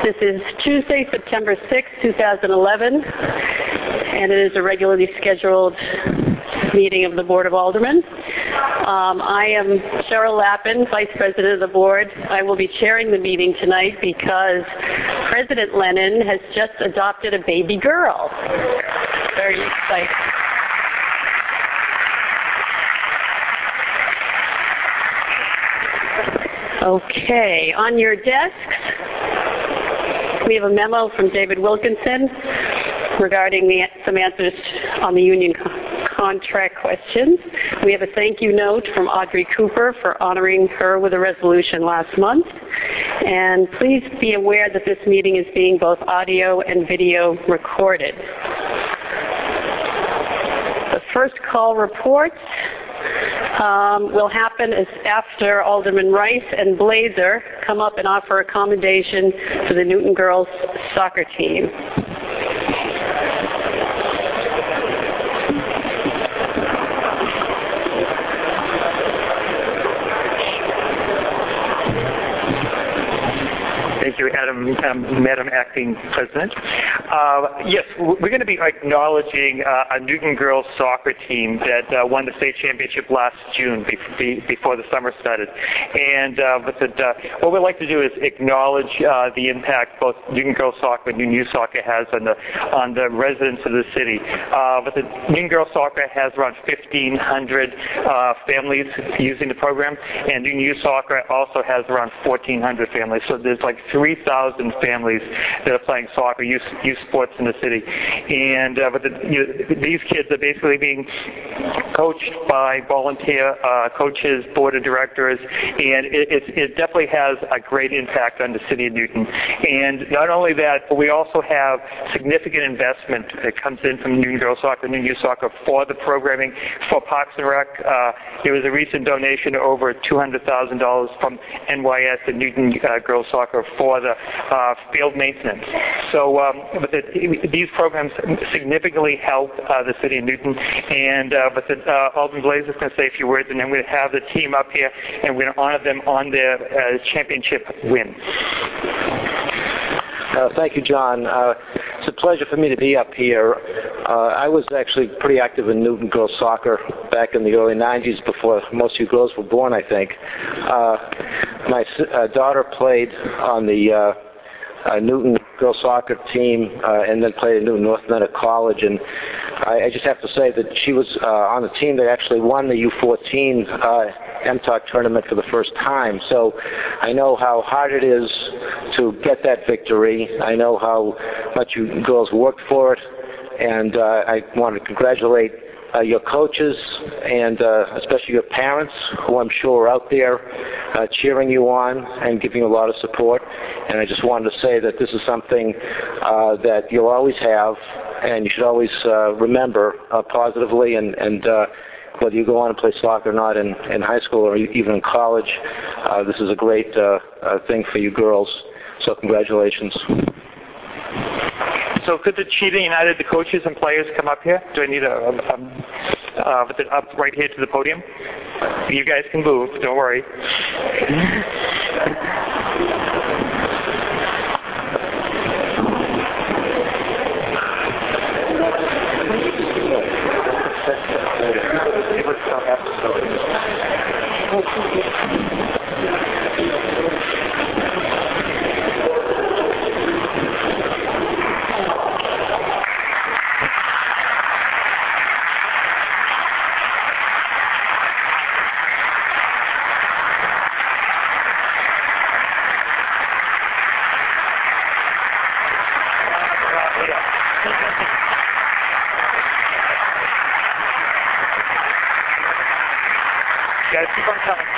This is Tuesday, September 6, 2011, and it is a regularly scheduled meeting of the Board of Aldermen. I am Cheryl Lappin, Vice President of the Board. I will be chairing the meeting tonight because President Lennon has just adopted a baby girl. Very exciting. Okay, on your desks, we have a memo from David Wilkinson regarding some answers on the union contract questions. We have a thank you note from Audrey Cooper for honoring her with a resolution last month. And please be aware that this meeting is being both audio and video recorded. The first call reports will happen as after Alderman Rice and Blazer come up and offer accommodation for the Newton girls soccer team. Thank you, Madam Acting President. Yes, we're going to be acknowledging a Newton girls soccer team that won the state championship last June before the summer started. And what we'd like to do is acknowledge the impact both Newton girls soccer and Newton youth soccer has on the residents of the city. But the Newton girls soccer has around 1,500 families using the program, and Newton youth soccer also has around 1,400 families. So there's like 3,000 families that are playing soccer, youth sports in the city. And these kids are basically being coached by volunteer coaches, board of directors, and it definitely has a great impact on the city of Newton. And not only that, but we also have significant investment that comes in from Newton girls soccer, Newton youth soccer for the programming for Parks and Rec. There was a recent donation of over $200,000 from NYS and Newton girls soccer for the field maintenance. So these programs significantly help the city of Newton. And Alderman Blazer is going to say a few words, and then we're going to have the team up here, and we're going to honor them on their championship win. Thank you, John. It's a pleasure for me to be up here. I was actually pretty active in Newton girls soccer back in the early 90s before most of you girls were born, I think. My daughter played on the Newton girls soccer team and then played at Newton North Meta College, and I just have to say that she was on the team that actually won the U14 MTOC tournament for the first time. So I know how hard it is to get that victory. I know how much you girls worked for it, and I want to congratulate your coaches and especially your parents, who I'm sure are out there cheering you on and giving you a lot of support. And I just wanted to say that this is something that you'll always have, and you should always remember positively, and whether you go on and play soccer or not in high school or even in college, this is a great thing for you girls. So congratulations. So could the Cheetah United, the coaches and players, come up here? Do I need up right here to the podium? You guys can move, don't worry. Guys, keep on coming.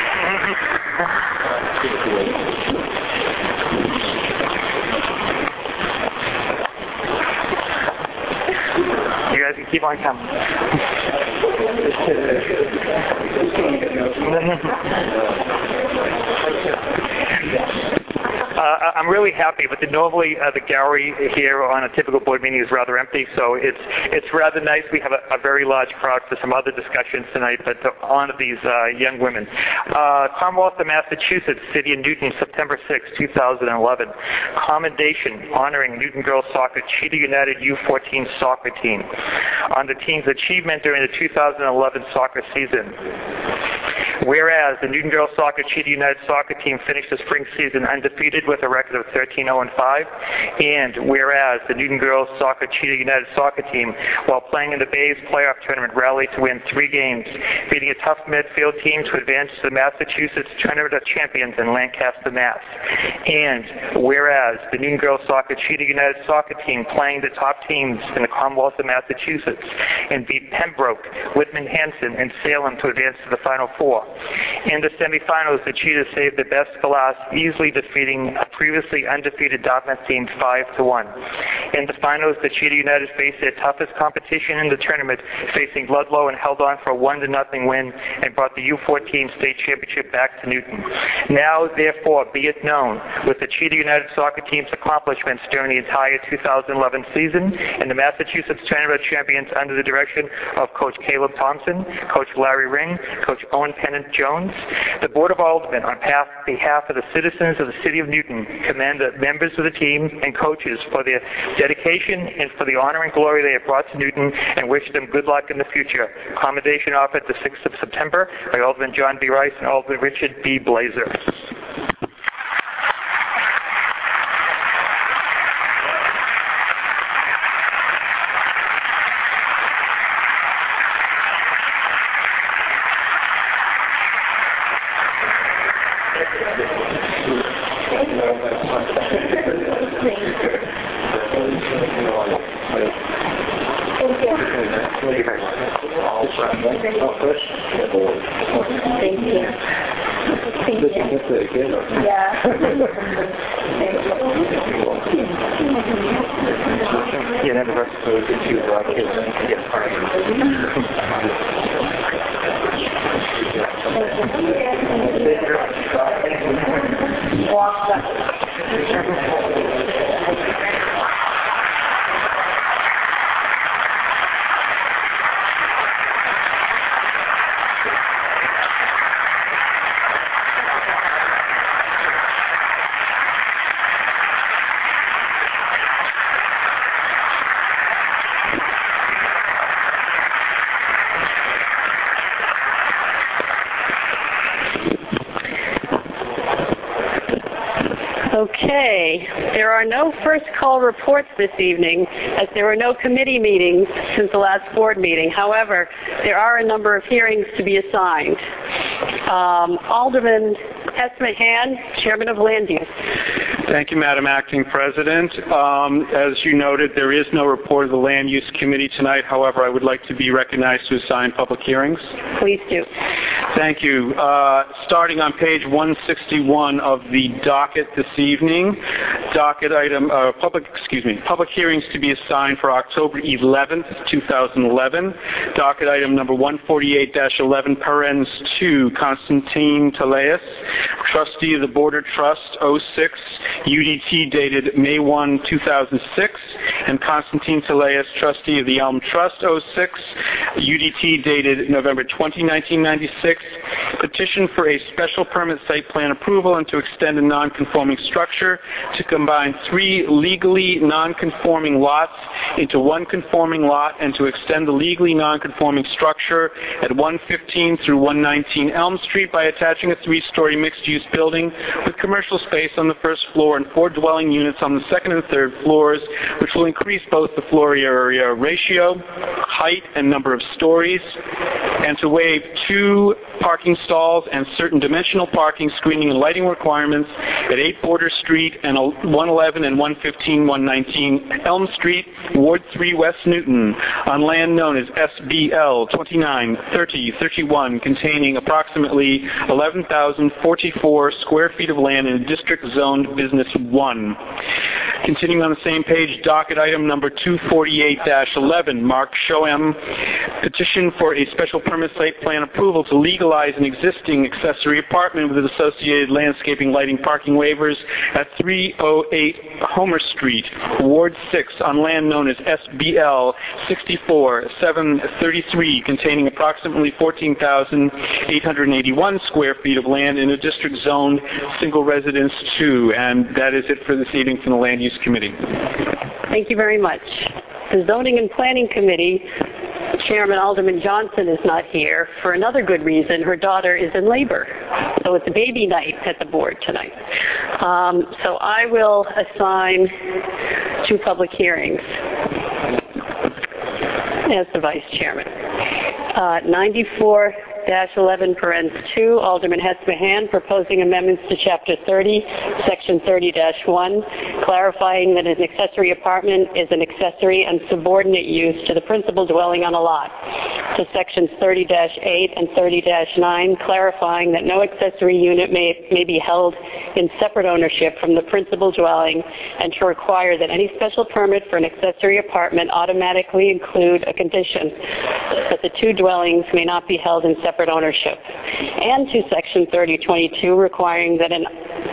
You guys can keep on coming. I'm really happy, but normally the gallery here on a typical board meeting is rather empty, so it's rather nice. We have a very large crowd for some other discussions tonight, but to honor these young women. Commonwealth of Massachusetts, City of Newton, September 6, 2011. Commendation honoring Newton Girls Soccer Cheetah United U14 soccer team on the team's achievement during the 2011 soccer season. Whereas the Newton Girls Soccer Cheetah United soccer team finished the spring season undefeated with a record of 13-0-5, and whereas the Newton Girls Soccer Cheetah United soccer team, while playing in the Bays playoff tournament, rallied to win 3 games, beating a tough midfield team to advance to the Massachusetts Tournament of Champions in Lancaster, Mass. And whereas the Newton Girls Soccer Cheetah United soccer team, playing the top teams in the Commonwealth of Massachusetts, and beat Pembroke, Whitman-Hanson, and Salem to advance to the Final Four. In the semifinals, the Cheetahs saved the best for last, easily defeating a previously undefeated Dartmouth team 5-1. In the finals, the Cheetah United faced their toughest competition in the tournament, facing Ludlow, and held on for a 1-0 win and brought the U14 state championship back to Newton. Now, therefore, be it known, with the Cheetah United soccer team's accomplishments during the entire 2011 season and the Massachusetts Tournament of Champions under the direction of Coach Caleb Thompson, Coach Larry Ring, Coach Owen Pennant-Jones, the Board of Aldermen, on behalf of the citizens of the City of Newton, commend the members of the team and coaches for their dedication and for the honor and glory they have brought to Newton, and wish them good luck in the future. Commendation offered the 6th of September by Alderman John B. Rice and Alderman Richard B. Blazer. Okay, there are no first call reports this evening, as there were no committee meetings since the last board meeting. However, there are a number of hearings to be assigned. Alderman S. Mahan, Chairman of Land Use. Thank you, Madam Acting President. As you noted, there is no report of the Land Use Committee tonight. However, I would like to be recognized to assign public hearings. Please do. Thank you. Starting on page 161 of the docket this evening, docket item, public hearings to be assigned for October 11th, 2011. Docket item number 148-11, parens 2, Constantine Talaus, trustee of the Border Trust 06, UDT dated May 1, 2006, and Constantine Talaus, trustee of the Elm Trust 06, UDT dated November 20, 1996, petition for a special permit site plan approval and to extend a non-conforming structure to combine 3 legally non-conforming lots into 1 conforming lot and to extend the legally non-conforming structure at 115 through 119 Elm Street by attaching a 3-story mixed-use building with commercial space on the first floor and 4 dwelling units on the second and third floors, which will increase both the floor area ratio, height, and number of stories, and to waive 2 parking stalls and certain dimensional parking, screening, and lighting requirements at 8 Border Street and 111 and 115, 119 Elm Street, Ward 3, West Newton, on land known as SBL 293031, containing approximately 11,044 square feet of land in District Zoned Business 1. Continuing on the same page, docket item number 248-11, Mark Shoem, petition for a special permit site plan approval to legalize an existing accessory apartment with associated landscaping, lighting, parking waivers at 308 Homer Street, Ward 6, on land known as SBL 64-733, containing approximately 14,881 square feet of land in a district zoned single residence 2. And that is it for this evening from the Land Use Committee. Thank you very much. The Zoning and Planning Committee, Chairman Alderman Johnson is not here for another good reason. Her daughter is in labor. So it's baby night at the board tonight. So I will assign 2 public hearings as the Vice Chairman. 94-11, parens 2, Alderman Hesmahan, proposing amendments to Chapter 30, Section 30-1, clarifying that an accessory apartment is an accessory and subordinate use to the principal dwelling on a lot. To Sections 30-8 and 30-9, clarifying that no accessory unit may be held in separate ownership from the principal dwelling, and to require that any special permit for an accessory apartment automatically include a condition that the 2 dwellings may not be held in separate ownership. And to Section 3022, requiring that a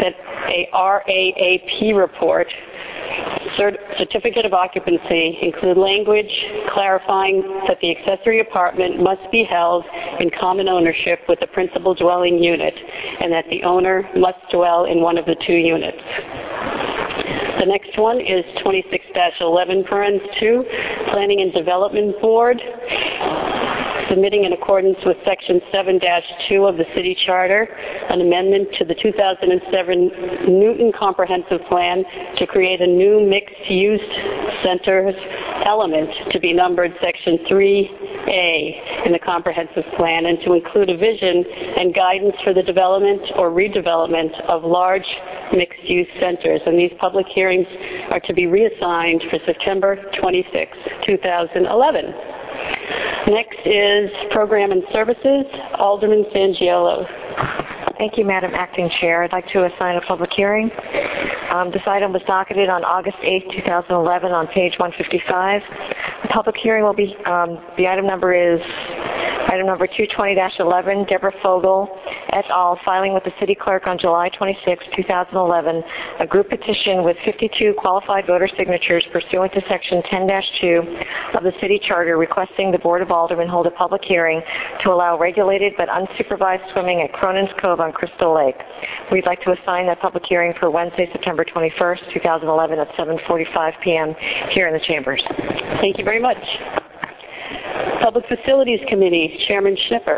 RAAP report, certificate of occupancy, include language clarifying that the accessory apartment must be held in common ownership with the principal dwelling unit, and that the owner must dwell in one of the 2 units. The next one is 26-11, parens 2, Planning and Development Board, submitting in accordance with Section 7-2 of the City Charter an amendment to the 2007 Newton Comprehensive Plan to create a new mixed-use centers element to be numbered Section 3A in the Comprehensive Plan, and to include a vision and guidance for the development or redevelopment of large mixed-use centers. And these public hearings are to be reassigned for September 26, 2011. Next is Program and Services, Alderman Sangiolo. Thank you, Madam Acting Chair. I'd like to assign a public hearing. This item was docketed on August 8, 2011 on page 155. The public hearing will be, the item number is item number 220-11, Deborah Fogel et al. Filing with the City Clerk on July 26, 2011, a group petition with 52 qualified voter signatures pursuant to Section 10-2 of the City Charter, requesting the Board of Aldermen hold a public hearing to allow regulated but unsupervised swimming at Cronin's Cove on Crystal Lake. We'd like to assign that public hearing for Wednesday, September 21st, 2011 at 7:45 p.m. here in the chambers. Thank you very much. Public Facilities Committee, Chairman Schnipper.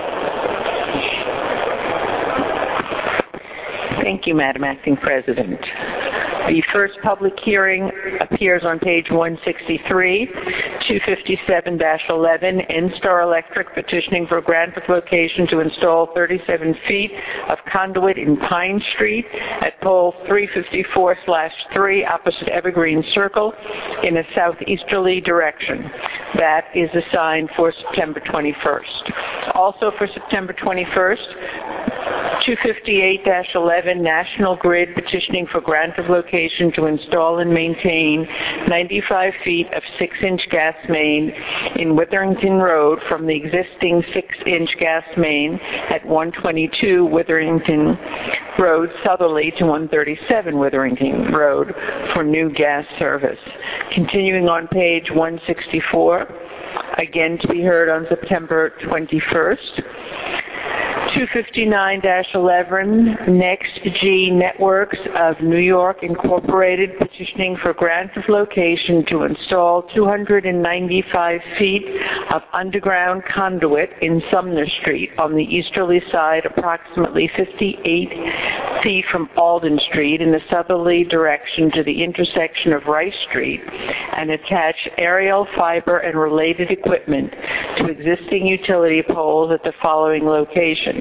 Thank you, Madam Acting President. The first public hearing appears on page 163, 257-11, N-Star Electric petitioning for grant of location to install 37 feet of conduit in Pine Street at pole 354/3 opposite Evergreen Circle in a southeasterly direction. That is assigned for September 21st. Also for September 21st, 258-11, National Grid petitioning for grant of location to install and maintain 95 feet of 6-inch gas main in Witherington Road from the existing 6-inch gas main at 122 Witherington Road southerly to 137 Witherington Road for new gas service. Continuing on page 164, again to be heard on September 21st. 259-11, NextG Networks of New York Incorporated petitioning for grant of location to install 295 feet of underground conduit in Sumner Street on the easterly side, approximately 58 feet from Alden Street in a southerly direction to the intersection of Rice Street, and attach aerial fiber and related equipment to existing utility poles at the following locations: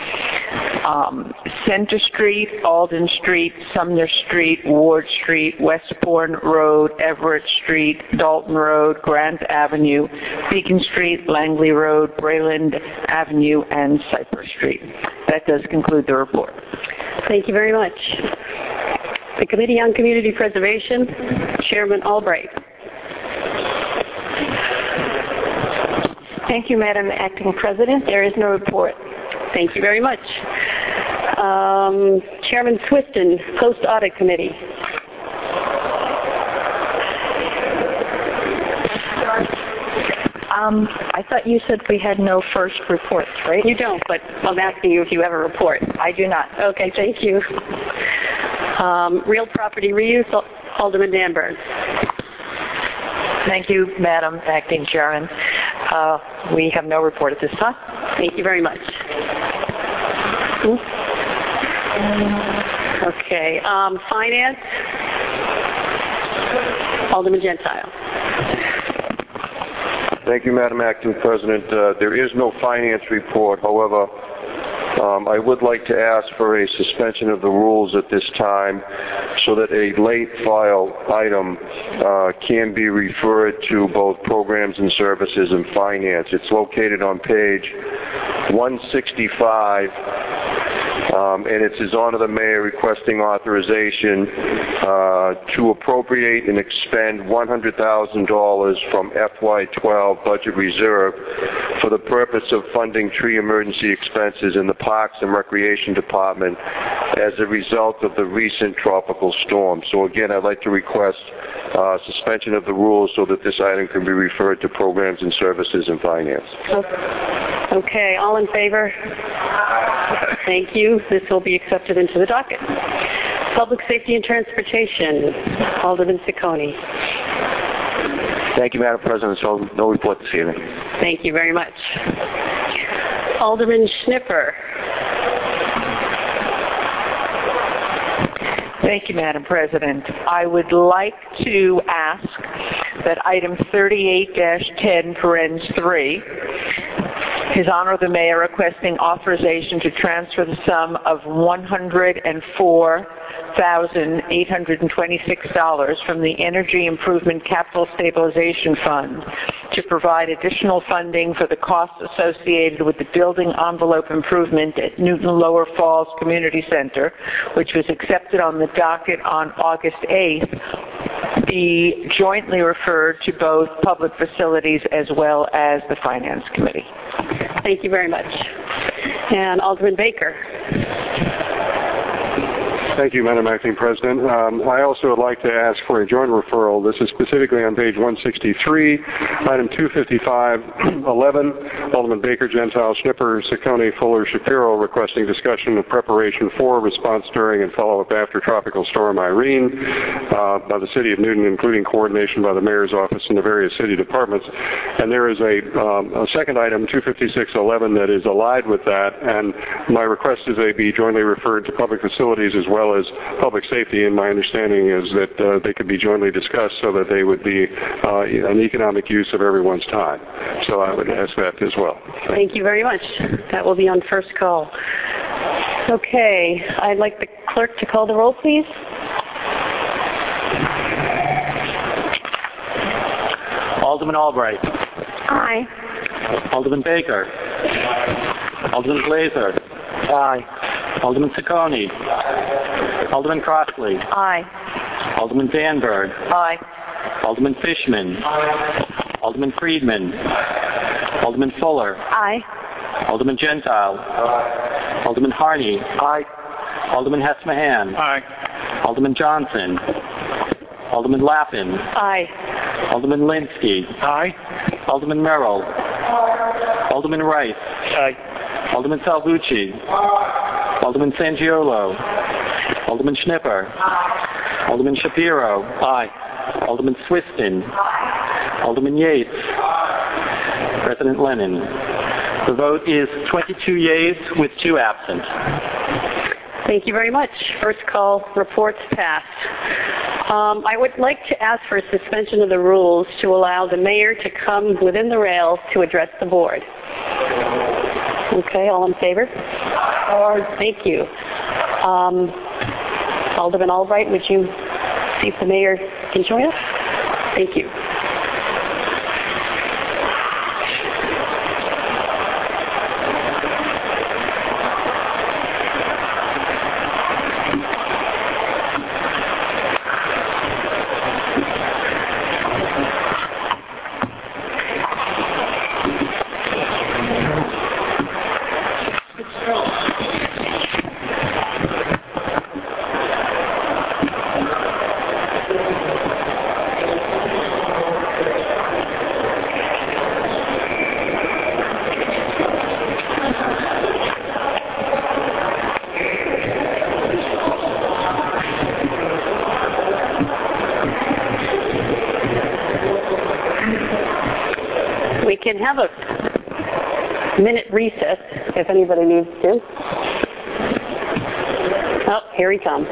Center Street, Alden Street, Sumner Street, Ward Street, Westbourne Road, Everett Street, Dalton Road, Grant Avenue, Beacon Street, Langley Road, Brayland Avenue, and Cypress Street. That does conclude the report. Thank you very much. The Committee on Community Preservation, Chairman Albright. Thank you, Madam Acting President. There is no report. Thank you very much. Chairman Swiston, Post Audit Committee. I thought you said we had no first reports, right? You don't, but I'm asking you if you have a report. I do not. Okay, thank you. Real property reuse, Alderman Danberg. Thank you, Madam Acting Chairman. We have no report at this time. Thank you very much. Okay, finance, Alderman Gentile. Thank you, Madam Acting President. There is no finance report. However, I would like to ask for a suspension of the rules at this time so that a late file item can be referred to both programs and services and finance. It's located on page 165. And it says, honor the mayor requesting authorization to appropriate and expend $100,000 from FY12 budget reserve for the purpose of funding tree emergency expenses in the Parks and Recreation Department as a result of the recent tropical storm. So again, I'd like to request suspension of the rules so that this item can be referred to programs and services and finance. Okay, all in favor? Thank you. This will be accepted into the docket. Public Safety and Transportation, Alderman Ciccone. Thank you, Madam President. So no report this evening. Thank you very much. Alderman Schnipper. Thank you, Madam President. I would like to ask that item 38-10, parens 3, His Honor the Mayor requesting authorization to transfer the sum of $104,826 from the Energy Improvement Capital Stabilization Fund to provide additional funding for the costs associated with the building envelope improvement at Newton Lower Falls Community Center, which was accepted on the docket on August 8th, be jointly referred to both Public Facilities as well as the Finance Committee. Thank you very much. And Alderman Baker. Thank you, Madam Acting President. I also would like to ask for a joint referral. This is specifically on page 163, item 25511, Alderman Baker, Gentile, Schnipper, Ciccone, Fuller, Shapiro, requesting discussion of preparation for, response during, and follow-up after Tropical Storm Irene by the City of Newton, including coordination by the Mayor's Office and the various city departments. And there is a second item, 25611, that is allied with that, and my request is they be jointly referred to Public Facilities as well as Public Safety, and my understanding is that they could be jointly discussed so that they would be an economic use of everyone's time. So I would ask that as well. Thank you very much. That will be on first call. Okay, I'd like the clerk to call the roll, please. Alderman Albright. Aye. Alderman Baker. Alderman Glazer. Aye. Alderman Ciccone. Alderman Crossley. Aye. Alderman Danberg. Aye. Alderman Fishman. Alderman Friedman. Alderman Fuller. Aye. Alderman Gentile. Alderman Harney. Aye. Alderman Hess-Mahan. Aye. Alderman Johnson. Alderman Lappin. Aye. Alderman Linsky. Aye. Alderman Merrill. Alderman Rice. Aye. Alderman Salvucci. Alderman Sangiolo. Alderman Schnipper. Alderman Shapiro. Aye. Alderman Swiston. Alderman Yates. President Lennon. The vote is 22 yeas with 2 absent. Thank you very much. First call reports passed. I would like to ask for a suspension of the rules to allow the mayor to come within the rails to address the board. Okay, all in favor? Thank you. Alderman Albright, would you see if the mayor can join us? Thank you. can have a minute recess if anybody needs to. Oh, here he comes.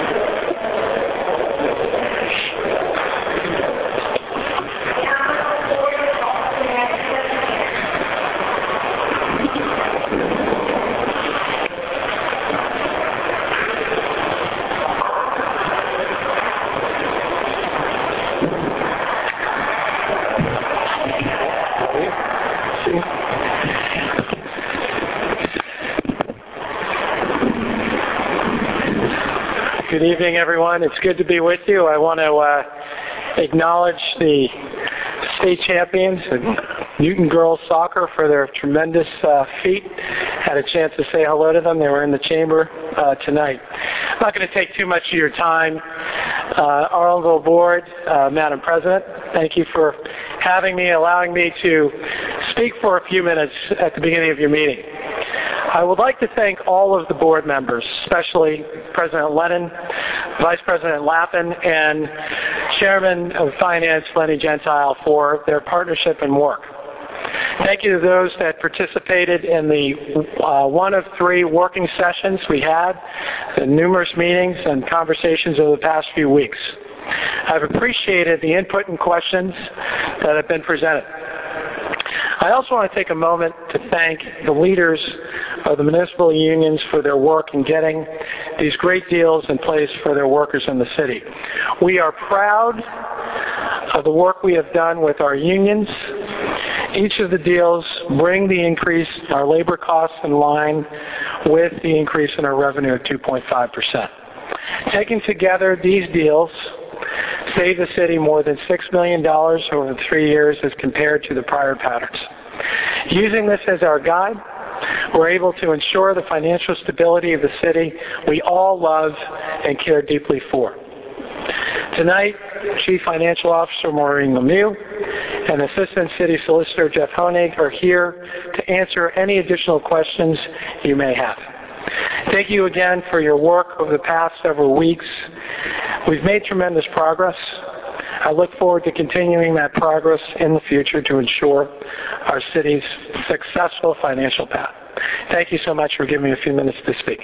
Good evening, everyone. It's good to be with you. I want to acknowledge the state champions in Newton girls soccer for their tremendous feat. Had a chance to say hello to them. They were in the chamber tonight. I'm not going to take too much of your time. Our honorable board, Madam President, thank you for having me, allowing me to speak for a few minutes at the beginning of your meeting. I would like to thank all of the board members, especially President Lennon, Vice President Lappin, and Chairman of Finance, Lenny Gentile, for their partnership and work. Thank you to those that participated in the one of 3 working sessions we had, the numerous meetings and conversations over the past few weeks. I've appreciated the input and questions that have been presented. I also want to take a moment to thank the leaders of the municipal unions for their work in getting these great deals in place for their workers in the city. We are proud of the work we have done with our unions. Each of the deals bring the increase in our labor costs in line with the increase in our revenue of 2.5%. Taken together, these deals save the city more than $6 million over 3 years as compared to the prior patterns. Using this as our guide, we're able to ensure the financial stability of the city we all love and care deeply for. Tonight, Chief Financial Officer Maureen Lemieux and Assistant City Solicitor Jeff Honig are here to answer any additional questions you may have. Thank you again for your work over the past several weeks. We've made tremendous progress. I look forward to continuing that progress in the future to ensure our city's successful financial path. Thank you so much for giving me a few minutes to speak.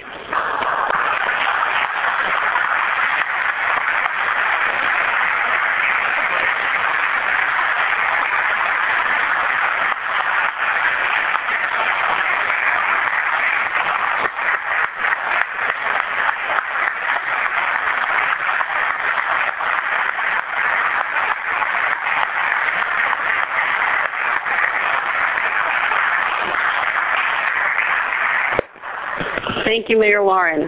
Thank you, Mayor Warren.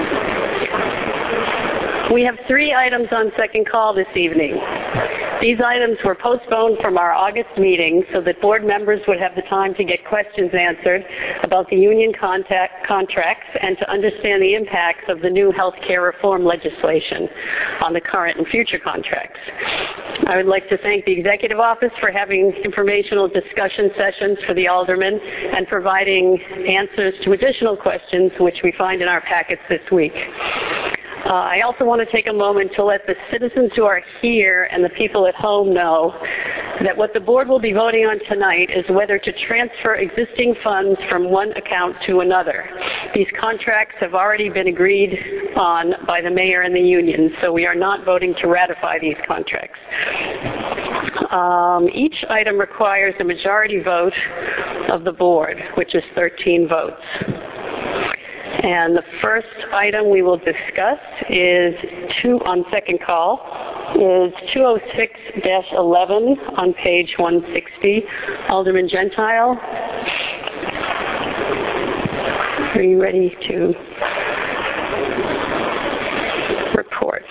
We have 3 items on second call this evening. These items were postponed from our August meeting so that board members would have the time to get questions answered about the union contracts and to understand the impacts of the new health care reform legislation on the current and future contracts. I would like to thank the Executive Office for having informational discussion sessions for the aldermen and providing answers to additional questions which we find in our packets this week. I also want to take a moment to let the citizens who are here and the people at home know that what the board will be voting on tonight is whether to transfer existing funds from one account to another. These contracts have already been agreed on by the mayor and the union, so we are not voting to ratify these contracts. Each item requires a majority vote of the board, which is 13 votes. And the first item we will discuss is on second call is 206-11 on page 160. Alderman Gentile, are you ready to report?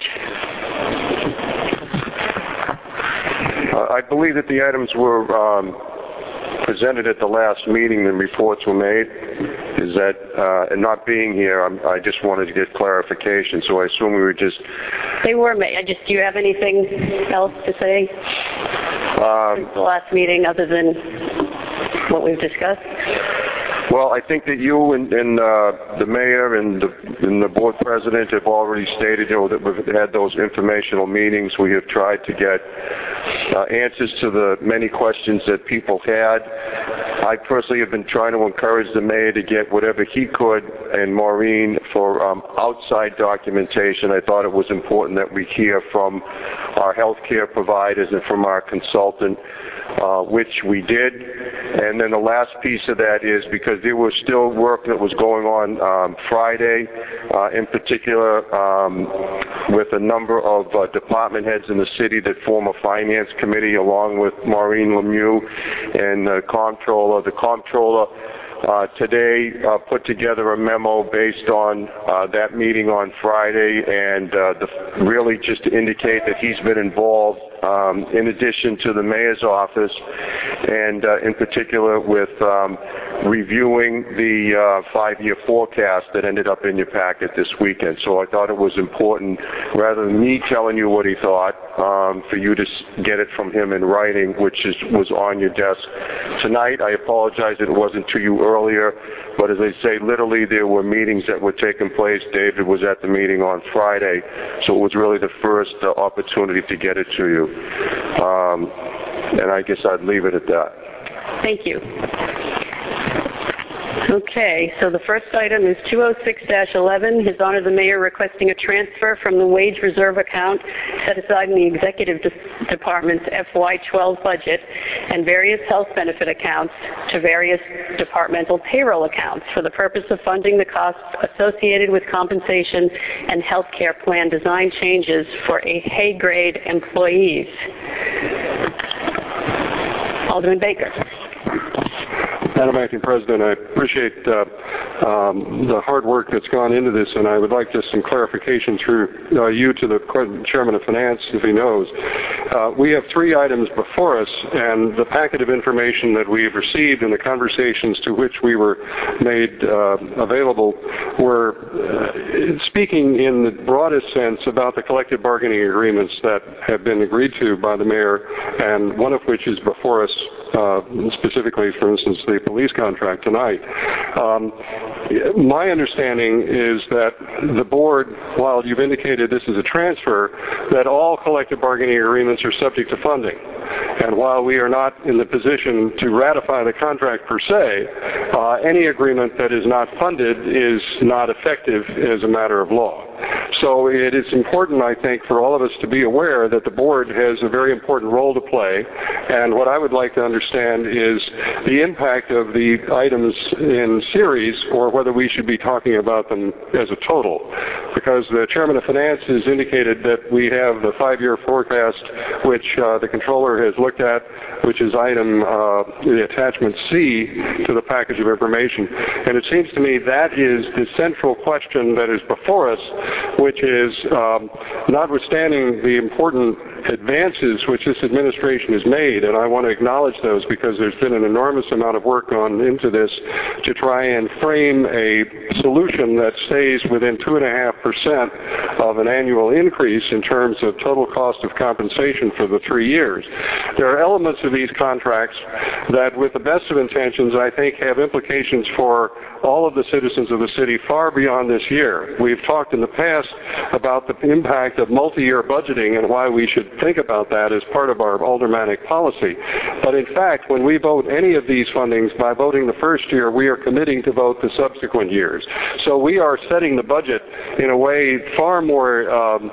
I believe that the items were presented at the last meeting and reports were made. Is that, and not being here, I just wanted to get clarification, so I assume we were just... They were made. Do you have anything else to say since the last meeting other than what we've discussed? Well, I think that you and the mayor and the board president have already stated, that we've had those informational meetings. We have tried to get answers to the many questions that people had. I personally have been trying to encourage the mayor to get whatever he could and Maureen for outside documentation. I thought it was important that we hear from our healthcare providers and from our consultant, which we did. And then the last piece of that is because there was still work that was going on Friday, in particular with a number of department heads in the city that form a finance committee along with Maureen Lemieux and the comptroller. The comptroller today put together a memo based on that meeting on Friday and really just to indicate that he's been involved in addition to the mayor's office and in particular with reviewing the 5-year forecast that ended up in your packet this weekend. So I thought it was important, rather than me telling you what he thought, for you to get it from him in writing, which was on your desk tonight. I apologize that it wasn't to you earlier, but as I say, literally there were meetings that were taking place. David was at the meeting on Friday, so it was really the first opportunity to get it to you. And I guess I'd leave it at that. Thank you. Okay, so the first item is 206-11. His Honor the Mayor requesting a transfer from the wage reserve account set aside in the Executive Department's FY12 budget and various health benefit accounts to various departmental payroll accounts for the purpose of funding the costs associated with compensation and health care plan design changes for a hay-grade employees. Alderman Baker. Madam Acting President, I appreciate the hard work that's gone into this, and I would like just some clarification through you to the Chairman of Finance, if he knows. We have 3 items before us, and the packet of information that we have received and the conversations to which we were made available were speaking in the broadest sense about the collective bargaining agreements that have been agreed to by the mayor, and one of which is before us, specifically, for instance, the police contract tonight. My understanding is that the board, while you've indicated this is a transfer, that all collective bargaining agreements are subject to funding. And while we are not in the position to ratify the contract per se, any agreement that is not funded is not effective as a matter of law. So it is important, I think, for all of us to be aware that the board has a very important role to play. And what I would like to understand is the impact of the items in series, or whether we should be talking about them as a total. Because the Chairman of Finance has indicated that we have the 5-year forecast, which the Controller has looked at, which is item, the attachment C to the package of information. And it seems to me that is the central question that is before us, which is, notwithstanding the important advances which this administration has made, and I want to acknowledge those because there's been an enormous amount of work gone into this to try and frame a solution that stays within 2.5% of an annual increase in terms of total cost of compensation for the 3 years. There are elements of these contracts that, with the best of intentions, I think have implications for all of the citizens of the city far beyond this year. We've talked in the past about the impact of multi-year budgeting and why we should think about that as part of our aldermanic policy. But in fact, when we vote any of these fundings, by voting the first year, we are committing to vote the subsequent years. So we are setting the budget in a way far more,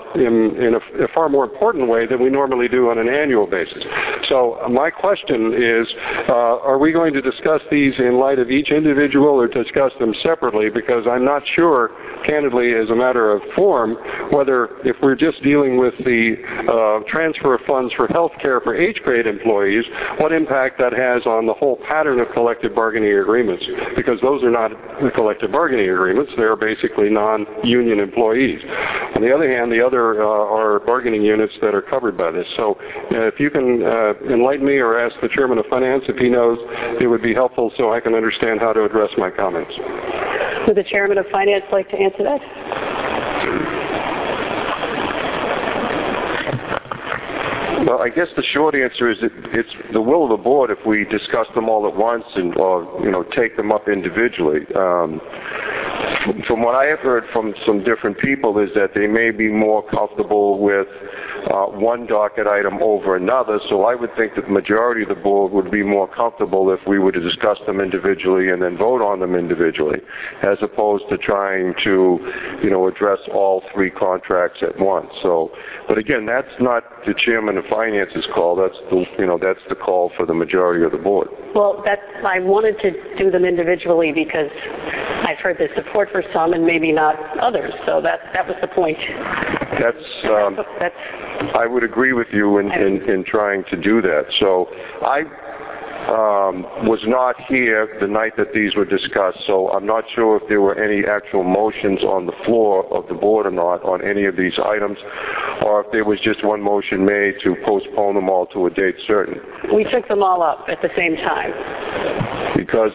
in a far more important way than we normally do on an annual basis. So my question is, are we going to discuss these in light of each individual or discuss them separately? Because I'm not sure, candidly, as a matter of form, whether if we're just dealing with the transfer of funds for health care for H-grade employees, what impact that has on the whole pattern of collective bargaining agreements, because those are not the collective bargaining agreements. They're basically non-union employees. On the other hand, the other are bargaining units that are covered by this. So if you can enlighten me or ask the Chairman of Finance if he knows, it would be helpful so I can understand how to address my comments. Would the Chairman of Finance like to answer that? Well, I guess the short answer is that it's the will of the board if we discuss them all at once and, or, take them up individually. from what I have heard from some different people is that they may be more comfortable with one docket item over another. So I would think that the majority of the board would be more comfortable if we were to discuss them individually and then vote on them individually, as opposed to trying to, address all three contracts at once. So, but again, that's not the chairman of finance's call. That's the call for the majority of the board. Well, I wanted to do them individually because I've heard the support for some and maybe not others. So that was the point. I would agree with you in trying to do that. So I was not here the night that these were discussed, so I'm not sure if there were any actual motions on the floor of the board or not on any of these items, or if there was just one motion made to postpone them all to a date certain. We took them all up at the same time. Because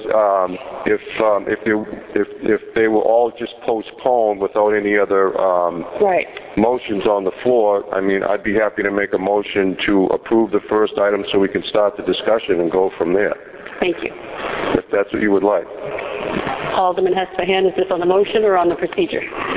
if they were all just postponed without any other motions on the floor, I mean, I'd be happy to make a motion to approve the first item so we can start the discussion and go from there. Thank you. If that's what you would like. Alderman Hespehan, is this on the motion or on the procedure?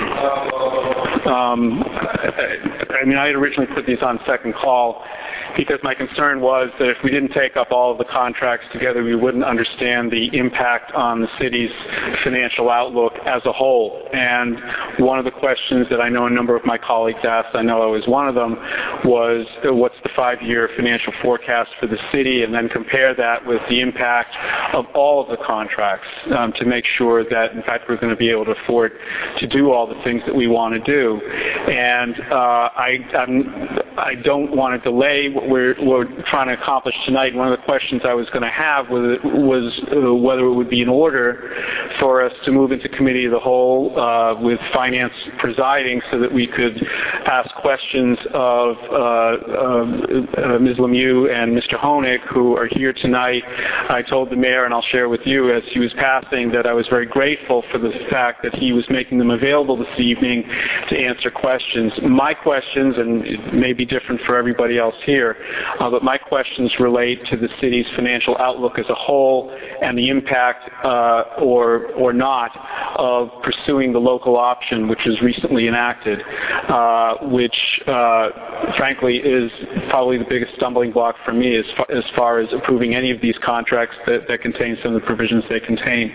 I had originally put these on second call because my concern was that if we didn't take up all of the contracts together, we wouldn't understand the impact on the city's financial outlook as a whole. And one of the questions that I know a number of my colleagues asked, I know I was one of them, was what's the 5-year financial forecast for the city, and then compare that with the impact of all of the contracts to make sure that, in fact, we're going to be able to afford to do all the things that we want to do. And I don't want to delay what we're trying to accomplish tonight. One of the questions I was going to have was whether it would be in order for us to move into committee of the whole with finance presiding so that we could ask questions of Ms. Lemieux and Mr. Honig, who are here tonight. I told the mayor, and I'll share with you as he was passing, that I was very grateful for the fact that he was making them available this evening to answer questions. My questions, and it may be different for everybody else here, but my questions relate to the city's financial outlook as a whole and the impact or not of pursuing the local option, which was recently enacted, which frankly is probably the biggest stumbling block for me as far as approving any of these contracts that contain some of the provisions they contain.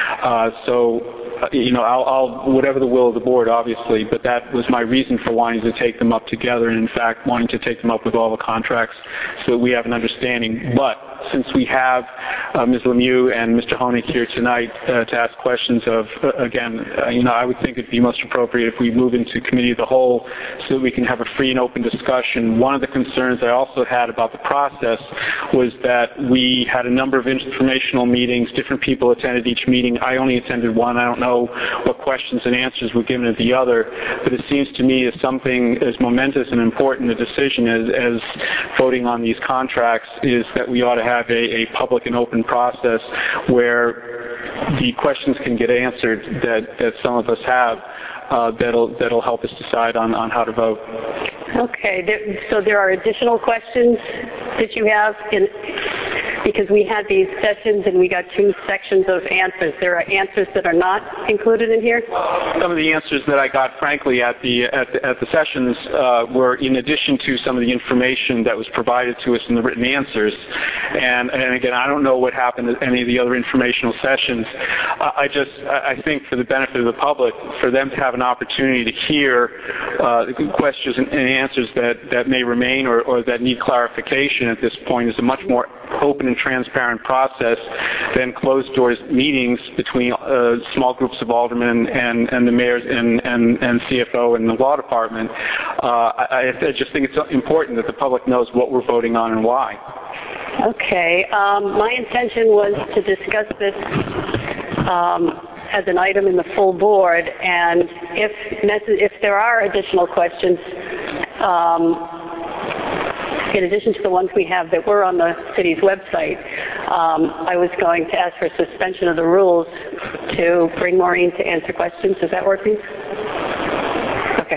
I'll whatever the will of the board, obviously, but that was my reason for wanting to take them up together, and in fact wanting to take them up with all the contracts so that we have an understanding. But since we have Ms. Lemieux and Mr. Honig here tonight to ask questions of, again, I would think it would be most appropriate if we move into committee of the whole so that we can have a free and open discussion. One of the concerns I also had about the process was that we had a number of informational meetings. Different people attended each meeting. I only attended one. I don't know what questions and answers were given at the other, but it seems to me as something as momentous and important a decision as voting on these contracts is that we ought to have a public and open process where the questions can get answered that some of us have that'll help us decide on how to vote. Okay, so there are additional questions that you have because we had these sessions and we got 2 sections of answers. There are answers that are not included in here? Some of the answers that I got, frankly, at the sessions were in addition to some of the information that was provided to us in the written answers. And again, I don't know what happened at any of the other informational sessions. I think for the benefit of the public, for them to have an opportunity to hear the questions and answers that may remain or that need clarification at this point is a much more open and transparent process than closed-doors meetings between small groups of aldermen and the mayors and CFO and the law department. I just think it's important that the public knows what we're voting on and why. Okay. My intention was to discuss this as an item in the full board, and if there are additional questions, in addition to the ones we have that were on the city's website, I was going to ask for suspension of the rules to bring Maureen to answer questions. Does that work, please? Okay.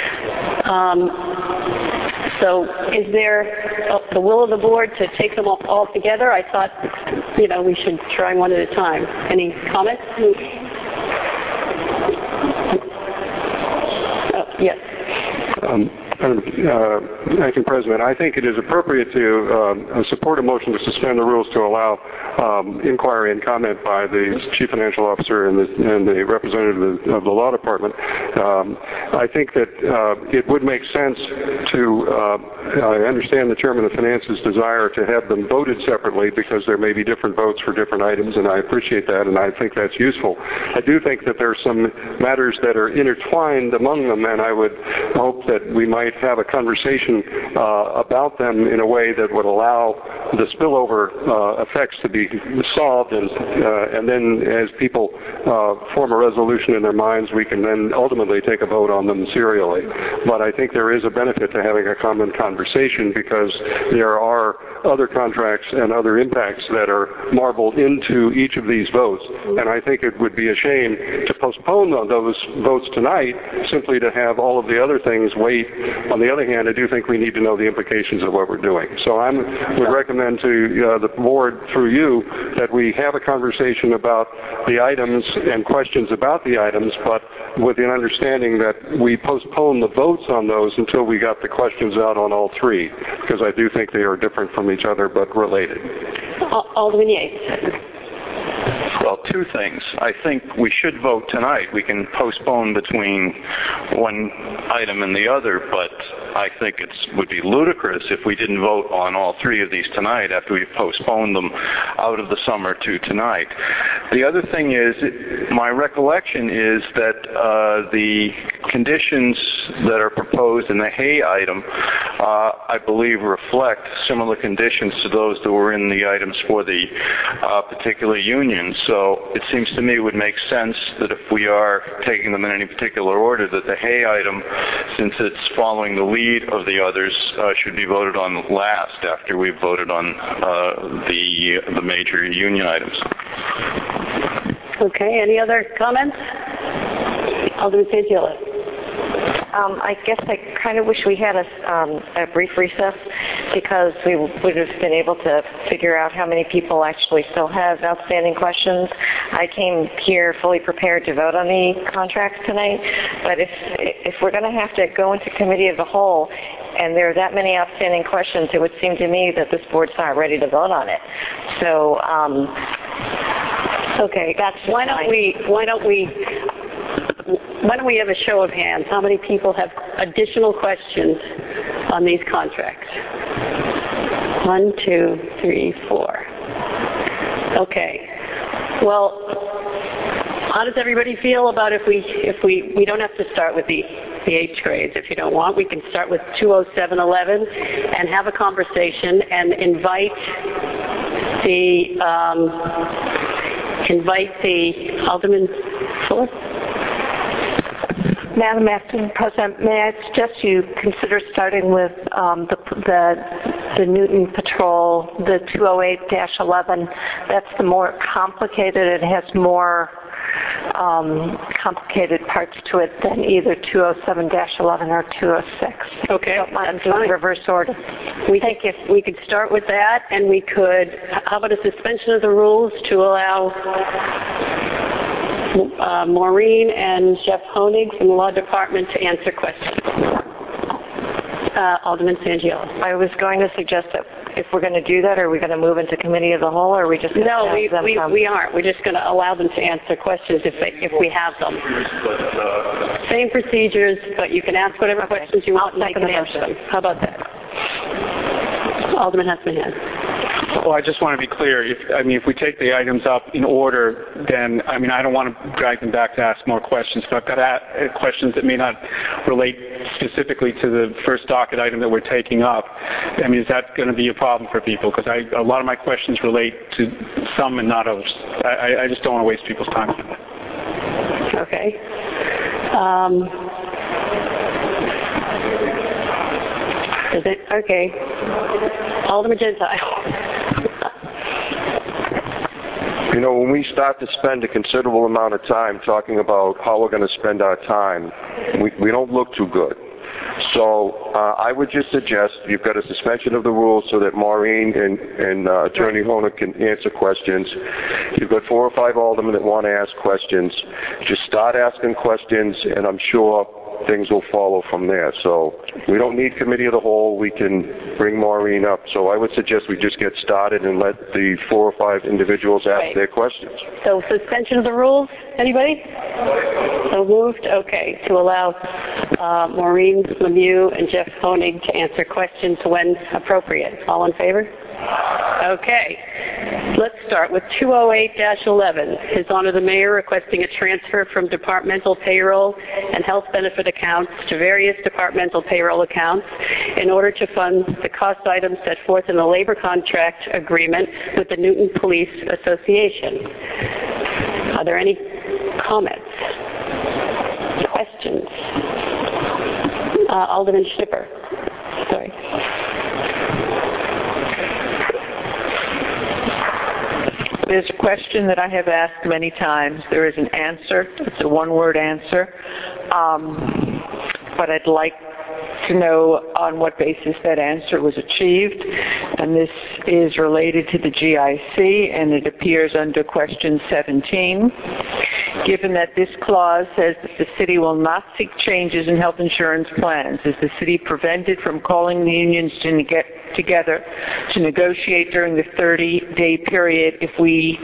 So is there the will of the board to take them all together? I thought, we should try one at a time. Any comments? Yes. Acting President, I think it is appropriate to support a motion to suspend the rules to allow inquiry and comment by the Chief Financial Officer and the representative of the Law Department. I think that it would make sense to, I understand the Chairman of Finance's desire to have them voted separately because there may be different votes for different items, and I appreciate that, and I think that's useful. I do think that there are some matters that are intertwined among them, and I would hope that we might have a conversation about them in a way that would allow the spillover effects to be solved, and then as people form a resolution in their minds, we can then ultimately take a vote on them serially. But I think there is a benefit to having a common conversation because there are other contracts and other impacts that are marbled into each of these votes, and I think it would be a shame to postpone those votes tonight simply to have all of the other things wait. On the other hand, I do think we need to know the implications of what we're doing. So I would recommend to the board through you that we have a conversation about the items and questions about the items, but with an understanding that we postpone the votes on those until we got the questions out on all three, because I do think they are different from each other but related. Alderman Yates. Well, two things. I think we should vote tonight. We can postpone between one item and the other, but I think it would be ludicrous if we didn't vote on all three of these tonight after we've postponed them out of the summer to tonight. The other thing is, my recollection is that the conditions that are proposed in the Hay item, I believe, reflect similar conditions to those that were in the items for the particular union. So it seems to me it would make sense that if we are taking them in any particular order, that the Hay item, since it's following the lead of the others, should be voted on last after we've voted on the major union items. Okay, any other comments? Alderman Santillo. I guess I kind of wish we had a brief recess because we would have been able to figure out how many people actually still have outstanding questions. I came here fully prepared to vote on the contracts tonight, but if we're going to have to go into committee of the whole and there are that many outstanding questions, it would seem to me that this board's not ready to vote on it. So, okay, why don't we have a show of hands? How many people have additional questions on these contracts? 1, 2, 3, 4. Okay. Well, how does everybody feel about if we don't have to start with the 8th grades if you don't want. We can start with 20711 and have a conversation and invite the Alderman Fuller. Madam Acting President, may I suggest you consider starting with the Newton Patrol, the 208-11. That's the more complicated. It has more complicated parts to it than either 207-11 or 206. Okay, don't mind doing reverse order. Thank you. We could start with that, and we could. How about a suspension of the rules to allow Maureen and Jeff Honig from the Law Department to answer questions. Alderman Sangiello. I was going to suggest that if we're going to do that, are we going to move into committee of the whole, or are we just going to have them come? We aren't. We're just going to allow them to answer questions if we have them. Same procedures, but you can ask whatever questions you want and I can answer them. How about that? Alderman Hesman. Well, I just want to be clear. If we take the items up in order, then I don't want to drag them back to ask more questions. But I've got questions that may not relate specifically to the first docket item that we're taking up. Is that going to be a problem for people? Because a lot of my questions relate to some and not others. I just don't want to waste people's time. Okay. Is it okay? Alderman Gentile. When we start to spend a considerable amount of time talking about how we're going to spend our time, we don't look too good. So I would just suggest you've got a suspension of the rules so that Maureen and Attorney Honig can answer questions. You've got 4 or 5 aldermen that want to ask questions. Just start asking questions, and I'm sure things will follow from there. So we don't need committee of the whole. We can bring Maureen up. So I would suggest we just get started and let the 4 or 5 individuals ask their questions. So suspension of the rules, anybody? So moved? Okay, to allow Maureen Lemieux and Jeff Honig to answer questions when appropriate. All in favor? Okay. Let's start with 208-11. His Honor the Mayor requesting a transfer from departmental payroll and health benefit accounts to various departmental payroll accounts in order to fund the cost items set forth in the labor contract agreement with the Newton Police Association. Are there any comments? Questions? Alderman Schnipper. Sorry. There's a question that I have asked many times. There is an answer. It's a one-word answer. But I'd like to know on what basis that answer was achieved. And this is related to the GIC, and it appears under question 17. Given that this clause says that the city will not seek changes in health insurance plans, is the city prevented from calling the unions to get together to negotiate during the 30-day period if we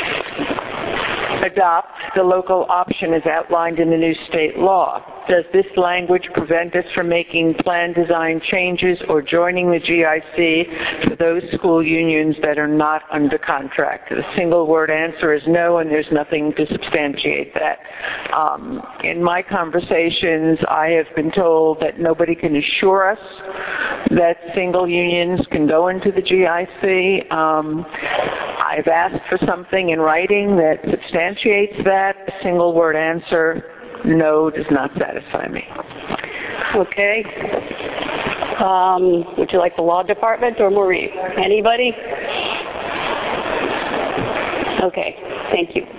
adopt the local option as outlined in the new state law? Does this language prevent us from making plan design changes or joining the GIC for those school unions that are not under contract? The single word answer is no, and there's nothing to substantiate that. In my conversations, I have been told that nobody can assure us that single unions can go into the GIC. I've asked for something in writing that substantiates that. A single word answer, no, does not satisfy me. Okay. Would you like the law department or Maureen? Anybody? Okay. Thank you.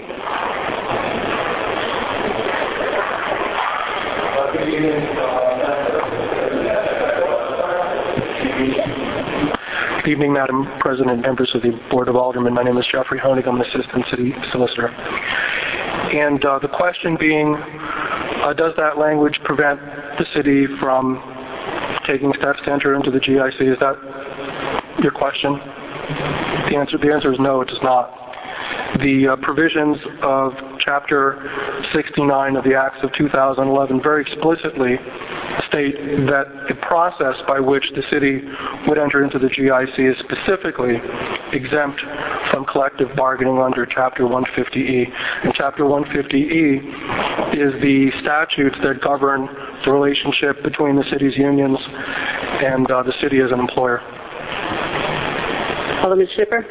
Good evening, Madam President, members of the Board of Aldermen. My name is Jeffrey Honig. I'm an Assistant City Solicitor. And the question being, does that language prevent the city from taking steps to enter into the GIC? Is that your question? The answer is no, it does not. The provisions of Chapter 69 of the Acts of 2011 very explicitly state that the process by which the city would enter into the GIC is specifically exempt from collective bargaining under Chapter 150E. And Chapter 150E is the statutes that govern the relationship between the city's unions and the city as an employer. Alderman Schnipper?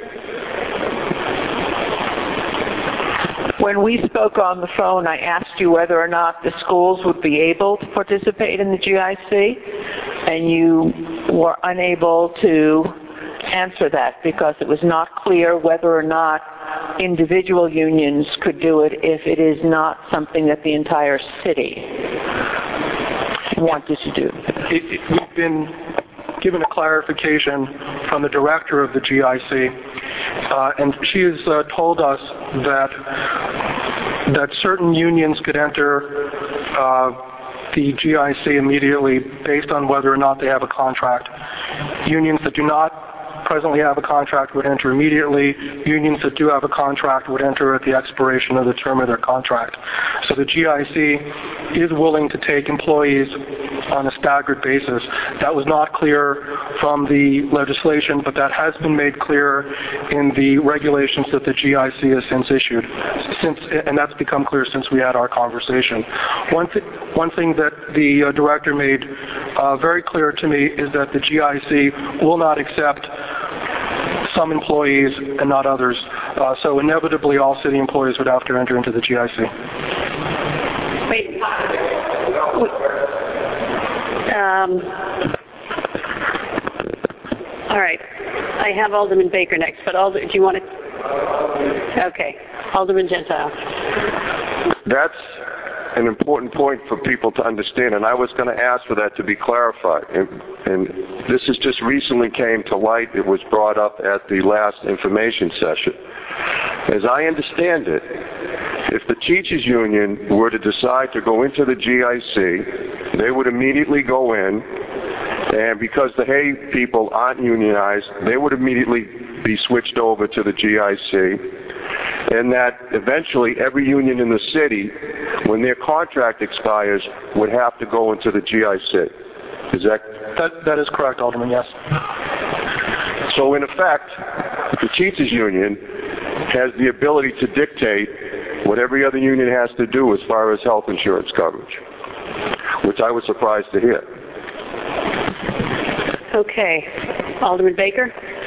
When we spoke on the phone, I asked you whether or not the schools would be able to participate in the GIC, and you were unable to answer that because it was not clear whether or not individual unions could do it if it is not something that the entire city wanted to do. We've been given a clarification from the director of the GIC, and she has told us that certain unions could enter the GIC immediately based on whether or not they have a contract. Unions that do not presently have a contract would enter immediately. Unions that do have a contract would enter at the expiration of the term of their contract. So the GIC is willing to take employees on a staggered basis. That was not clear from the legislation, but that has been made clear in the regulations that the GIC has since issued, and that's become clear since we had our conversation. One thing that the director made very clear to me is that the GIC will not accept some employees and not others. So inevitably all city employees would have to enter into the GIC. Wait. All right. I have Alderman Baker next, but do you want to? Okay. Alderman Gentile. That's an important point for people to understand, and I was going to ask for that to be clarified. And this has just recently came to light. It was brought up at the last information session. As I understand it, if the teachers union were to decide to go into the GIC, they would immediately go in, and because the Hay people aren't unionized, they would immediately be switched over to the GIC, and that eventually every union in the city, when their contract expires, would have to go into the GIC. Is that is correct, Alderman, yes. So in effect, the teachers union has the ability to dictate what every other union has to do as far as health insurance coverage, which I was surprised to hear. Okay. Alderman Baker?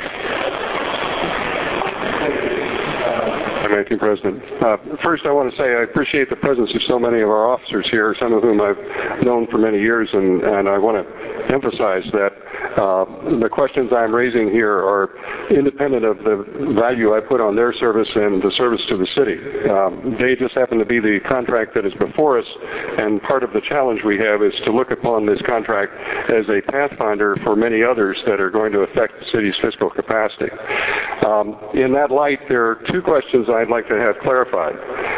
Acting President. First, I want to say I appreciate the presence of so many of our officers here, some of whom I've known for many years, and I want to emphasize that the questions I'm raising here are independent of the value I put on their service and the service to the city. They just happen to be the contract that is before us, and part of the challenge we have is to look upon this contract as a pathfinder for many others that are going to affect the city's fiscal capacity. In that light, there are two questions I'd like to have clarified.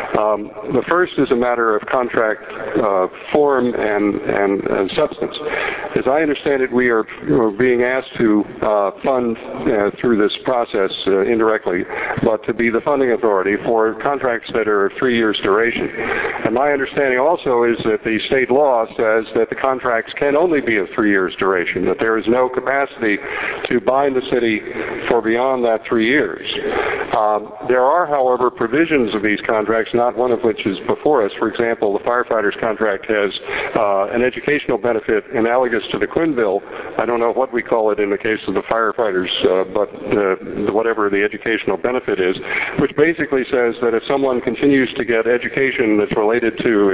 The first is a matter of contract form and substance. As I understand it, we are being asked to fund through this process indirectly, but to be the funding authority for contracts that are of 3 years duration. And my understanding also is that the state law says that the contracts can only be of 3 years duration, that there is no capacity to bind the city for beyond that 3 years. There are, however, provisions of these contracts, not one of which is before us. For example, the firefighters contract has an educational benefit analogous to the Quinn bill. I don't know what we call it in the case of the firefighters, but whatever the educational benefit is, which basically says that if someone continues to get education that's related to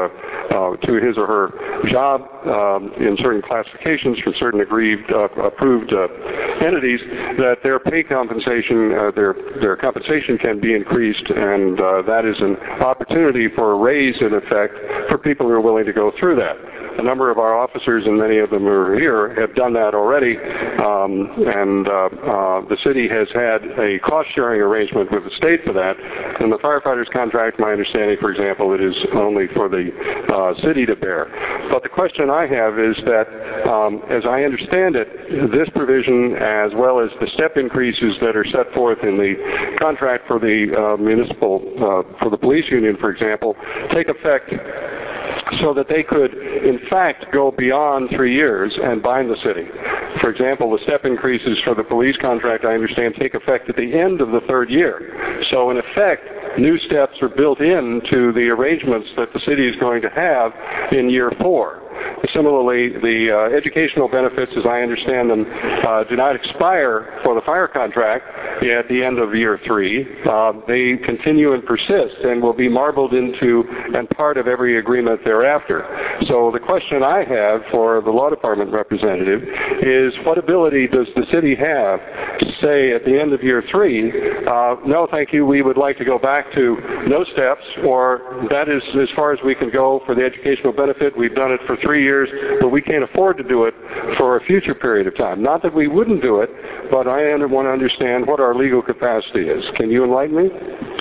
to his or her job in certain classifications from certain approved entities, that their pay compensation, their compensation can be increased, and that is an opportunity for a raise in effect for people who are willing to go through that. A number of our officers, and many of them who are here, have done that already, and the city has had a cost-sharing arrangement with the state for that. In the firefighters contract, my understanding, for example, it is only for the city to bear. But the question I have is that, as I understand it, this provision, as well as the step increases that are set forth in the contract for the for the police union, for example, take effect so that they could, in fact, go beyond 3 years and bind the city. For example, the step increases for the police contract, I understand, take effect at the end of the 3rd year. So, in effect, new steps are built into the arrangements that the city is going to have in year 4. Similarly, the educational benefits, as I understand them, do not expire for the fire contract at the end of year 3. They continue and persist and will be marbled into and part of every agreement thereafter. So the question I have for the law department representative is, what ability does the city have to say at the end of year 3, no thank you, we would like to go back to no steps, or that is as far as we can go for the educational benefit, we've done it for 3 years, but we can't afford to do it for a future period of time. Not that we wouldn't do it, but I want to understand what our legal capacity is. Can you enlighten me?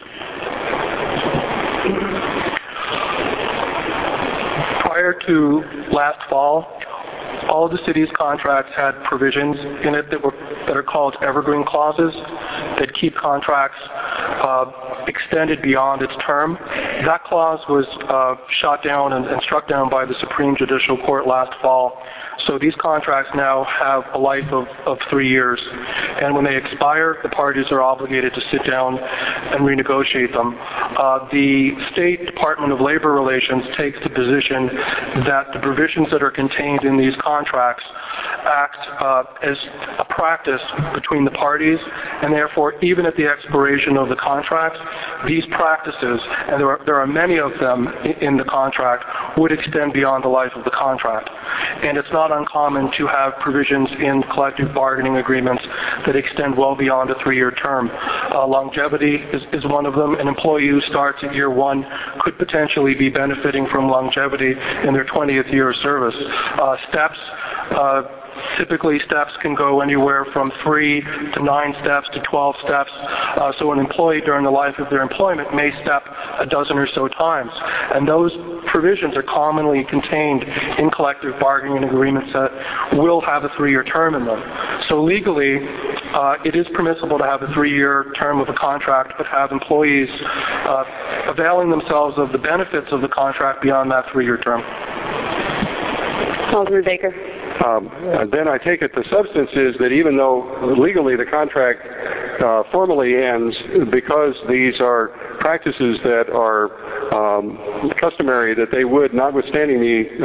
Prior to last fall, all of the city's contracts had provisions in it that are called evergreen clauses that keep contracts extended beyond its term. That clause was shot down and struck down by the Supreme Judicial Court last fall. So these contracts now have a life of 3 years. And when they expire, the parties are obligated to sit down and renegotiate them. The State Department of Labor Relations takes the position that the provisions that are contained in these contracts act as a practice between the parties, and therefore, even at the expiration of the contract, these practices, and there are many of them in the contract, would extend beyond the life of the contract. And it's not uncommon to have provisions in collective bargaining agreements that extend well beyond a 3-year term. Longevity is one of them. An employee who starts at year 1 could potentially be benefiting from longevity in their 20th year of service. Steps Typically, steps can go anywhere from 3 to 9 steps to 12 steps. So an employee during the life of their employment may step a dozen or so times. And those provisions are commonly contained in collective bargaining agreements that will have a 3-year term in them. So legally, it is permissible to have a 3-year term of a contract, but have employees availing themselves of the benefits of the contract beyond that 3-year term. Alderman Baker. Then I take it the substance is that even though legally the contract formally ends, because these are practices that are customary, that they would, notwithstanding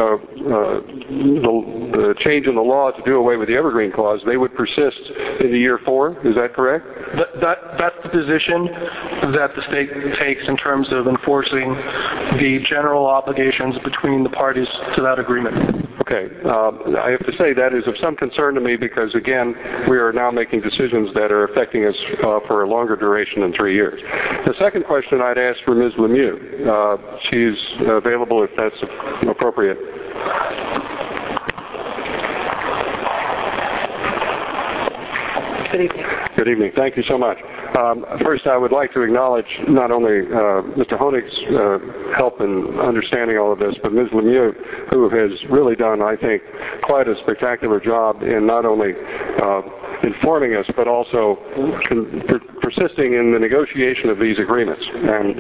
the change in the law to do away with the Evergreen Clause, they would persist into year 4. Is that correct? That's the position that the state takes in terms of enforcing the general obligations between the parties to that agreement. Okay. I have to say that is of some concern to me because, again, we are now making decisions that are affecting us for a longer duration than 3 years. The second question I'd ask for Ms. Lemieux. She's available if that's appropriate. Good evening. Good evening. Thank you so much. First, I would like to acknowledge not only Mr. Honig's help in understanding all of this, but Ms. Lemieux, who has really done, I think, quite a spectacular job in not only informing us, but also persisting in the negotiation of these agreements. And,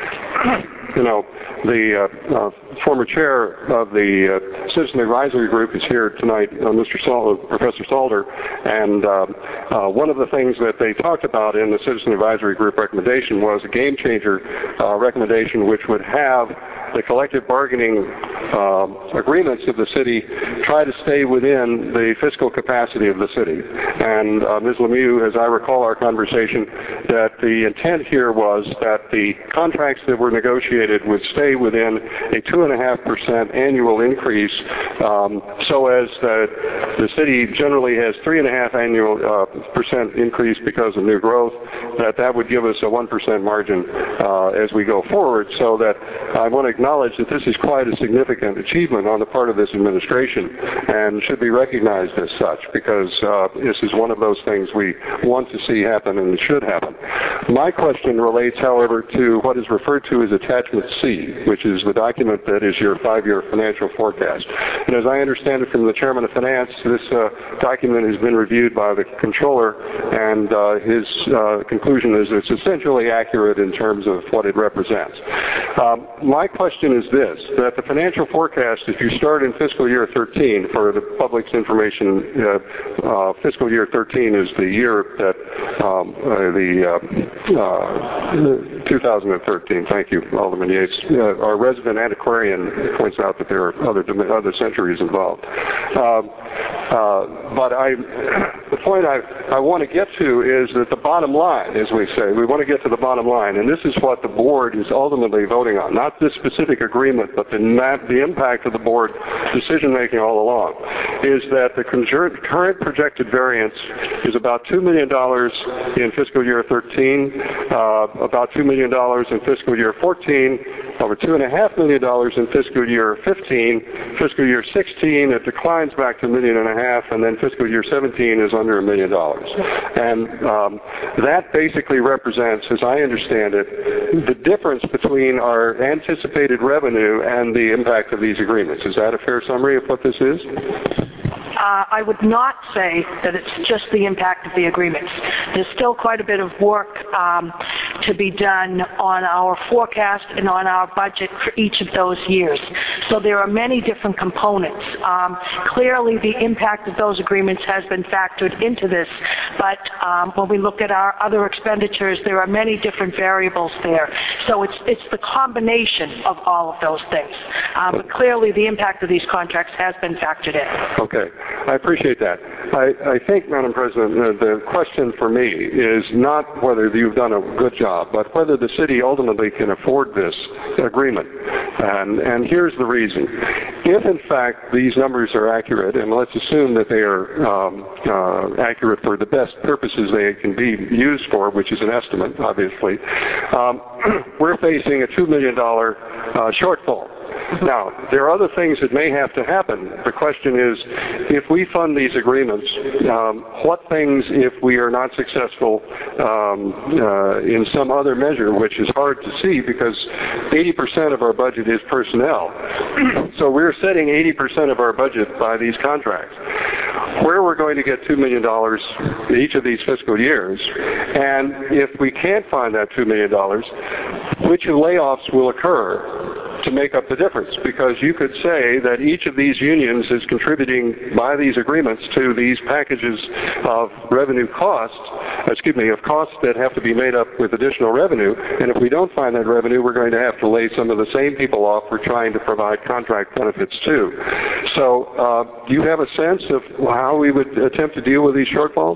the former chair of the Citizen Advisory Group is here tonight, Professor Salder, and one of the things that they talked about in the Citizen Advisory Group recommendation was a game changer recommendation which would have the collective bargaining agreements of the city try to stay within the fiscal capacity of the city. And Ms. Lemieux, as I recall our conversation, that the intent here was that the contracts that were negotiated would stay within a 2.5% annual increase, so as the city generally has 3.5% annual increase because of new growth, that would give us a 1% margin as we go forward, so that I want to acknowledge that this is quite a significant achievement on the part of this administration and should be recognized as such, because this is one of those things we want to see happen and should happen. My question relates, however, to what is referred to as Attachment C, which is the document that is your 5-year financial forecast. And as I understand it from the Chairman of Finance, this document has been reviewed by the Comptroller, and his conclusion is it's essentially accurate in terms of what it represents. My question is this, that the financial forecast, if you start in fiscal year 13, for the public's information, fiscal year 13 is the year that 2013, thank you, Alderman Yates. Our resident antiquarian points out that there are other centuries involved. But the point I want to get to is that the bottom line, as we say, we want to get to the bottom line, and this is what the board is ultimately voting on, not this specific agreement, but the impact of the board decision-making all along, is that the current projected variance is about $2 million in fiscal year 13, about $2 million in fiscal year 14, over $2.5 million in fiscal year 15, fiscal year 16 it declines back to $1.5 million, and then fiscal year 17 is under $1 million. And that basically represents, as I understand it, the difference between our anticipated revenue and the impact of these agreements. Is that a fair summary of what this is? I would not say that it's just the impact of the agreements. There's still quite a bit of work to be done on our forecast and on our budget for each of those years. So there are many different components. Clearly, the impact of those agreements has been factored into this, but when we look at our other expenditures, there are many different variables there. So it's the combination of all of those things. But clearly, the impact of these contracts has been factored in. Okay. I appreciate that. I think, Madam President, the question for me is not whether you've done a good job, but whether the city ultimately can afford this agreement. And here's the reason. If, in fact, these numbers are accurate, and let's assume that they are accurate for the best purposes they can be used for, which is an estimate, obviously, we're facing a $2 million shortfall. Now, there are other things that may have to happen. The question is, if we fund these agreements, what things, if we are not successful in some other measure, which is hard to see because 80% of our budget is personnel. So we're setting 80% of our budget by these contracts. Where we're going to get $2 million each of these fiscal years, and if we can't find that $2 million, which layoffs will occur to make up the difference? Because you could say that each of these unions is contributing by these agreements to these packages of revenue costs, of costs that have to be made up with additional revenue, and if we don't find that revenue, we're going to have to lay some of the same people off we're trying to provide contract benefits to. So do you have a sense of how we would attempt to deal with these shortfalls?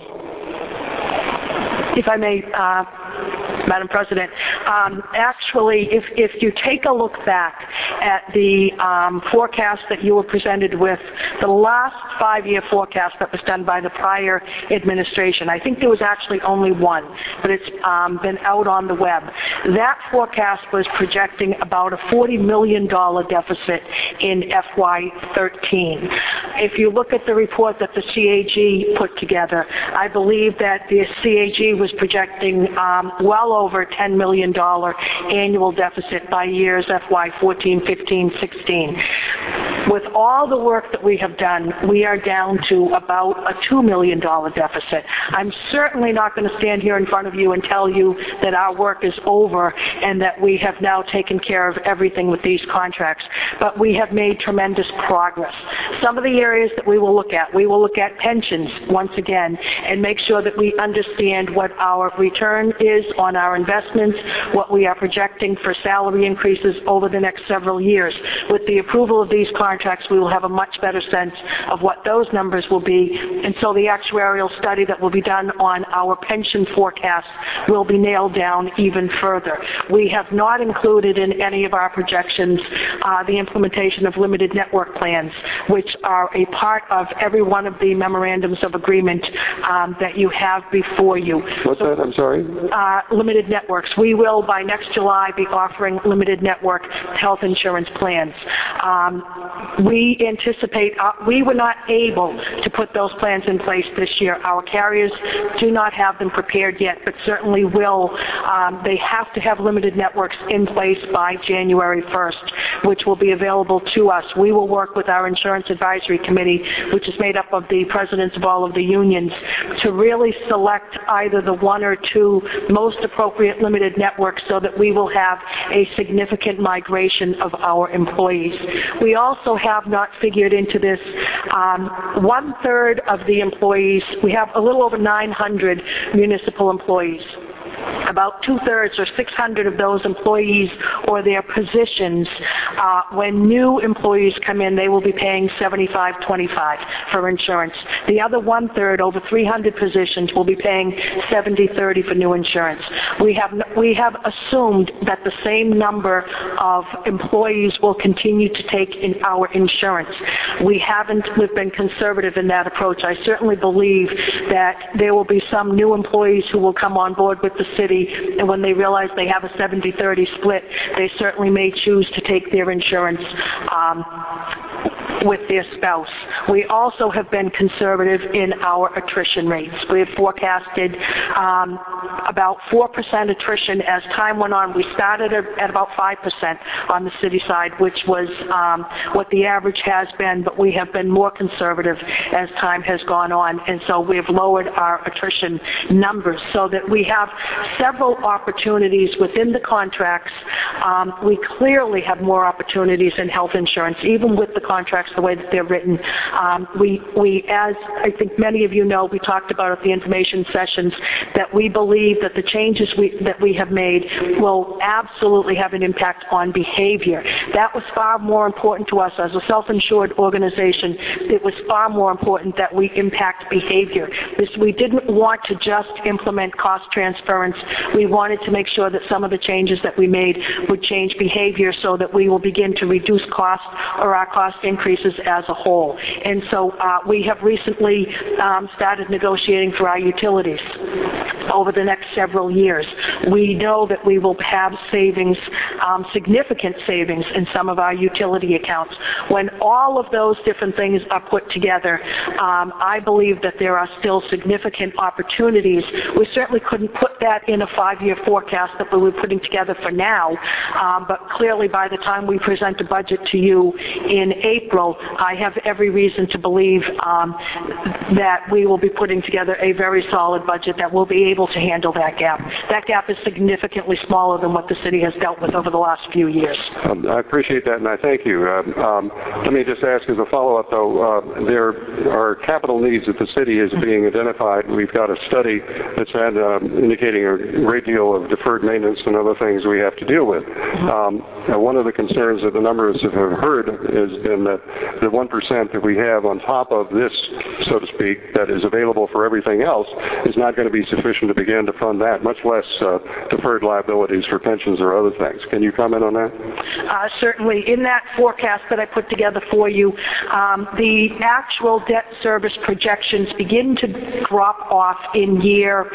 If I may, Madam President, actually, if you take a look back at the forecast that you were presented with, the last 5-year forecast that was done by the prior administration, I think there was actually only one, but it's been out on the web. That forecast was projecting about a $40 million deficit in FY13. If you look at the report that the CAG put together, I believe that the CAG was projecting well over $10 million annual deficit by years FY14, 15, 16. With all the work that we have done, we are down to about a $2 million deficit. I'm certainly not going to stand here in front of you and tell you that our work is over and that we have now taken care of everything with these contracts, but we have made tremendous progress. Some of the areas that we will look at pensions once again and make sure that we understand what our return is on our investments, what we are projecting for salary increases over the next several years. With the approval of these contracts, we will have a much better sense of what those numbers will be, and so the actuarial study that will be done on our pension forecast will be nailed down even further. We have not included in any of our projections the implementation of limited network plans, which are a part of every one of the memorandums of agreement that you have before you. What's that? I'm sorry? Limited networks. We will, by next July, be offering limited network health insurance plans. We anticipate, we were not able to put those plans in place this year. Our carriers do not have them prepared yet, but certainly will. They have to have limited networks in place by January 1st, which will be available to us. We will work with our Insurance Advisory Committee, which is made up of the presidents of all of the unions, to really select either the one or two most appropriate limited networks so that we will have a significant migration of our employees. We also have not figured into this 1/3 of the employees. We have a little over 900 municipal employees. About 2/3 or 600 of those employees or their positions, when new employees come in, they will be paying $75.25 for insurance. The other 1/3, over 300 positions, will be paying $70.30 for new insurance. We have assumed that the same number of employees will continue to take in our insurance. We've been conservative in that approach. I certainly believe that there will be some new employees who will come on board with the city, and when they realize they have a 70-30 split, they certainly may choose to take their insurance with their spouse. We also have been conservative in our attrition rates. We have forecasted about 4% attrition as time went on. We started at about 5% on the city side, which was what the average has been, but we have been more conservative as time has gone on, and so we have lowered our attrition numbers so that we have several opportunities within the contracts. We clearly have more opportunities in health insurance, even with the contracts the way that they're written. As I think many of you know, we talked about at the information sessions that we believe that the changes that we have made will absolutely have an impact on behavior. That was far more important to us as a self-insured organization. It was far more important that we impact behavior. We didn't want to just implement cost transference. We wanted to make sure that some of the changes that we made would change behavior so that we will begin to reduce costs or our cost increases as a whole. And so we have recently started negotiating for our utilities. over the next several years. We know that we will have savings, significant savings in some of our utility accounts. When all of those different things are put together, I believe that there are still significant opportunities. We certainly couldn't put that in a 5-year forecast that we were putting together for now, but clearly by the time we present a budget to you in April, I have every reason to believe that we will be putting together a very solid budget that will be able to handle that gap. That gap is significantly smaller than what the city has dealt with over the last few years. I appreciate that, and I thank you. Let me just ask as a follow-up, though, there are capital needs that the city is being identified. We've got a study that's had indicating a great deal of deferred maintenance and other things we have to deal with. One of the concerns that a number of us have heard has been that the 1% that we have on top of this, so to speak, that is available for everything else is not going to be sufficient to begin to fund that, much less deferred liabilities for pensions or other things. Can you comment on that? Certainly. In that forecast that I put together for you, the actual debt service projections begin to drop off in year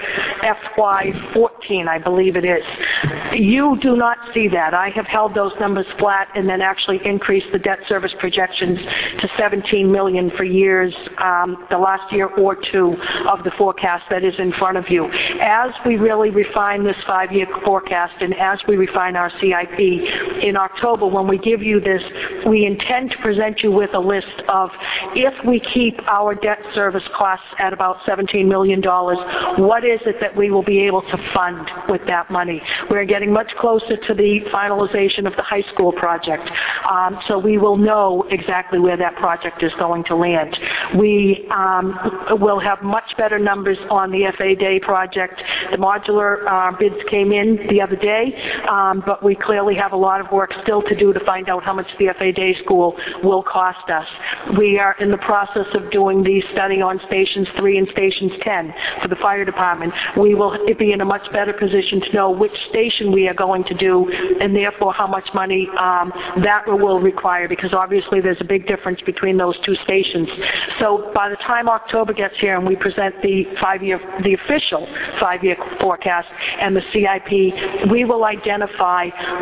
FY14, I believe it is. You do not see that. I have held those numbers flat and then actually increased the debt service projections to $17 million for years, the last year or two of the forecast that is in front of you. As we really refine this 5-year forecast and as we refine our CIP in October, when we give you this, we intend to present you with a list of, if we keep our debt service costs at about $17 million, what is it that we will be able to fund with that money? We're getting much closer to the finalization of the high school project, so we will know exactly where that project is going to land. We will have much better numbers on the FA Day project. The modular bids came in the other day, but we clearly have a lot of work still to do to find out how much the FA Day school will cost us. We are in the process of doing the study on Stations 3 and Stations 10 for the fire department. We will be in a much better position to know which station we are going to do and therefore how much money that will require, because obviously there's a big difference between those two stations. So by the time October gets here and we present the official 5-year forecast and the CIP, we will identify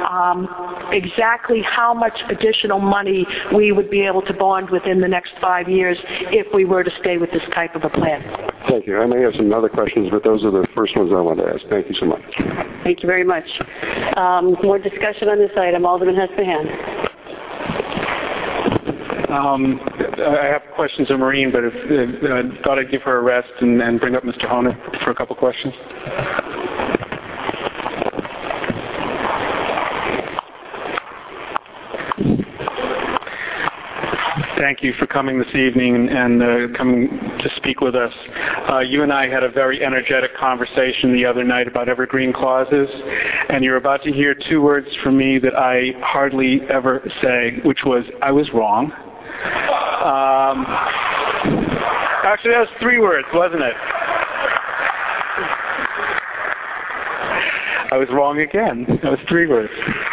exactly how much additional money we would be able to bond within the next 5 years if we were to stay with this type of a plan. Thank you. I may have some other questions, but those are the first ones I wanted to ask. Thank you so much. Thank you very much. More discussion on this item. Alderman Hespehan. I have questions of Maureen, but I thought I'd give her a rest and bring up Mr. Honer for a couple questions. Thank you for coming this evening and coming to speak with us. You and I had a very energetic conversation the other night about evergreen clauses, and you're about to hear 2 words from me that I hardly ever say, which was, I was wrong. Actually, that was 3 words, wasn't it? I was wrong again. That was 3 words.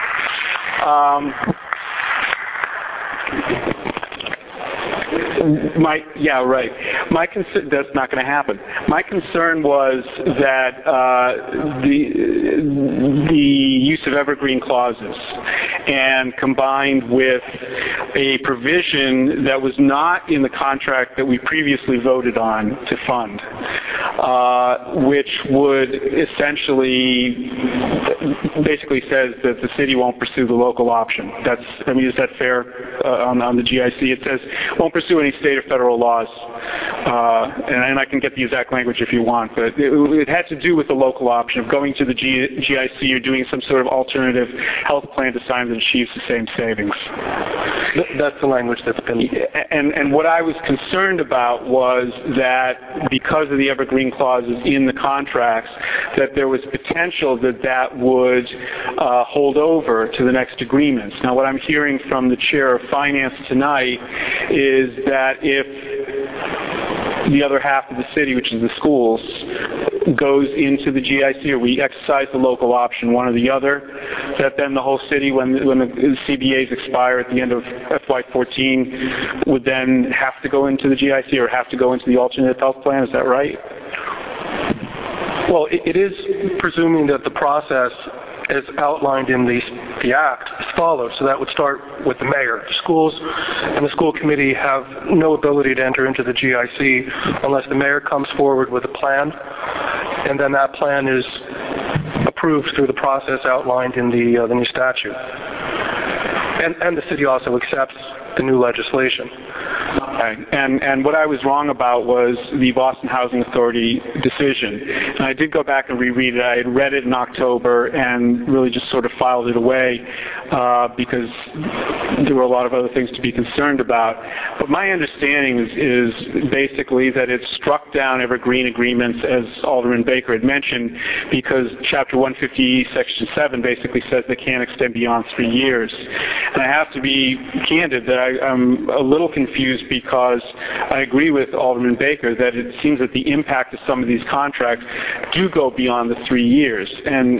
That's not going to happen. My concern was that the use of evergreen clauses, and combined with a provision that was not in the contract that we previously voted on to fund, which would essentially basically says that the city won't pursue the local option. Is that fair on the GIC? It says won't pursue any state or federal laws, and I can get the exact language if you want, but it had to do with the local option of going to the GIC or doing some sort of alternative health plan to sign that achieves the same savings. That's the language that's been... And what I was concerned about was that because of the evergreen clauses in the contracts, that there was potential that would hold over to the next agreements. Now, what I'm hearing from the Chair of Finance tonight is that if the other half of the city, which is the schools, goes into the GIC, or we exercise the local option, one or the other, that then the whole city, when the CBAs expire at the end of FY14, would then have to go into the GIC or have to go into the alternate health plan. Is that right? Well, it is presuming that the process as outlined in the Act is followed. So that would start with the mayor. The schools and the school committee have no ability to enter into the GIC unless the mayor comes forward with a plan, and then that plan is approved through the process outlined in the new statute. And the city also accepts the new legislation. Okay. And what I was wrong about was the Boston Housing Authority decision. And I did go back and reread it. I had read it in October and really just sort of filed it away because there were a lot of other things to be concerned about. But my understanding is basically that it struck down evergreen agreements, as Alderman Baker had mentioned, because Chapter 150E, Section 7 basically says they can't extend beyond 3 years. And I have to be candid that I'm a little confused because I agree with Alderman Baker that it seems that the impact of some of these contracts do go beyond the 3 years. And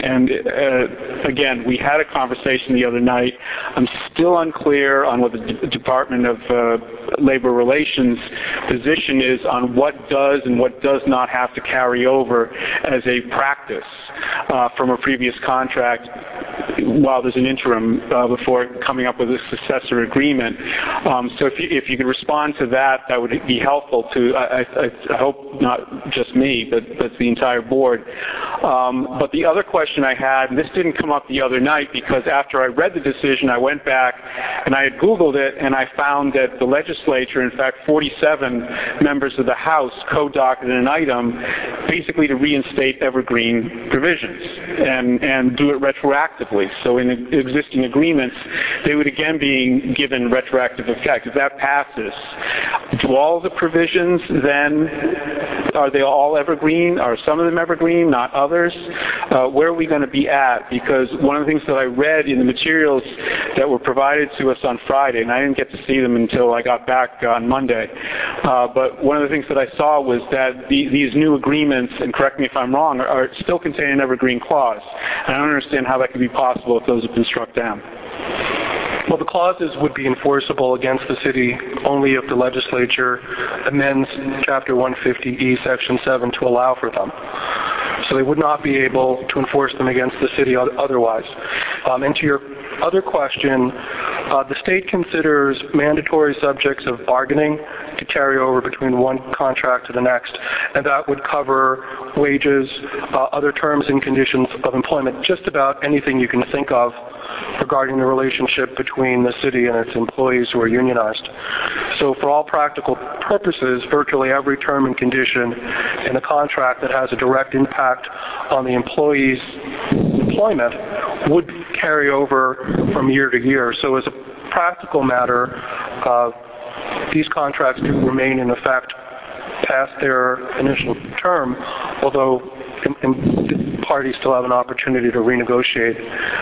again, we had a conversation the other night. I'm still unclear on what the Department of Labor Relations position is on what does and what does not have to carry over as a practice from a previous contract while there's an interim before coming up with a successor agreement. So if you could respond to that, that would be helpful to, I hope not just me, but the entire board. But the other question I had, and this didn't come up the other night because after I read the decision, I went back and I had Googled it and I found that the legislature, in fact 47 members of the House, co-docketed an item basically to reinstate evergreen provisions and do it retroactively. So in existing agreements, they would again be given retroactive effect. If that passes, do all the provisions then, are they all evergreen? Are some of them evergreen, not others? Where are we going to be at? Because one of the things that I read in the materials that were provided to us on Friday, and I didn't get to see them until I got back on Monday, but one of the things that I saw was that these new agreements, and correct me if I'm wrong, are still contain an evergreen clause. And I don't understand how that could be possible if those have been struck down. Well, the clauses would be enforceable against the city only if the legislature amends Chapter 150E, Section 7 to allow for them. So they would not be able to enforce them against the city otherwise. And to your other question, the state considers mandatory subjects of bargaining to carry over between one contract to the next, and that would cover wages, other terms and conditions of employment, just about anything you can think of regarding the relationship between the city and its employees who are unionized. So for all practical purposes, virtually every term and condition in a contract that has a direct impact on the employee's employment would carry over from year to year. So as a practical matter, these contracts do remain in effect past their initial term, although the parties still have an opportunity to renegotiate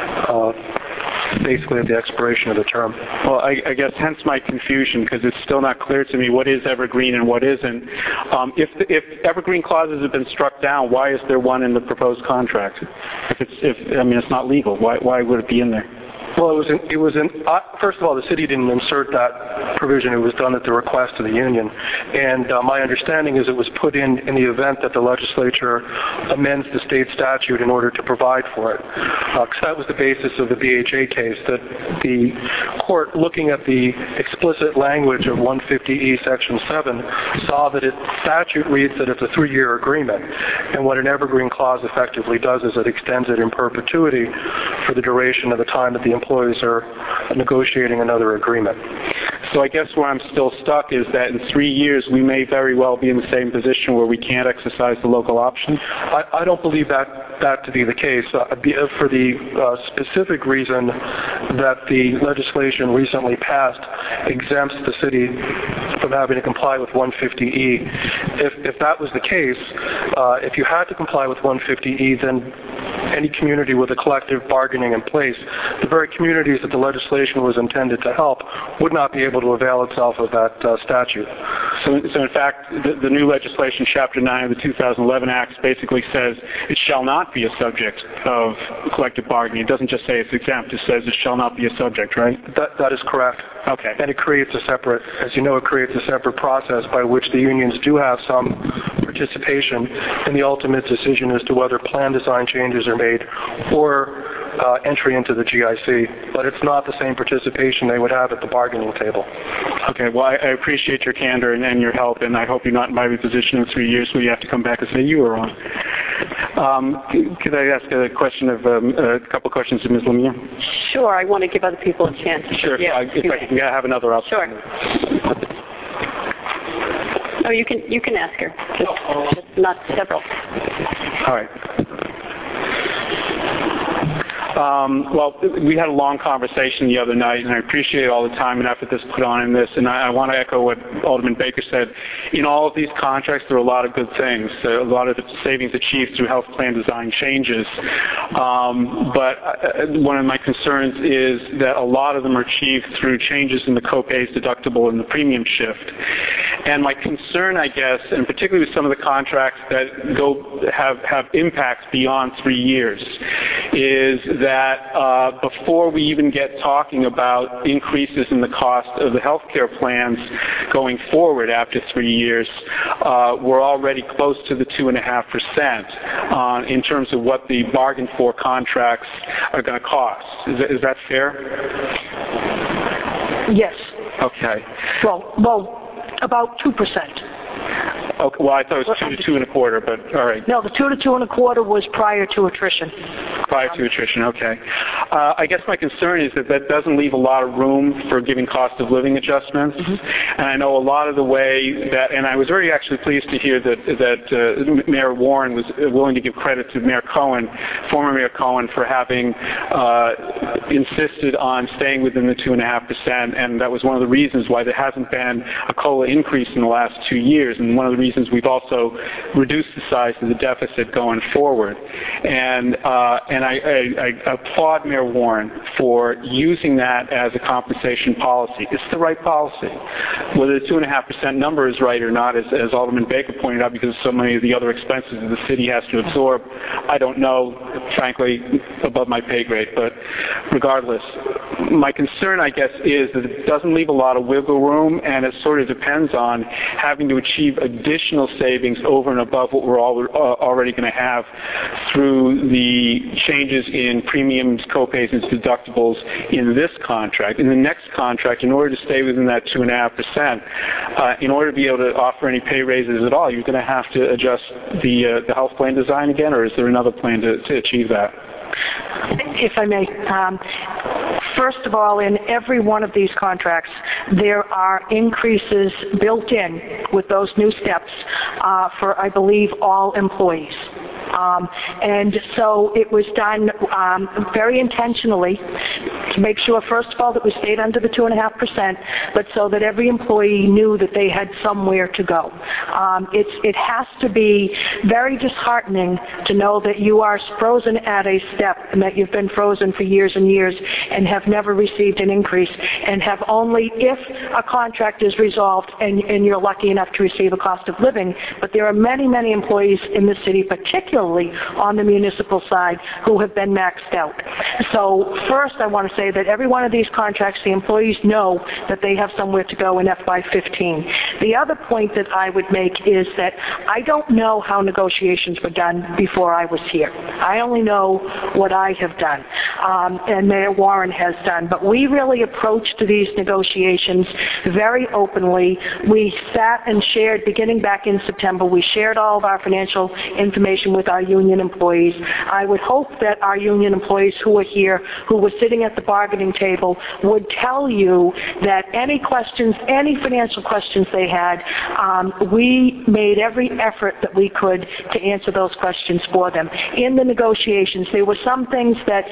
basically at the expiration of the term. Well, I guess hence my confusion, because it's still not clear to me what is evergreen and what isn't. If evergreen clauses have been struck down, why is there one in the proposed contract? It's not legal. Why would it be in there? Well, first of all, the city didn't insert that provision. It was done at the request of the union. And my understanding is it was put in the event that the legislature amends the state statute in order to provide for it. Because that was the basis of the BHA case, that the court, looking at the explicit language of 150E Section 7, saw that statute reads that it's a 3-year agreement. And what an evergreen clause effectively does is it extends it in perpetuity for the duration of the time that the employees are negotiating another agreement. So I guess where I'm still stuck is that in 3 years we may very well be in the same position where we can't exercise the local option. I don't believe that to be the case for the specific reason that the legislation recently passed exempts the city from having to comply with 150E. If that was the case, if you had to comply with 150E, then any community with a collective bargaining in place, the very communities that the legislation was intended to help would not be able to avail itself of that statute. So in fact, the new legislation, Chapter 9 of the 2011 Act, basically says it shall not be a subject of collective bargaining. It doesn't just say it's exempt. It says it shall not be a subject, right? That is correct. Okay. And it creates a separate, as you know, it creates a separate process by which the unions do have some participation in the ultimate decision as to whether plan design changes are made or entry into the GIC. But it's not the same participation they would have at the bargaining table. Okay. Well, I appreciate your candor and your help, and I hope you're not in my position in 3 years where you have to come back and say you were wrong. Could I ask a question of a couple of questions to Ms. Lemire? Sure. I want to give other people a chance. Sure. Yeah. If I can have another opportunity. Sure. Oh, you can ask her. Just not several. All right. Well, we had a long conversation the other night, and I appreciate all the time and effort that's put on in this. And I want to echo what Alderman Baker said. In all of these contracts, there are a lot of good things. There are a lot of the savings achieved through health plan design changes. But one of my concerns is that a lot of them are achieved through changes in the co-pays, deductible, and the premium shift. And my concern, I guess, and particularly with some of the contracts that have impacts beyond 3 years, is that before we even get talking about increases in the cost of the health care plans going forward after 3 years, we're already close to the 2.5% in terms of what the bargain for contracts are going to cost. Is that fair? Yes. Okay. Well, about 2%. Okay, well, I thought it was 2 to 2.25, but all right. No, the 2 to 2.25 was prior to attrition. Prior to attrition, okay. I guess my concern is that doesn't leave a lot of room for giving cost of living adjustments. Mm-hmm. And I know a lot of the way that, and I was very actually pleased to hear that Mayor Warren was willing to give credit to Mayor Cohen, former Mayor Cohen, for having insisted on staying within the 2.5%, and that was one of the reasons why there hasn't been a COLA increase in the last 2 years, and one of the reasons we've also reduced the size of the deficit going forward. And I applaud Mayor Warren for using that as a compensation policy. It's the right policy. Whether the 2.5% number is right or not, as Alderman Baker pointed out, because so many of the other expenses that the city has to absorb, I don't know, frankly, above my pay grade. But regardless, my concern, I guess, is that it doesn't leave a lot of wiggle room, and it sort of depends on having to achieve additional savings over and above what we're already going to have through the changes in premiums, co-pays, and deductibles in this contract. In the next contract, in order to stay within that 2.5%, in order to be able to offer any pay raises at all, you're going to have to adjust the health plan design again, or is there another plan to achieve that? If I may, first of all, in every one of these contracts, there are increases built in with those new steps for, I believe, all employees. And so it was done very intentionally to make sure, first of all, that we stayed under the 2.5%, but so that every employee knew that they had somewhere to go. It has to be very disheartening to know that you are frozen at a step and that you've been frozen for years and years and have never received an increase and have only, if a contract is resolved and you're lucky enough to receive a cost of living, but there are many, many employees in the city, particularly on the municipal side, who have been maxed out. So first I want to say that every one of these contracts, the employees know that they have somewhere to go in FY15. The other point that I would make is that I don't know how negotiations were done before I was here. I only know what I have done, and Mayor Warren has done. But we really approached these negotiations very openly. We sat and shared, beginning back in September, we shared all of our financial information with our union employees. I would hope that our union employees who are here, who were sitting at the bargaining table, would tell you that any questions, any financial questions they had, we made every effort that we could to answer those questions for them. In the negotiations, there were some things that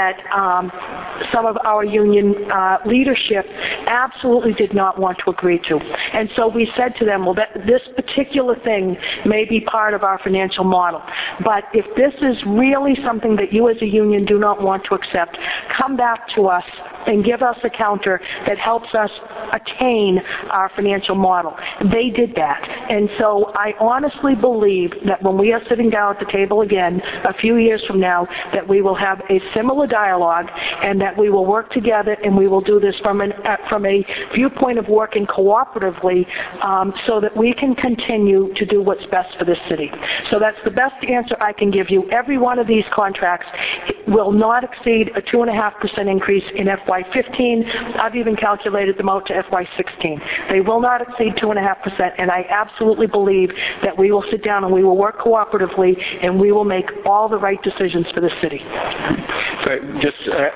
some of our union leadership absolutely did not want to agree to. And so we said to them, well, this particular thing may be part of our financial model. But if this is really something that you as a union do not want to accept, come back to us and give us a counter that helps us attain our financial model. They did that. And so I honestly believe that when we are sitting down at the table again a few years from now, that we will have a similar dialogue and that we will work together and we will do this from a viewpoint of working cooperatively so that we can continue to do what's best for this city. So that's the best answer I can give you. Every one of these contracts will not exceed a 2.5% increase in FY15. I've even calculated them out to FY16. They will not exceed 2.5%, and I absolutely believe that we will sit down and we will work cooperatively and we will make all the right decisions for the city. So just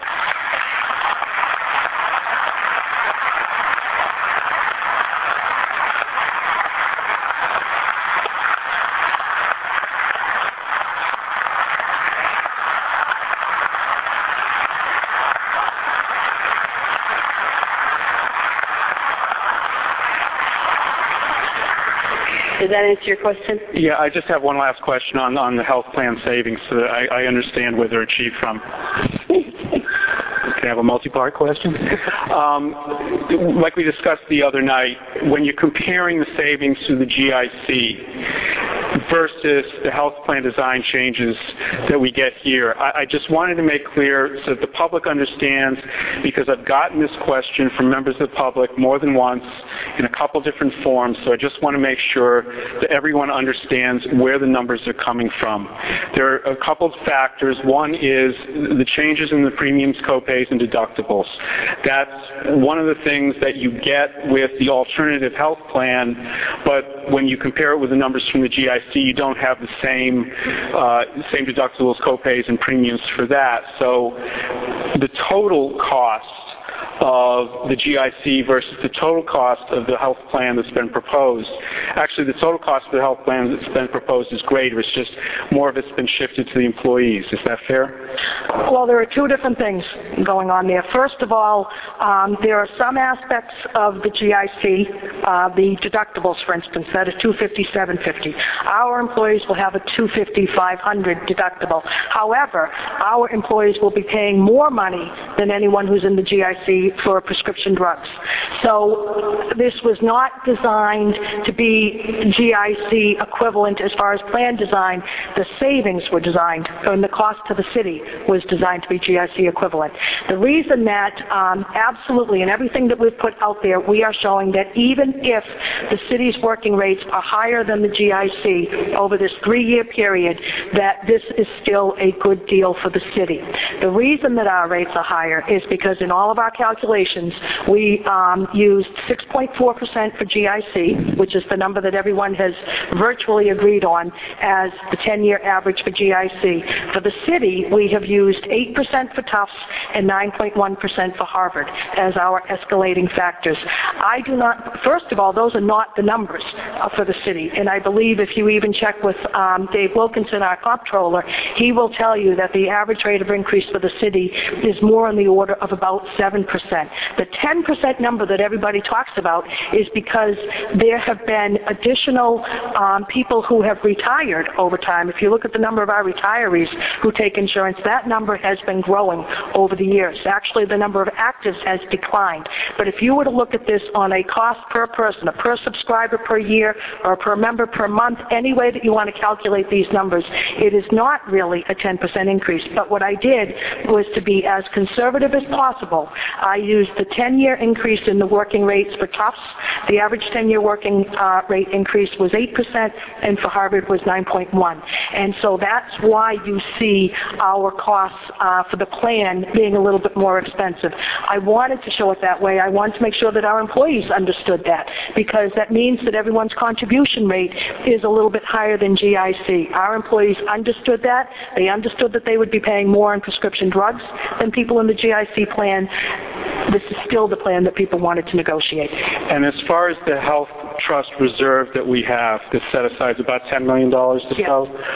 Does that answer your question? Yeah, I just have one last question on the health plan savings so that I understand where they're achieved from. Can I have a multi-part question? Like we discussed the other night, when you're comparing the savings to the GIC versus the health plan design changes that we get here, I just wanted to make clear so that the public understands, because I've gotten this question from members of the public more than once in a couple different forms, so I just want to make sure that everyone understands where the numbers are coming from. There are a couple of factors. One is the changes in the premiums, copays, and deductibles. That's one of the things that you get with the alternative health plan, but when you compare it with the numbers from the GIC, you don't have the same deductibles, copays, and premiums for that. So the total cost of the GIC versus the total cost of the health plan that's been proposed. Actually, the total cost of the health plan that's been proposed is greater. It's just more of it's been shifted to the employees. Is that fair? Well, there are two different things going on there. First of all, there are some aspects of the GIC, the deductibles, for instance, that are $250, $750. Our employees will have a $250, $500 deductible. However, our employees will be paying more money than anyone who's in the GIC for prescription drugs. So this was not designed to be GIC equivalent as far as plan design. The savings were designed, and the cost to the city was designed to be GIC equivalent. The reason that absolutely in everything that we've put out there, we are showing that even if the city's working rates are higher than the GIC over this 3-year period, that this is still a good deal for the city. The reason that our rates are higher is because in all of our calculations, we used 6.4% for GIC, which is the number that everyone has virtually agreed on as the 10-year average for GIC. For the city, we have used 8% for Tufts and 9.1% for Harvard as our escalating factors. I do not, first of all, those are not the numbers for the city, and I believe if you even check with Dave Wilkinson, our comptroller, he will tell you that the average rate of increase for the city is more in the order of about 7%. The 10% number that everybody talks about is because there have been additional people who have retired over time. If you look at the number of our retirees who take insurance, that number has been growing over the years. Actually, the number of actives has declined. But if you were to look at this on a cost per person, a per subscriber per year, or per member per month, any way that you want to calculate these numbers, it is not really a 10% increase. But what I did was to be as conservative as possible. I used the 10-year increase in the working rates for Tufts. The average 10-year working rate increase was 8%, and for Harvard was 9.1%. And so that's why you see our costs for the plan being a little bit more expensive. I wanted to show it that way. I wanted to make sure that our employees understood that, because that means that everyone's contribution rate is a little bit higher than GIC. Our employees understood that. They understood that they would be paying more on prescription drugs than people in the GIC plan. This is still the plan that people wanted to negotiate. And as far as the health trust reserve that we have, that's set aside, is about $10 million to sell? Yeah.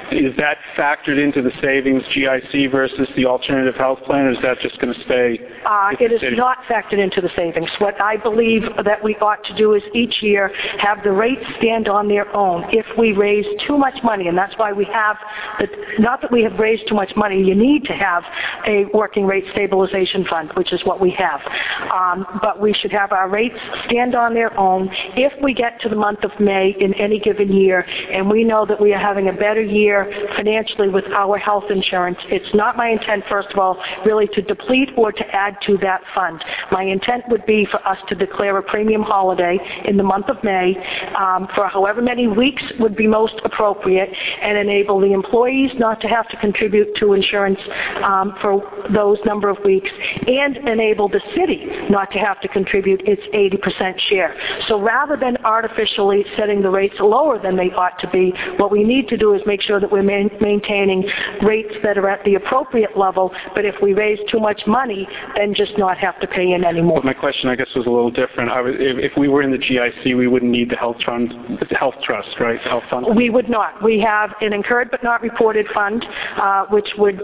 Is that factored into the savings GIC versus the alternative health plan, or is that just going to stay? It is not factored into the savings. What I believe that we ought to do is each year have the rates stand on their own. If we raise too much money, and that's why we have, not that we have raised too much money, you need to have a working rate stabilization fund, which is what we have. But we should have our rates stand on their own. If we get to the month of May in any given year, and we know that we are having a better year financially with our health insurance, it's not my intent, first of all, really to deplete or to add to that fund. My intent would be for us to declare a premium holiday in the month of May for however many weeks would be most appropriate, and enable the employees not to have to contribute to insurance for those number of weeks, and enable the city not to have to contribute its 80% share. So rather than artificially setting the rates lower than they ought to be, what we need to do is make sure that we're maintaining rates that are at the appropriate level, but if we raise too much money, then just not have to pay in anymore. But my question, I guess, was a little different. If we were in the GIC, we wouldn't need the health trust, right? Health fund? We would not. We have an incurred but not reported fund, which would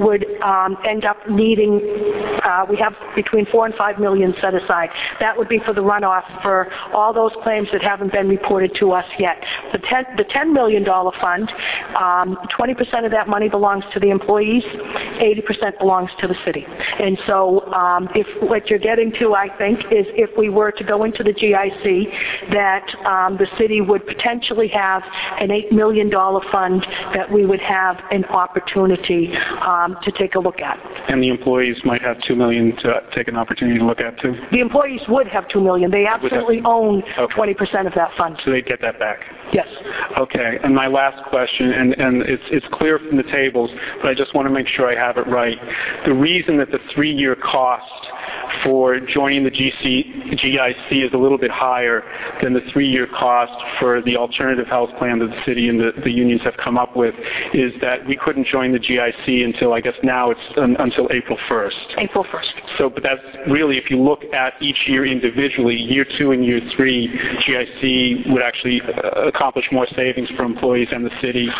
end up needing, we have between $4 and $5 million set aside. That would be for the runoff for all those claims that haven't been reported to us yet. The $10 million fund, 20% of that money belongs to the employees, 80% belongs to the city. And so if what you're getting to, I think, is if we were to go into the GIC, that the city would potentially have an $8 million fund that we would have an opportunity to take a look at. And the employees might have $2 million to take an opportunity to look at too? The employees would have $2 million. They absolutely own 20% of that fund. So they'd get that back? Yes. Okay. And my last question, and it's clear from the tables, but I just want to make sure I have it right. The reason that the 3-year cost for joining the GIC is a little bit higher than the 3-year cost for the alternative health plan that the city and the unions have come up with is that we couldn't join the GIC until, I guess now it's until April 1st. April 1st. So, but that's really, if you look at each year individually, year 2 and year 3, GIC would actually accomplish more savings for employees and the city.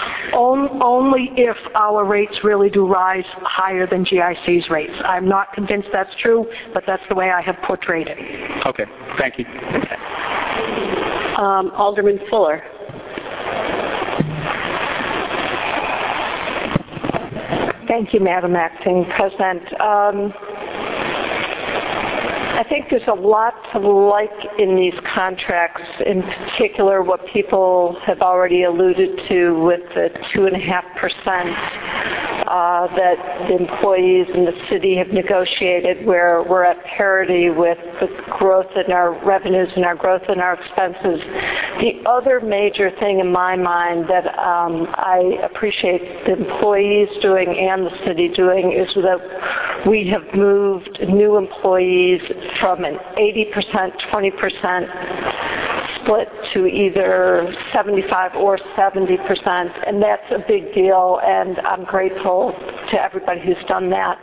Only if our rates really do rise higher than GIC's rates. I'm not convinced that's true, but that's the way I have portrayed it. Okay. Thank you. Alderman Fuller. Thank you, Madam Acting President. I think there's a lot to like in these contracts, in particular what people have already alluded to with the 2.5% that the employees in the city have negotiated, where we're at parity with the growth in our revenues and our growth in our expenses. The other major thing in my mind that I appreciate the employees doing and the city doing is that we have moved new employees from an 80%, 20% split to either 75 or 70%, and that's a big deal, and I'm grateful to everybody who's done that.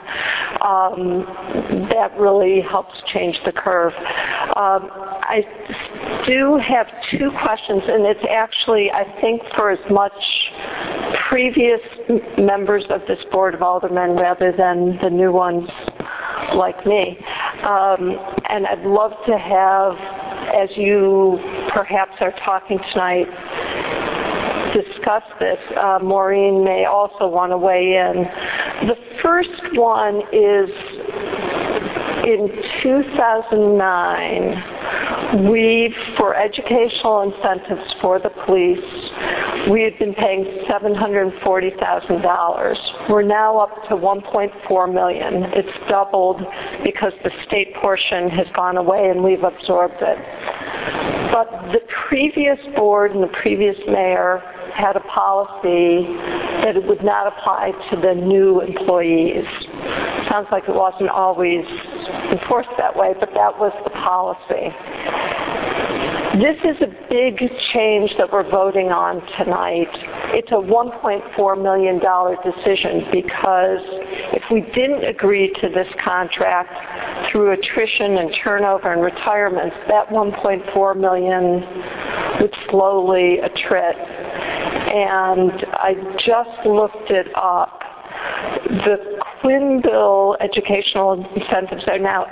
That really helps change the curve. I do have 2 questions, and it's actually, I think, for as much previous members of this Board of Aldermen rather than the new ones like me. And I'd love to have, as you perhaps are talking tonight, discuss this. Maureen may also want to weigh in. The first one is in 2009, for educational incentives for the police, we had been paying $740,000. We're now up to $1.4 million. It's doubled because the state portion has gone away and we've absorbed it. But the previous board and the previous mayor had a policy that it would not apply to the new employees. Sounds like it wasn't always enforced that way, but that was the policy. This is a big change that we're voting on tonight. It's a $1.4 million decision because if we didn't agree to this contract through attrition and turnover and retirements, that $1.4 million would slowly attrit. and I just looked it up. The Quinn bill educational incentives are now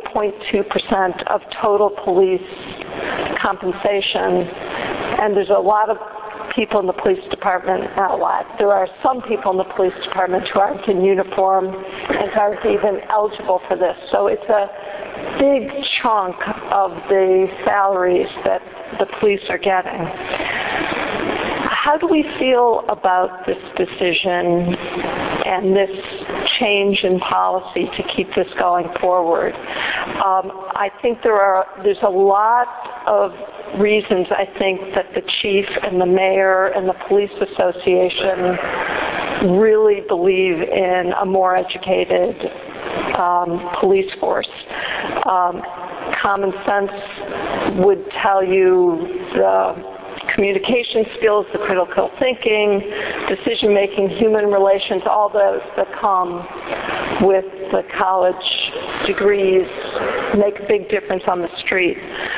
8.2% of total police compensation, and there's a lot of people in the police department, not a lot, there are some people in the police department who aren't in uniform and aren't even eligible for this. So it's a big chunk of the salaries that the police are getting. How do we feel about this decision and this change in policy to keep this going forward? I think there's a lot of reasons I think that the chief and the mayor and the police association really believe in a more educated police force. Common sense would tell you the communication skills, the critical thinking, decision-making, human relations, all those that come with the college degrees make a big difference on the street.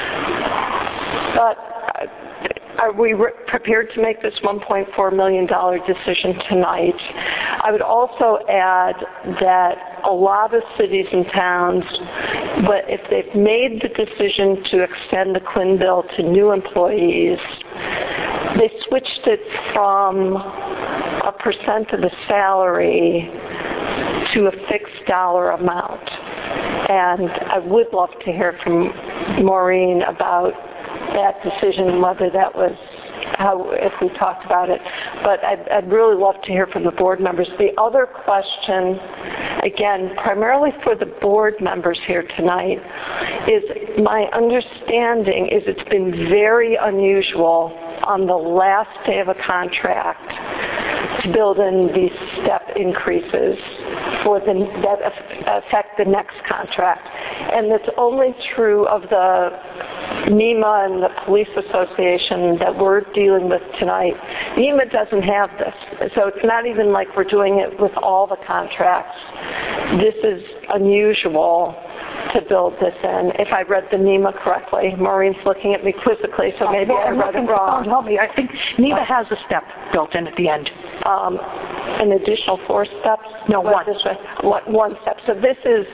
But are we prepared to make this $1.4 million decision tonight? I would also add that a lot of cities and towns, but if they've made the decision to extend the Quinn bill to new employees, they switched it from a percent of the salary to a fixed dollar amount. And I would love to hear from Maureen about that decision, whether that was if we talked about it. But I'd really love to hear from the board members. The other question, again, primarily for the board members here tonight, is my understanding is it's been very unusual on the last day of a contract to build in these step increases that affect the next contract. And it's only true of the NEMA and the Police Association that we're dealing with tonight. NEMA doesn't have this, so it's not even like we're doing it with all the contracts. This is unusual to build this in, if I read the NEMA correctly. Maureen's looking at me quizzically, so maybe I read it wrong. Help me. I think NEMA has a step built in at the end. An additional 4 steps? No, one. This way. One step. So this is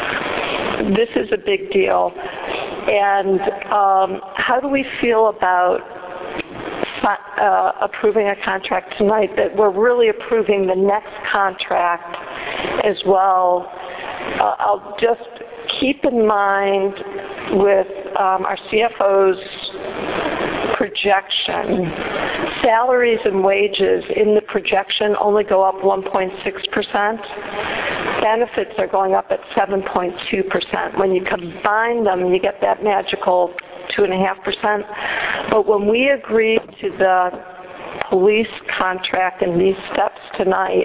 a big deal. And how do we feel about approving a contract tonight that we're really approving the next contract as well? I'll just keep in mind with our CFO's projection, salaries and wages in the projection only go up 1.6%. Benefits are going up at 7.2%. When you combine them, you get that magical 2.5%. But when we agreed to the police contract and these steps tonight,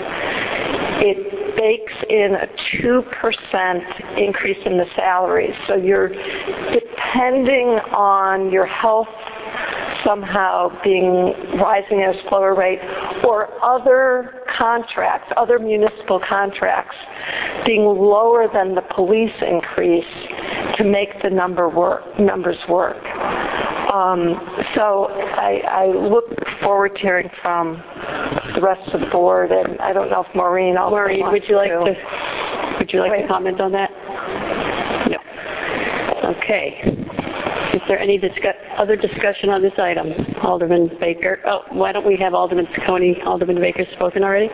it bakes in a 2% increase in the salaries. So you're depending on your health somehow rising at a slower rate, or other contracts, other municipal contracts being lower than the police increase to make the numbers work. So I look forward to hearing from the rest of the board, and I don't know if Maureen would you like to comment on that? No. Okay. Is there any other discussion on this item? Alderman Baker. Oh, why don't we have Alderman Ciccone, Alderman Baker spoken already?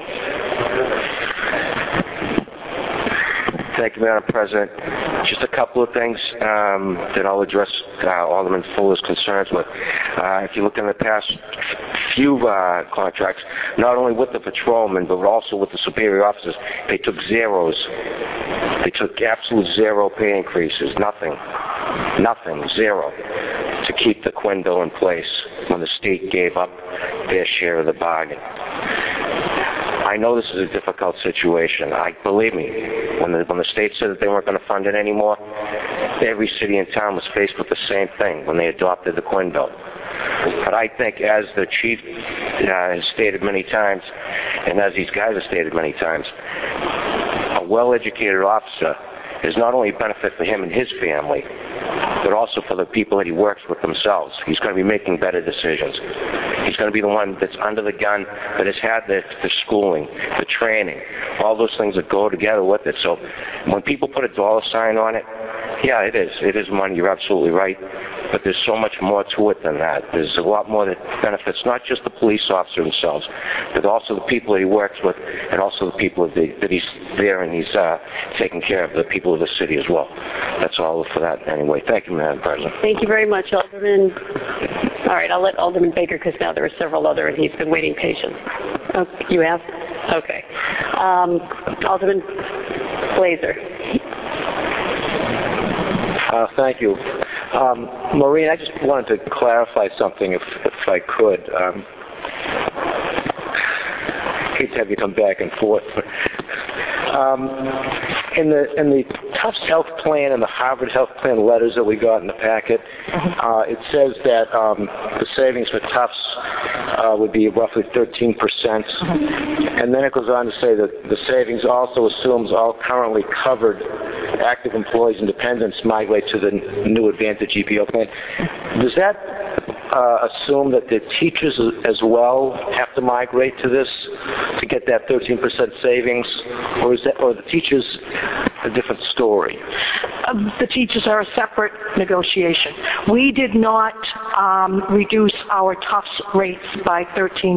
Thank you, Madam President. Just a couple of things that I'll address Alderman Fuller's concerns with. If you look in the past few contracts, not only with the patrolmen, but also with the superior officers, they took zeros. They took absolute zero pay increases, nothing, zero, to keep the Quinn bill in place when the state gave up their share of the bargain. I know this is a difficult situation. Believe me, when the state said that they weren't going to fund it anymore, every city and town was faced with the same thing when they adopted the Quinn bill. But I think, as the chief has stated many times, and as these guys have stated many times, a well-educated officer is not only a benefit for him and his family, but also for the people that he works with themselves. He's going to be making better decisions. He's going to be the one that's under the gun, that has had the schooling, the training, all those things that go together with it. So when people put a dollar sign on it, yeah, it is. It is money. You're absolutely right. But there's so much more to it than that. There's a lot more that benefits not just the police officer themselves, but also the people that he works with, and also the people that he's there and he's taking care of, the people of the city as well. That's all for that anyway. Thank you, Madam President. Thank you very much, Alderman. All right, I'll let Alderman Baker, because now there are several other, and he's been waiting patiently. Oh, you have? Okay. Alderman Blazer. Thank you. Maureen, I just wanted to clarify something, if I could. I hate to have you come back and forth. In the Tufts Health Plan and the Harvard Health Plan letters that we got in the packet, it says that the savings for Tufts would be roughly 13%. And then it goes on to say that the savings also assumes all currently covered active employees and dependents migrate to the new Advantage EPO plan. Does that assume that the teachers as well have to migrate to this to get that 13% savings, or the teachers a different story? The teachers are a separate negotiation. We did not reduce our Tufts rates by 13%.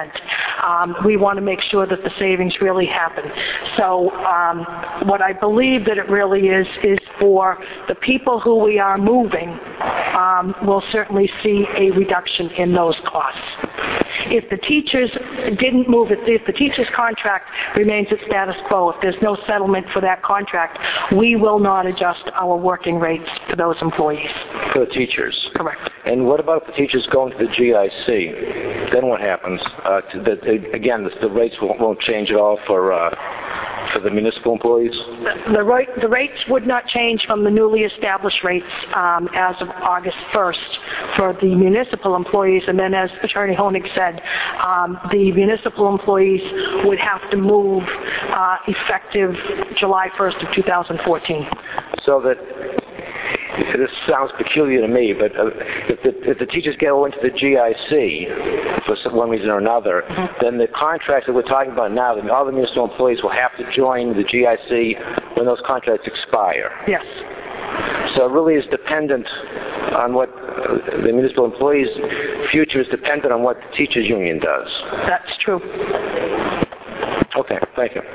We want to make sure that the savings really happen. So what I believe that it really is for the people who we are moving, we'll certainly see a reduction in those costs. If the teachers didn't move it, if the teacher's contract remains at status quo, if there's no settlement for that contract, we will not adjust our working rates for those employees. For the teachers? Correct. And what about if the teachers go into the GIC? Then what happens? Again, the rates won't change at all for the municipal employees? The rates would not change from the newly established rates as of August 1st for the municipal employees, and then as Attorney Honig said, the municipal employees would have to move effective July 1st of 2014. So that, this sounds peculiar to me, but if the teachers go into the GIC for one reason or another, then the contracts that we're talking about now, then all the municipal employees will have to join the GIC when those contracts expire. Yes. So it really is dependent on what the municipal employees' future is dependent on what the teachers' union does. That's true. Okay, thank you.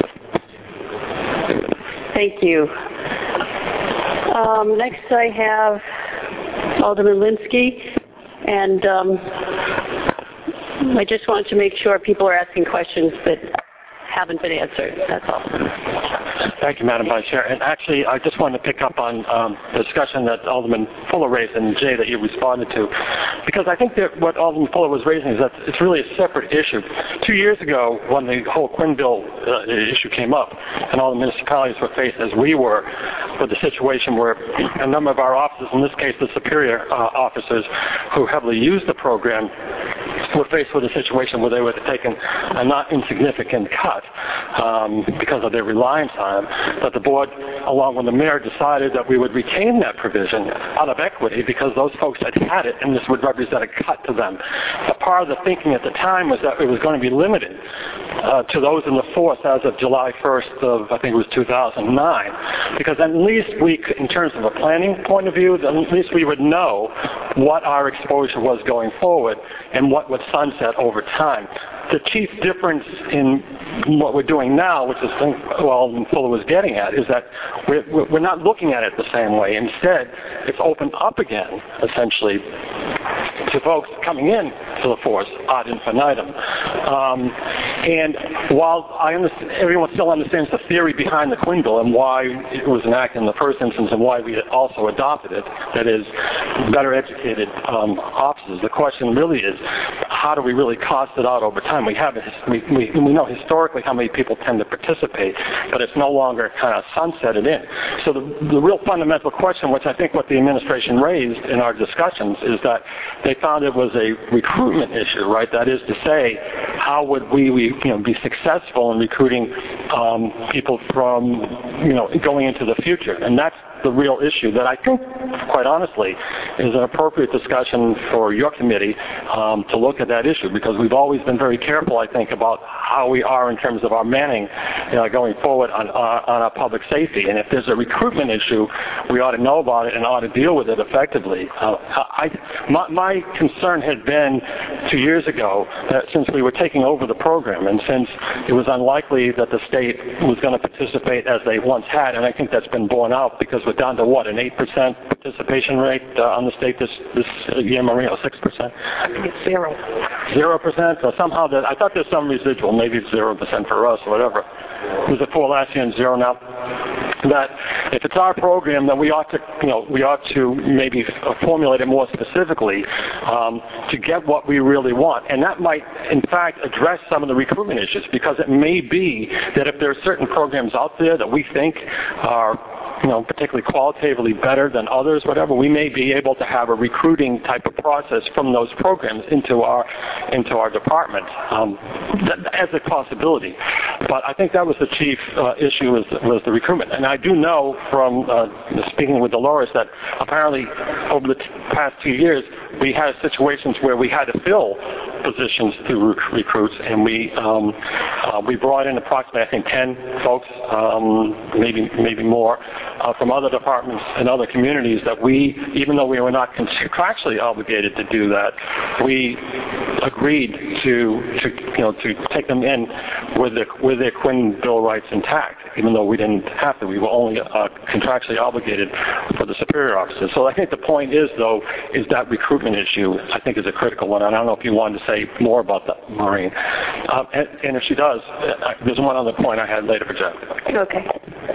Thank you. Next I have Alderman Linsky, and I just want to make sure people are asking questions that haven't been answered. That's all. Thank you, Madam Vice Chair. And actually, I just wanted to pick up on the discussion that Alderman Fuller raised and Jay that you responded to, because I think that what Alderman Fuller was raising is that it's really a separate issue. 2 years ago, when the whole Quinn bill issue came up, and all the municipalities were faced, as we were, with the situation where a number of our officers, in this case the superior officers who heavily used the program, were faced with a situation where they were taking a not insignificant cut because of their reliance on it, that the board, along with the mayor, decided that we would retain that provision out of equity because those folks had had it and this would represent a cut to them. But part of the thinking at the time was that it was going to be limited to those in the force as of July 1st of, I think it was 2009, because at least we, in terms of a planning point of view, at least we would know what our exposure was going forward and what would sunset over time. The chief difference in what we're doing now, which is what Alderman Fuller was getting at, is that we're not looking at it the same way. Instead, it's opened up again, essentially, to folks coming in to the force ad infinitum. And while I understand, everyone still understands the theory behind the Quinn bill and why it was enacted in the first instance and why we also adopted it, that is, better educated officers. The question really is, how do we really cost it out over time? We know historically how many people tend to participate, but it's no longer kind of sunsetted in. So the real fundamental question, which I think what the administration raised in our discussions, is that they found it was a recruitment issue, right? That is to say, how would we be successful in recruiting people from, going into the future? And that's the real issue that I think, quite honestly, is an appropriate discussion for your committee to look at that issue, because we've always been very careful, I think, about how we are in terms of our manning going forward on our public safety. And if there's a recruitment issue, we ought to know about it and ought to deal with it effectively. My concern had been 2 years ago that since we were taking over the program and since it was unlikely that the state was going to participate as they once had, and I think that's been borne out because we're down to what, an 8% participation rate on the state this year, Marino, 6%? I think it's 0. 0%? Or somehow that, I thought there's some residual, maybe it's 0% for us or whatever. Was it 4 last year and 0 now? That if it's our program, then we ought to maybe formulate it more specifically to get what we really want. And that might, in fact, address some of the recruitment issues, because it may be that if there are certain programs out there that we think are particularly qualitatively better than others, whatever, we may be able to have a recruiting type of process from those programs into our department as a possibility. But I think that was the chief issue was the recruitment. And I do know from speaking with Dolores that apparently over the past 2 years we had situations where we had to fill positions through recruits, and we brought in approximately, I think, 10 folks, maybe more, from other departments and other communities that we, even though we were not contractually obligated to do that, we agreed to take them in with their Quinn Bill rights intact, even though we didn't have to. We were only contractually obligated for the superior officers. So I think the point is, though, is that recruitment issue, I think, is a critical one. And I don't know if you wanted to say more about that, Maureen. And if she does, there's one other point I had later for Jeff. Okay.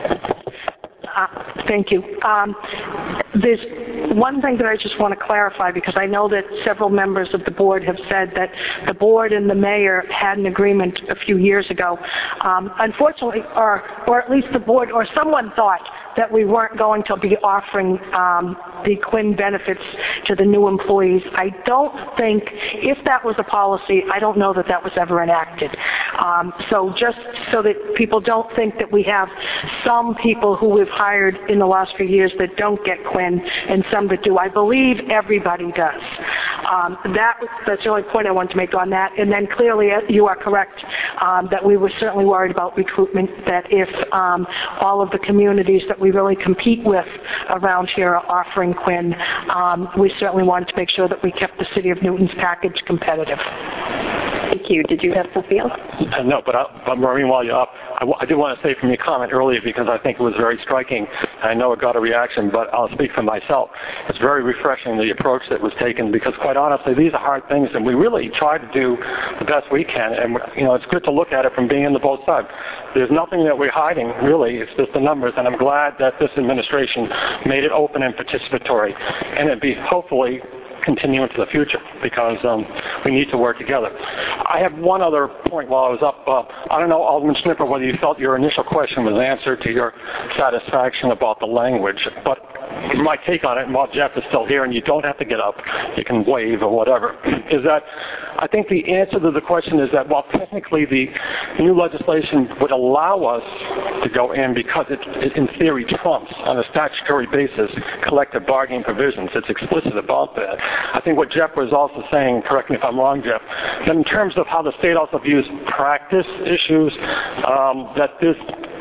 Thank you. There's one thing that I just want to clarify, because I know that several members of the board have said that the board and the mayor had an agreement a few years ago. Unfortunately, or at least the board or someone thought that we weren't going to be offering the Quinn benefits to the new employees. I don't think, if that was a policy, I don't know that that was ever enacted. So just so that people don't think that we have some people who we've hired in the last few years that don't get Quinn and some that do. I believe everybody does. That's the only point I want to make on that. And then clearly you are correct that we were certainly worried about recruitment, that if all of the communities that we really compete with around here are offering Quinn, we certainly wanted to make sure that we kept the City of Newton's package competitive. Thank you. Did you have something else? No, but Maureen, while you're up, I did want to say from your comment earlier, because I think it was very striking. I know it got a reaction, but I'll speak for myself. It's very refreshing, the approach that was taken, because quite honestly, these are hard things, and we really try to do the best we can. And it's good to look at it from being on the both sides. There's nothing that we're hiding, really. It's just the numbers, and I'm glad that this administration made it open and participatory, and it'd be hopefully continue into the future, because we need to work together. I have one other point while I was up. I don't know, Alderman Schnipper, whether you felt your initial question was answered to your satisfaction about the language, but my take on it, and while Jeff is still here and you don't have to get up, you can wave or whatever, is that I think the answer to the question is that while technically the new legislation would allow us to go in because it in theory trumps on a statutory basis collective bargaining provisions, it's explicit about that. I think what Jeff was also saying, correct me if I'm wrong, Jeff, that in terms of how the state also views practice issues, that this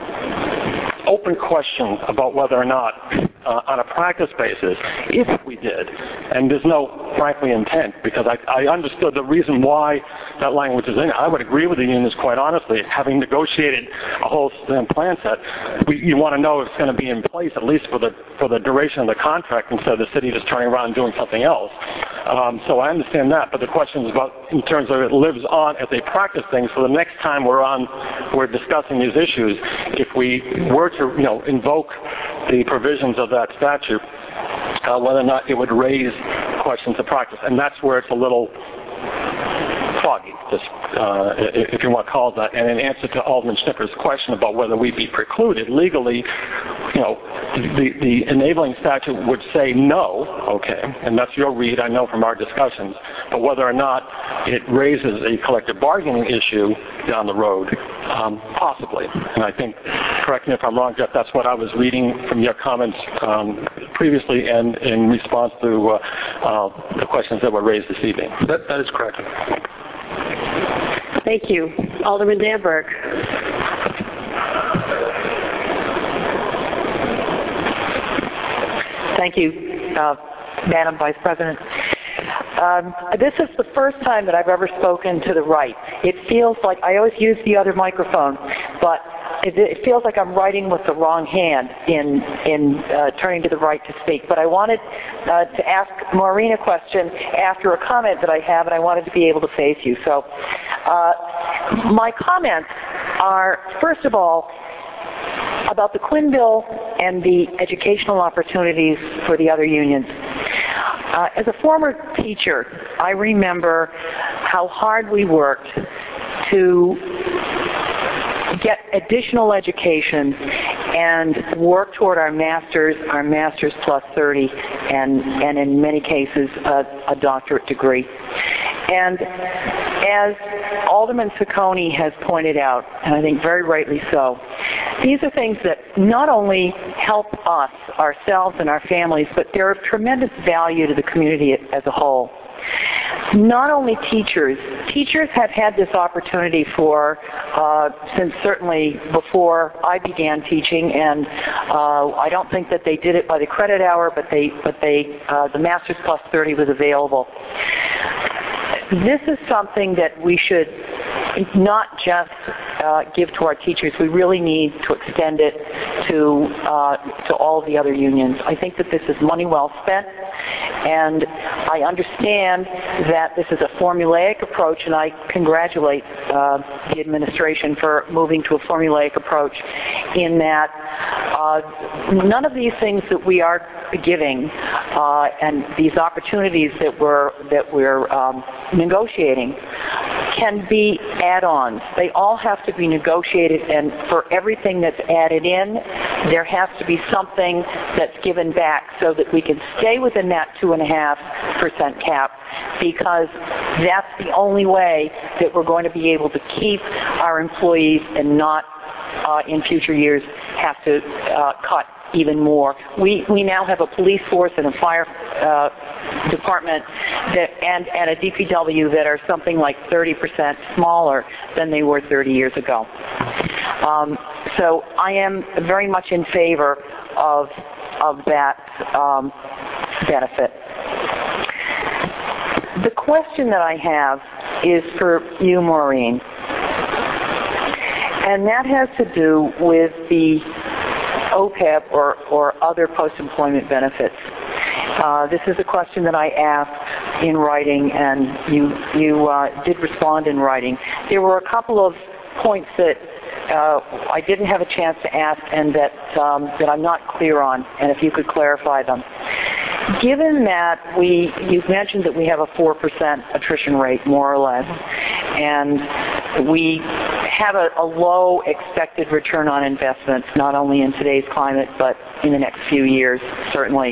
open question about whether or not on a practice basis, if we did, and there's no, frankly, intent, because I understood the reason why that language is in it. I would agree with the unions, quite honestly, having negotiated a whole plan set, you want to know if it's going to be in place at least for the duration of the contract instead of the city just turning around and doing something else. So I understand that, but the question is about, in terms of it lives on as a practice thing, so the next time we're discussing these issues, if we were to, invoke the provisions of that statute, whether or not it would raise questions of practice. And that's where it's a little foggy, if you want to call it that. And in answer to Alderman Schnipper's question about whether we'd be precluded legally, the enabling statute would say no, okay, and that's your read, I know from our discussions, but whether or not it raises a collective bargaining issue down the road, possibly. And I think, correct me if I'm wrong, Jeff, that's what I was reading from your comments previously and in response to the questions that were raised this evening. That is correct. Thank you. Alderman Danberg. Thank you, Madam Vice President. This is the first time that I've ever spoken to the right. It feels like, I always use the other microphone, but it feels like I'm writing with the wrong hand in turning to the right to speak. But I wanted to ask Maureen a question after a comment that I have, and I wanted to be able to face you. So my comments are, first of all, about the Quinn Bill and the educational opportunities for the other unions. As a former teacher, I remember how hard we worked to get additional education and work toward our master's plus 30, and in many cases a doctorate degree. And as Alderman Ciccone has pointed out, and I think very rightly so, these are things that not only help us, ourselves and our families, but they're of tremendous value to the community as a whole. Not only teachers have had this opportunity for since certainly before I began teaching, and I don't think that they did it by the credit hour, but the Master's Plus 30 was available. This is something that we should not just give to our teachers. We really need to extend it to all of the other unions. I think that this is money well spent, and I understand that this is a formulaic approach, and I congratulate the administration for moving to a formulaic approach in that none of these things that we are giving and these opportunities that we're negotiating can be add-ons. They all have to be negotiated, and for everything that's added in, there has to be something that's given back so that we can stay within that 2.5% cap, because that's the only way that we're going to be able to keep our employees and not in future years have to cut even more. We now have a police force and a fire department and a DPW that are something like 30% smaller than they were 30 years ago. So I am very much in favor of that benefit. The question that I have is for you, Maureen, and that has to do with the OPEB or other post-employment benefits. This is a question that I asked in writing, and you did respond in writing. There were a couple of points that I didn't have a chance to ask and that I'm not clear on, and if you could clarify them. Given that you've mentioned that we have a 4% attrition rate, more or less, and we have a low expected return on investments, not only in today's climate, but in the next few years, certainly.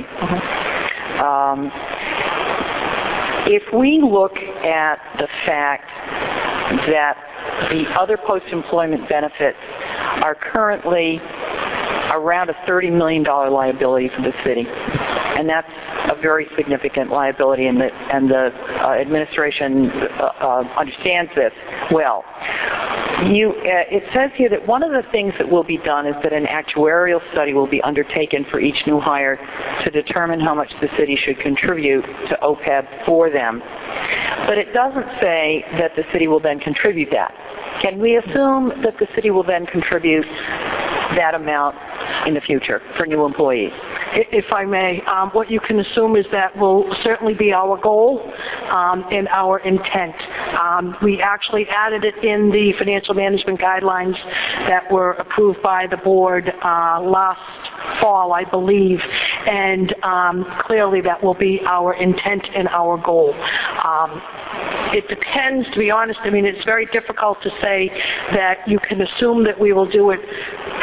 If we look at the fact that the other post-employment benefits are currently around a $30 million liability for the city, and that's a very significant liability, and the administration understands this well. It says here that one of the things that will be done is that an actuarial study will be undertaken for each new hire to determine how much the city should contribute to OPEB for them. But it doesn't say that the city will then contribute that. Can we assume that the city will then contribute that amount in the future for new employees? If I may, what you can assume is that will certainly be our goal and our intent. We actually added it in the financial management guidelines that were approved by the board last fall, I believe, and clearly that will be our intent and our goal. It depends, to be honest. I mean, it's very difficult to say that you can assume that we will do it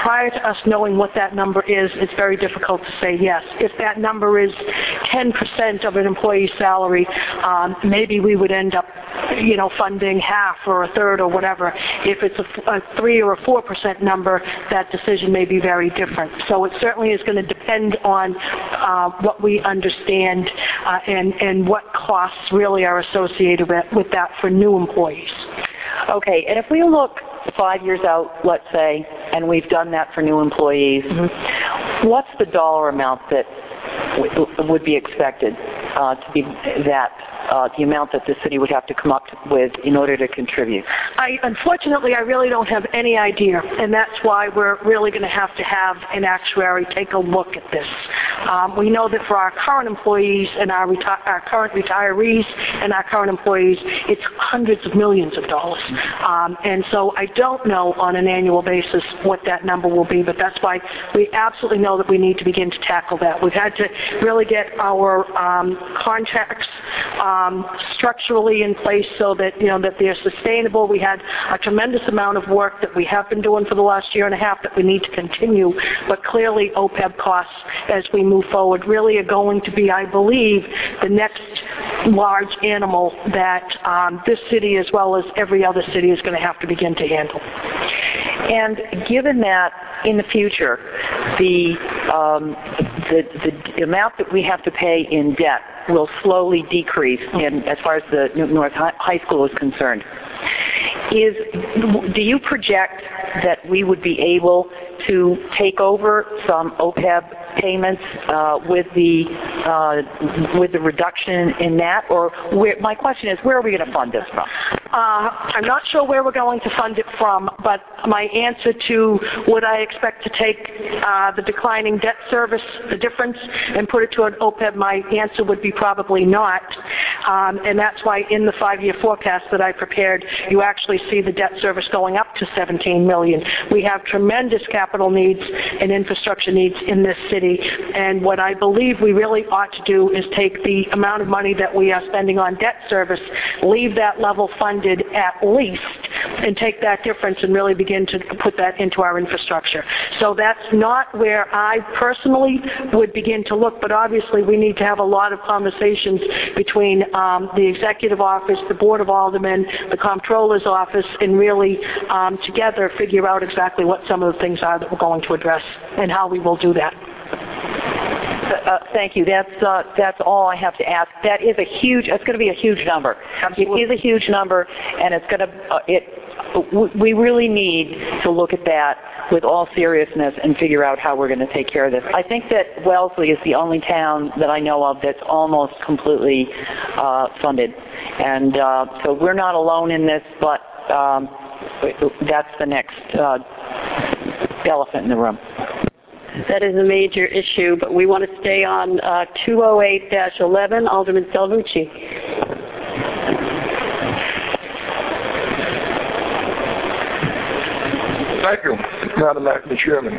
prior to us knowing what that number is, it's very difficult to say yes. If that number is 10% of an employee's salary, maybe we would end up, funding half or a third or whatever. If it's a 3 or a 4% number, that decision may be very different. So it certainly is going to depend on what we understand and what costs really are associated with that for new employees. Okay, and if we look 5 years out, let's say, and we've done that for new employees, what's the dollar amount that would be expected to be the amount that the city would have to come up with in order to contribute? Unfortunately, I really don't have any idea, and that's why we're really going to have an actuary take a look at this. We know that for our current employees and our current retirees and our current employees, it's hundreds of millions of dollars. And so I don't know on an annual basis what that number will be, but that's why we absolutely know that we need to begin to tackle that. We've had to really get our contracts structurally in place so that that they're sustainable. We had a tremendous amount of work that we have been doing for the last year and a half that we need to continue, but clearly OPEB costs as we move forward really are going to be, I believe, the next large animal that this city as well as every other city is going to have to begin to handle. And given that in the future, the amount that we have to pay in debt will slowly decrease as far as the Newton North High School is concerned, do you project that we would be able to take over some OPEB payments with the reduction in that? Or my question is, where are we going to fund this from? I'm not sure where we're going to fund it from, but my answer to would I expect to take the declining debt service, the difference, and put it to an OPEB, my answer would be probably not. And that's why in the 5-year forecast that I prepared, you actually see the debt service going up to $17 million. We have tremendous capital needs and infrastructure needs in this city, and what I believe we really ought to do is take the amount of money that we are spending on debt service, leave that level funded at least, and take that difference and really begin to put that into our infrastructure. So that's not where I personally would begin to look, but obviously we need to have a lot of conversations between the executive office, the Board of Aldermen, the Comptroller's office, and really together figure out exactly what some of the things are that we're going to address and how we will do that. Thank you. That's all I have to ask. That is it's going to be a huge number. Absolutely. It is a huge number, and it's going to, we really need to look at that with all seriousness and figure out how we're going to take care of this. I think that Wellesley is the only town that I know of that's almost completely funded. And so we're not alone in this, but that's the next elephant in the room. That is a major issue, but we want to stay on 208-11, Alderman Salvucci. Thank you, Madam Acting Chairman.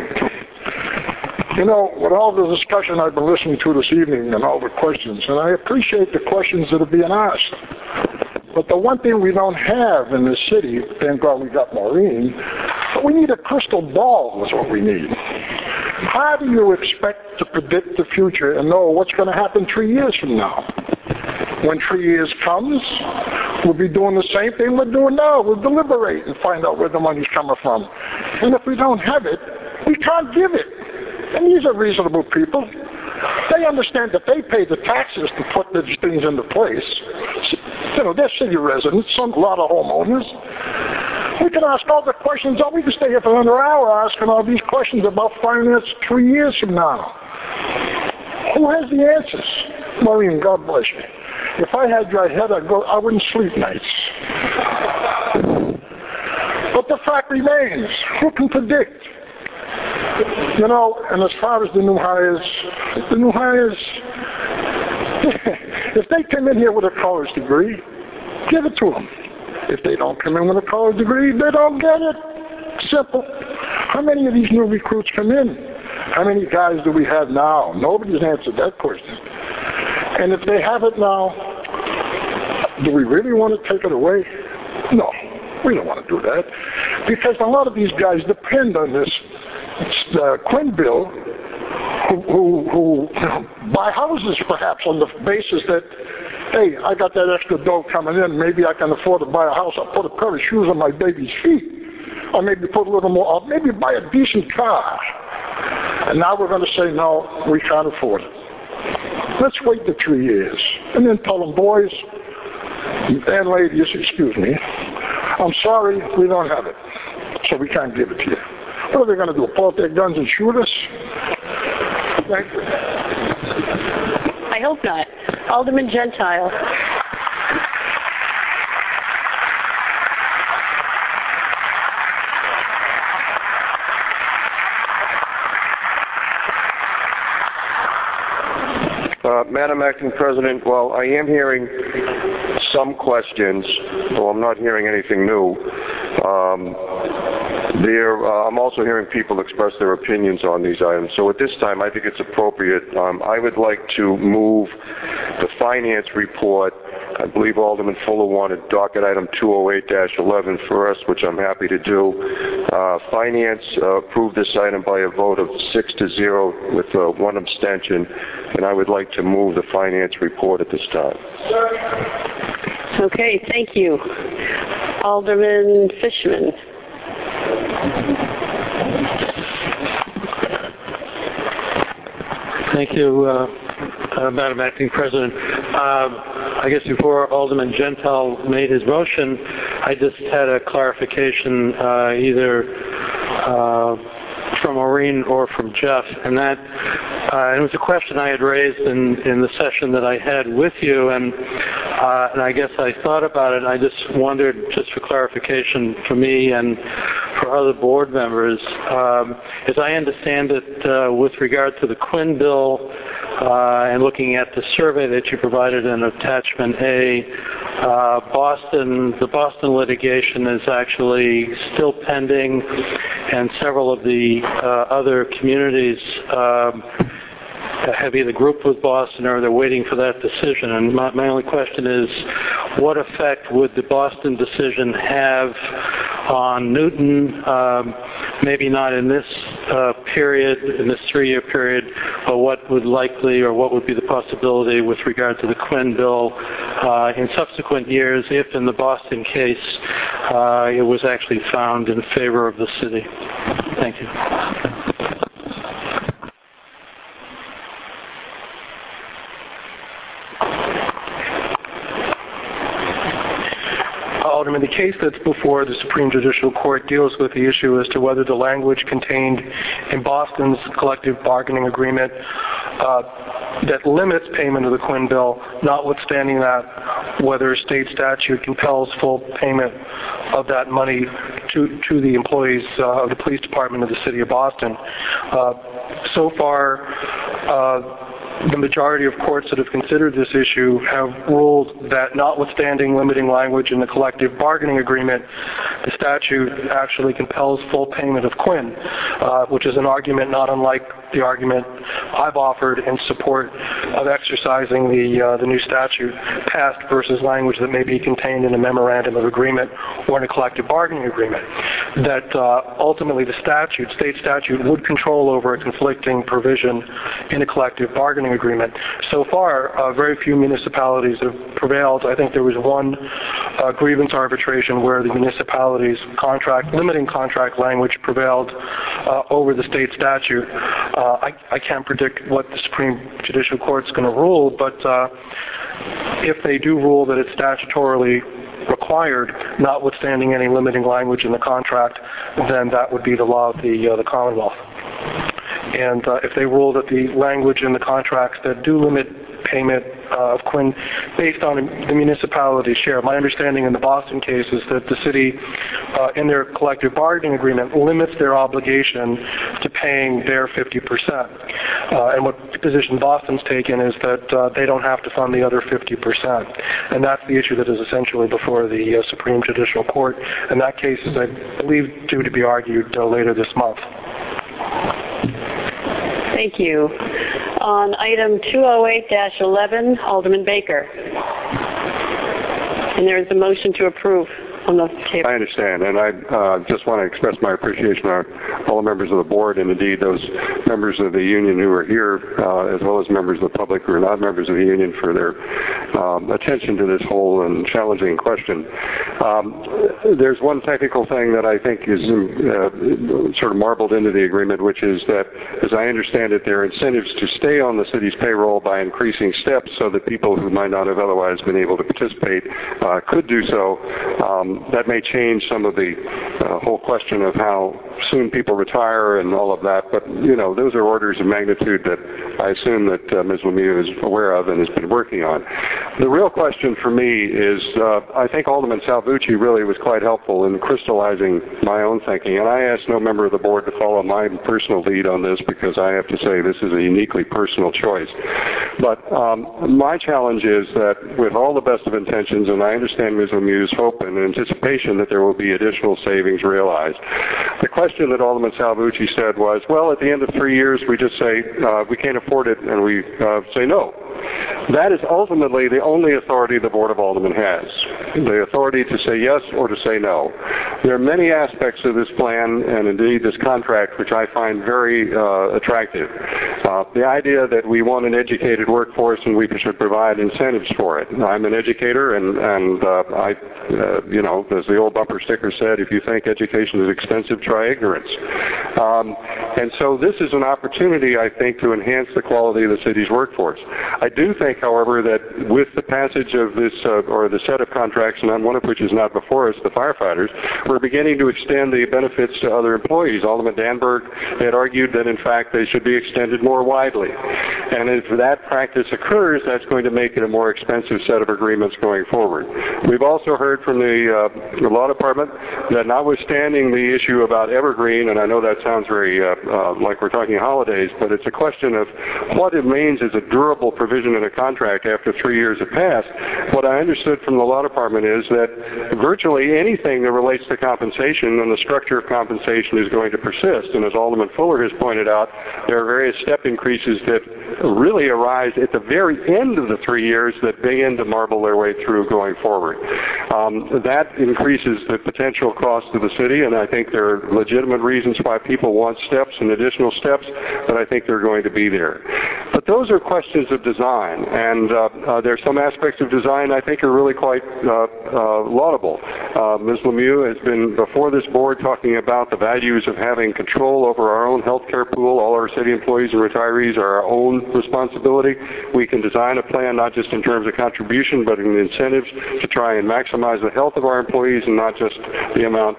With all the discussion I've been listening to this evening and all the questions, and I appreciate the questions that are being asked, but the one thing we don't have in this city, thank God we got Maureen, but we need a crystal ball is what we need. How do you expect to predict the future and know what's going to happen 3 years from now? When 3 years comes, we'll be doing the same thing we're doing now. We'll deliberate and find out where the money's coming from. And if we don't have it, we can't give it. And these are reasonable people. They understand that they pay the taxes to put these things into place. They're city residents, a lot of homeowners. We can ask all the questions. We can stay here for another hour asking all these questions about finance 3 years from now. Who has the answers? Maureen, God bless you. If I had your head, I wouldn't sleep nights. But the fact remains, who can predict? And as far as the new hires, if they come in here with a college degree, give it to them. If they don't come in with a college degree, they don't get it. Simple. How many of these new recruits come in? How many guys do we have now? Nobody's answered that question. And if they have it now, do we really want to take it away? No, we don't want to do that. Because a lot of these guys depend on this the Quinn bill who buy houses perhaps on the basis that, hey, I got that extra dough coming in, maybe I can afford to buy a house, I'll put a pair of shoes on my baby's feet, or maybe put a little more, or maybe buy a decent car. And now we're going to say, no, we can't afford it. Let's wait the 3 years. And then tell them, boys and ladies, excuse me, I'm sorry, we don't have it, so we can't give it to you. What are they going to do, pull out their guns and shoot us? Thank you. I hope not. Alderman Gentile. Madam Acting President, while I am hearing some questions, though I'm not hearing anything new, I'm also hearing people express their opinions on these items. So at this time, I think it's appropriate. I would like to move the finance report. I believe Alderman Fuller wanted docket item 208-11 first, which I'm happy to do. Finance approved this item by a vote of 6-0 with one abstention, and I would like to move the finance report at this time. Okay, thank you. Alderman Fishman. Thank you, Madam Acting President. I guess before Alderman Gentile made his motion, I just had a clarification either from Maureen or from Jeff, and that it was a question I had raised in the session that I had with you, and I guess I thought about it, and I just wondered, just for clarification for me and for other board members, as I understand it, with regard to the Quinn bill and looking at the survey that you provided in Attachment A, the Boston litigation is actually still pending, and several of the other communities have either grouped with Boston or they're waiting for that decision. And my only question is, what effect would the Boston decision have on Newton, maybe not in this period, in this 3-year period, but what would likely or what would be the possibility with regard to the Quinn bill in subsequent years if in the Boston case it was actually found in favor of the city? Thank you. Alderman, the case that's before the Supreme Judicial Court deals with the issue as to whether the language contained in Boston's collective bargaining agreement that limits payment of the Quinn bill, notwithstanding that, whether state statute compels full payment of that money to the employees of the police department of the city of Boston. So far, the majority of courts that have considered this issue have ruled that notwithstanding limiting language in the collective bargaining agreement, the statute actually compels full payment of Quinn, which is an argument not unlike the argument I've offered in support of exercising the new statute, past versus language that may be contained in a memorandum of agreement or in a collective bargaining agreement, that ultimately the state statute would control over a conflicting provision in a collective bargaining agreement. So far, very few municipalities have prevailed. I think there was one grievance arbitration where the municipality's limiting contract language prevailed over the state statute. I can't predict what the Supreme Judicial Court's going to rule, but if they do rule that it's statutorily required, notwithstanding any limiting language in the contract, then that would be the law of the Commonwealth. And if they rule that the language in the contracts that do limit payment of Quinn based on the municipality's share, my understanding in the Boston case is that the city, in their collective bargaining agreement, limits their obligation to paying their 50%. And what position Boston's taken is that they don't have to fund the other 50%. And that's the issue that is essentially before the Supreme Judicial Court. And that case is, I believe, due to be argued later this month. Thank you. On item 208-11, Alderman Baker. And there is a motion to approve. on the table. I understand, and I just want to express my appreciation to all the members of the board, and indeed those members of the union who are here, as well as members of the public who are not members of the union, for their attention to this whole and challenging question. There's one technical thing that I think is sort of marbled into the agreement, which is that, as I understand it, there are incentives to stay on the city's payroll by increasing steps so that people who might not have otherwise been able to participate could do so. That may change some of the whole question of how soon people retire and all of that, but those are orders of magnitude that I assume that Ms. Lemieux is aware of and has been working on. The real question for me is, I think Alderman Salvucci really was quite helpful in crystallizing my own thinking, and I asked no member of the board to follow my personal lead on this because I have to say this is a uniquely personal choice. But my challenge is that with all the best of intentions, and I understand Ms. Lemieux's hope and anticipation that there will be additional savings realized, the question that Alderman Salvucci said was, well, at the end of 3 years, we just say we can't afford it, and we say no. That is ultimately the only authority the Board of Aldermen has, the authority to say yes or to say no. There are many aspects of this plan, and indeed this contract, which I find very attractive. The idea that we want an educated workforce and we should provide incentives for it. I'm an educator, and I, as the old bumper sticker said, if you think education is expensive, try ignorance. And so this is an opportunity, I think, to enhance the quality of the city's workforce. I do think, however, that with the passage of this, or the set of contracts, and one of which is not before us, the firefighters, we're beginning to extend the benefits to other employees. Alderman Danberg had argued that, in fact, they should be extended more widely. And if that practice occurs, that's going to make it a more expensive set of agreements going forward. We've also heard from the law department that notwithstanding the issue about Evergreen, and I know that sounds very like we're talking holidays, but it's a question of what it means as a durable provision in a contract after 3 years have passed. What I understood from the law department is that virtually anything that relates to compensation and the structure of compensation is going to persist. And as Alderman Fuller has pointed out, there are various step increases that really arise at the very end of the 3 years that begin to marble their way through going forward. That increases the potential cost to the city, and I think there are legitimate reasons why people want steps and additional steps, but I think they're going to be there. But those are questions of design, and there are some aspects of design I think are really quite laudable. Ms. Lemieux has been before this board talking about the values of having control over our own health care pool. All our city employees and retirees are our own responsibility. We can design a plan not just in terms of contribution, but in incentives to try and maximize the health of our employees and not just the amount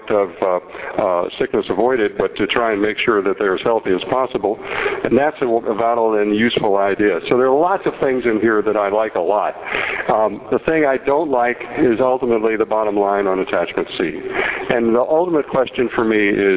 of sickness avoided, but to try and make sure that they're as healthy as possible. And that's a valid and useful idea. So there are lots of things in here that I like a lot. The thing I don't like is ultimately the bottom line on attachment C. And the ultimate question for me is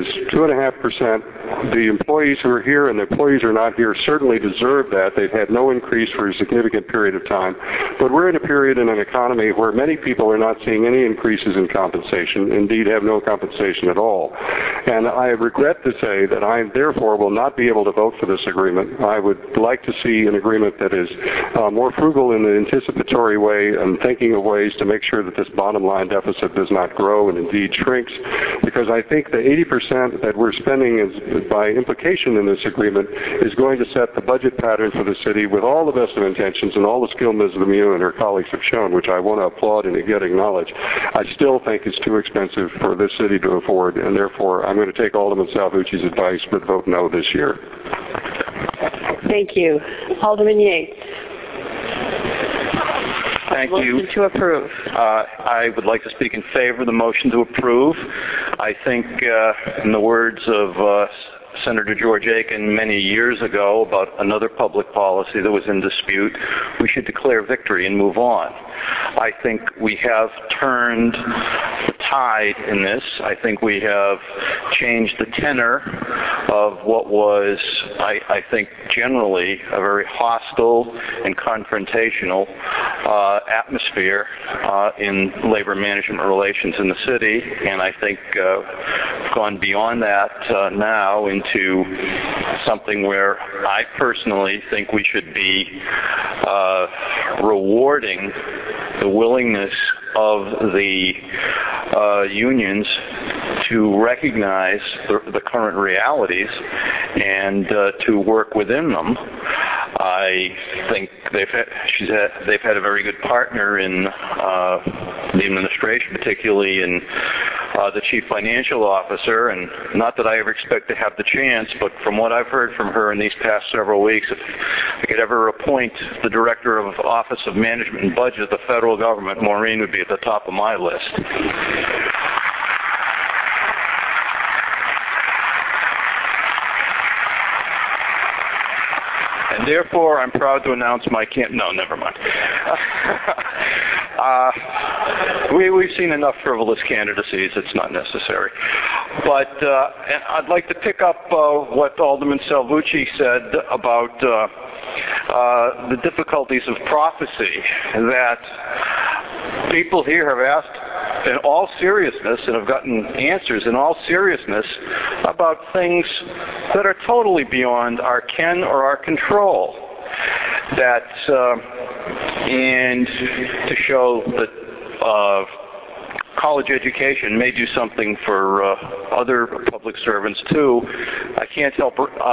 2.5%. The employees who are here and the employees who are not here certainly deserve that. They've had no increase for a significant period of time. But we're in a period in an economy where many people are not seeing any increases in compensation, indeed have no compensation at all. And I regret to say that I therefore will not be able to vote for this agreement. I would like to see an agreement that is more frugal in an anticipatory way and thinking of ways to make sure that this bottom line deficit does not grow and indeed shrinks, because I think the 80% that we're spending is, by implication in this agreement, is going to set the budget pattern for the city with all the best of intentions and all the skill Ms. Lemieux and her colleagues have shown, which I want to applaud and again acknowledge. I still think it's too expensive for this city to afford, and therefore I'm going to take Alderman Salvucci's advice but vote no this year. Thank you. Alderman Yates. Thank you. Motion to approve. I would like to speak in favor of the motion to approve. I think, in the words of Senator George Aiken many years ago about another public policy that was in dispute, we should declare victory and move on. I think we have turned the tide in this. I think we have changed the tenor of what was, I think, generally a very hostile and confrontational atmosphere in labor management relations in the city, and I think gone beyond that now into something where I personally think we should be rewarding the willingness of the unions to recognize the current realities and to work within them. I think they've had a very good partner in the administration, particularly in the chief financial officer, and not that I ever expect to have the chance, but from what I've heard from her in these past several weeks, if I could ever appoint the director of Office of Management and Budget of the federal government, Maureen would be at the top of my list. And therefore, I'm proud to announce my no, never mind. We've seen enough frivolous candidacies. It's not necessary. But and I'd like to pick up what Alderman Salvucci said about the difficulties of prophecy that people here have asked in all seriousness and have gotten answers in all seriousness about things that are totally beyond our ken or our control. And to show that college education may do something for other public servants too, I can't help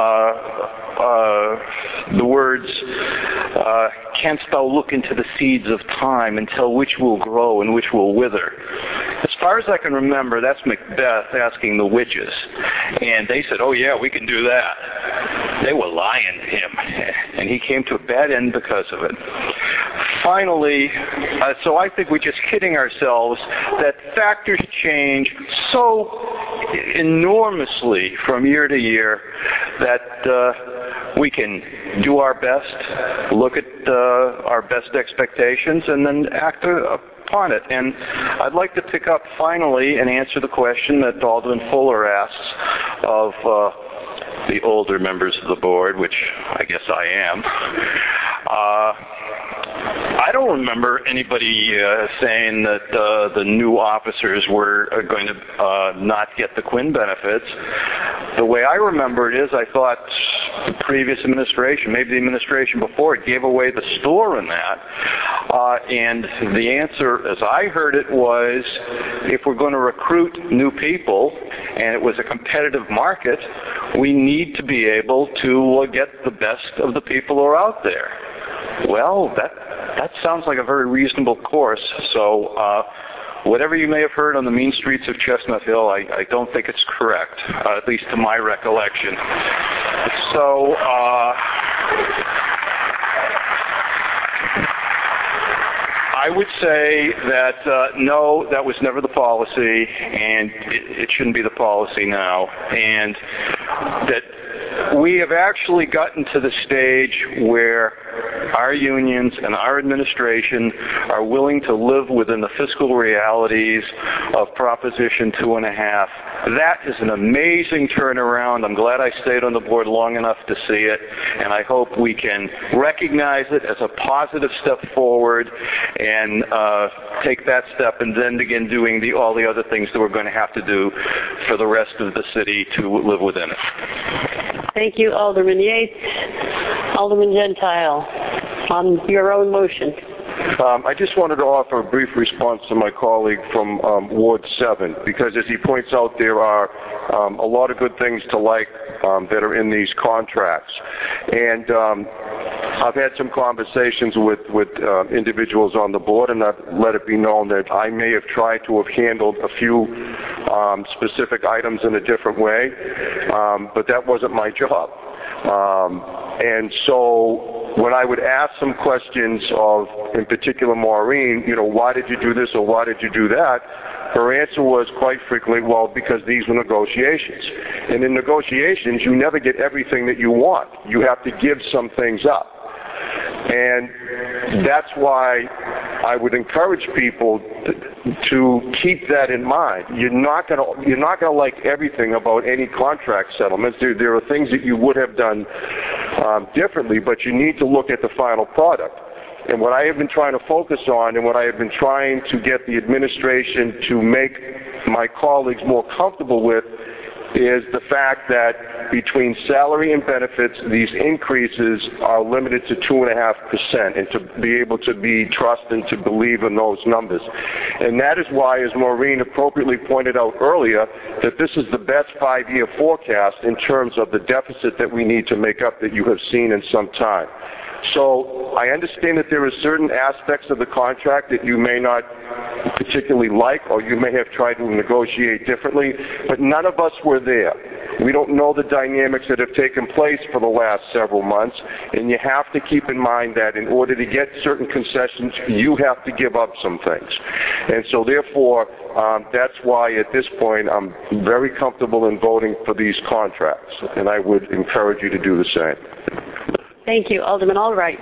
the words, canst thou look into the seeds of time and tell which will grow and which will wither? As far as I can remember, that's Macbeth asking the witches. And they said, oh yeah, we can do that. They were lying to him. And he came to a bad end because of it. Finally, so I think we're just kidding ourselves that factors change so enormously from year to year that we can do our best, look at our best expectations, and then act upon it. And I'd like to pick up finally and answer the question that Alderman Fuller asks of the older members of the board, which I guess I am. I don't remember anybody saying that the new officers were going to not get the Quinn benefits. The way I remember it is I thought the previous administration, maybe the administration before it, gave away the store in that. And the answer, as I heard it, was if we're going to recruit new people, and it was a competitive market, we need to be able to get the best of the people who are out there. Well, that sounds like a very reasonable course. So whatever you may have heard on the mean streets of Chestnut Hill, I don't think it's correct, at least to my recollection. So I would say that no, that was never the policy, and it shouldn't be the policy now, and that we have actually gotten to the stage where our unions and our administration are willing to live within the fiscal realities of Proposition 2.5. That is an amazing turnaround. I'm glad I stayed on the board long enough to see it, and I hope we can recognize it as a positive step forward and take that step and then begin doing all the other things that we're going to have to do for the rest of the city to live within it. Thank you, Alderman Yates. Alderman Gentile, on your own motion. I just wanted to offer a brief response to my colleague from Ward 7, because as he points out, there are a lot of good things to like that are in these contracts. And I've had some conversations with individuals on the board, and I've let it be known that I may have tried to have handled a few specific items in a different way, but that wasn't my job. And so when I would ask some questions of, in particular, Maureen, why did you do this or why did you do that? Her answer was quite frequently, well, because these were negotiations. And in negotiations, you never get everything that you want. You have to give some things up. And that's why I would encourage people to keep that in mind. You're not going to like everything about any contract settlements. There are things that you would have done differently, but you need to look at the final product. And what I have been trying to focus on, and what I have been trying to get the administration to make my colleagues more comfortable with, is the fact that between salary and benefits, these increases are limited to 2.5%, and to be able to be trusted and to believe in those numbers. And that is why, as Maureen appropriately pointed out earlier, that this is the best 5-year forecast in terms of the deficit that we need to make up that you have seen in some time. So I understand that there are certain aspects of the contract that you may not particularly like, or you may have tried to negotiate differently, but none of us were there. We don't know the dynamics that have taken place for the last several months, and you have to keep in mind that in order to get certain concessions, you have to give up some things. And so therefore, that's why at this point I'm very comfortable in voting for these contracts, and I would encourage you to do the same. Thank you. Alderman Albright.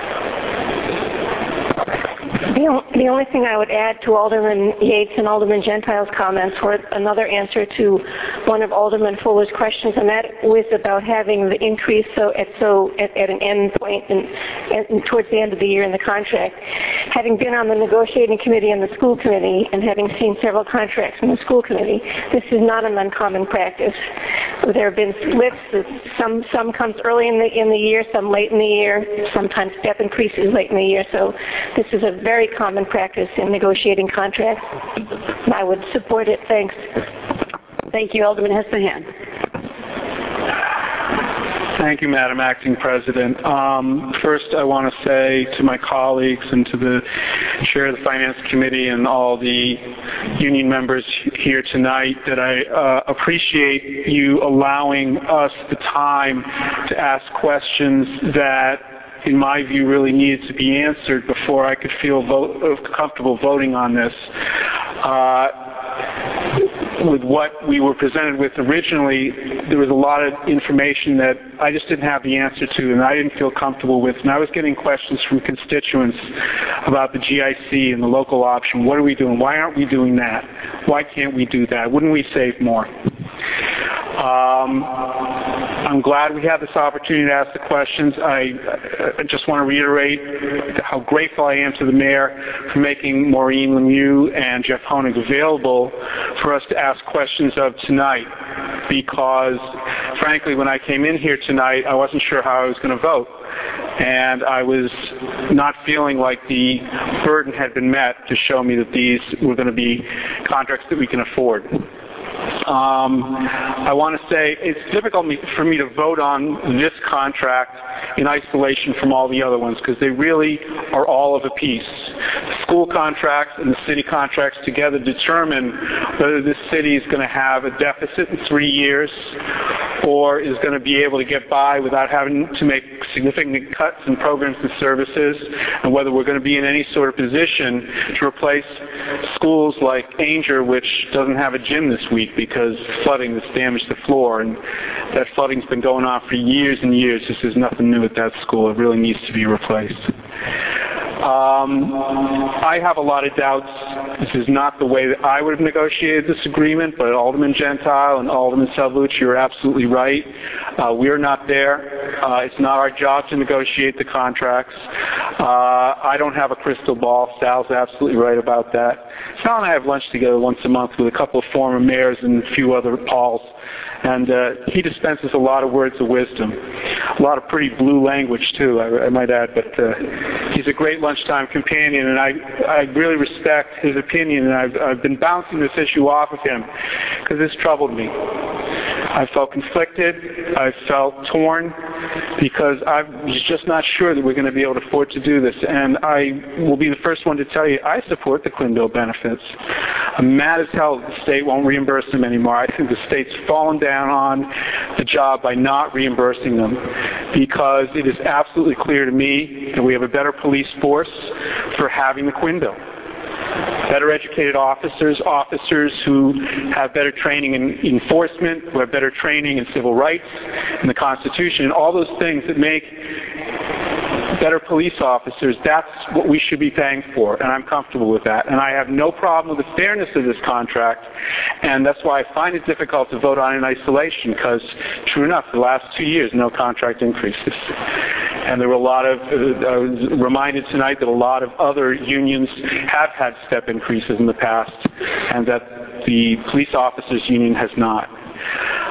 The only thing I would add to Alderman Yates and Alderman Gentile's comments were another answer to one of Alderman Fuller's questions, and that was about having the increase at an end point and towards the end of the year in the contract. Having been on the negotiating committee and the school committee, and having seen several contracts from the school committee, this is not an uncommon practice. There have been splits. Some comes early in the year, some late in the year, sometimes step increases late in the year. So this is a very common practice in negotiating contracts. I would support it. Thanks. Thank you, Alderman Hessenhan. Thank you, Madam Acting President. First, I want to say to my colleagues and to the Chair of the Finance Committee and all the union members here tonight that I appreciate you allowing us the time to ask questions that, in my view, really needed to be answered before I could feel comfortable voting on this. With what we were presented with originally, there was a lot of information that I just didn't have the answer to and I didn't feel comfortable with. And I was getting questions from constituents about the GIC and the local option. What are we doing? Why aren't we doing that? Why can't we do that? Wouldn't we save more? I'm glad we have this opportunity to ask the questions. I just want to reiterate how grateful I am to the mayor for making Maureen Lemieux and Jeff Honig available for us to ask questions of tonight, because frankly, when I came in here tonight, I wasn't sure how I was going to vote. And I was not feeling like the burden had been met to show me that these were going to be contracts that we can afford. I want to say it's difficult for me to vote on this contract in isolation from all the other ones, because they really are all of a piece. The school contracts and the city contracts together determine whether this city is going to have a deficit in 3 years or is going to be able to get by without having to make significant cuts in programs and services, and whether we're going to be in any sort of position to replace schools like Ainger, which doesn't have a gym this week because flooding has damaged the floor, and that flooding's been going on for years and years. This is nothing new at that school. It really needs to be replaced. I have a lot of doubts. This is not the way that I would have negotiated this agreement, but Alderman Gentile and Alderman Salvucci, you're absolutely right. We're not there. It's not our job to negotiate the contracts. I don't have a crystal ball. Sal's absolutely right about that. Sal and I have lunch together once a month with a couple of former mayors and a few other Pauls, and he dispenses a lot of words of wisdom, a lot of pretty blue language too, I might add, but he's a great lunchtime companion, and I really respect his opinion, and I've been bouncing this issue off of him because this troubled me. I felt conflicted. I felt torn because I was just not sure that we're going to be able to afford to do this. And I will be the first one to tell you, I support the Quinn Bill benefits. I'm mad as hell that the state won't reimburse them anymore. I think the state's fallen down on the job by not reimbursing them, because it is absolutely clear to me that we have a better police force for having the Quinn Bill. Better educated officers who have better training in enforcement, who have better training in civil rights, in the Constitution, and all those things that make better police officers. That's what we should be paying for, and I'm comfortable with that. And I have no problem with the fairness of this contract, and that's why I find it difficult to vote on it in isolation, because true enough, the last 2 years, no contract increases. And there were a lot of, I was reminded tonight that a lot of other unions have had step increases in the past, and that the police officers union has not.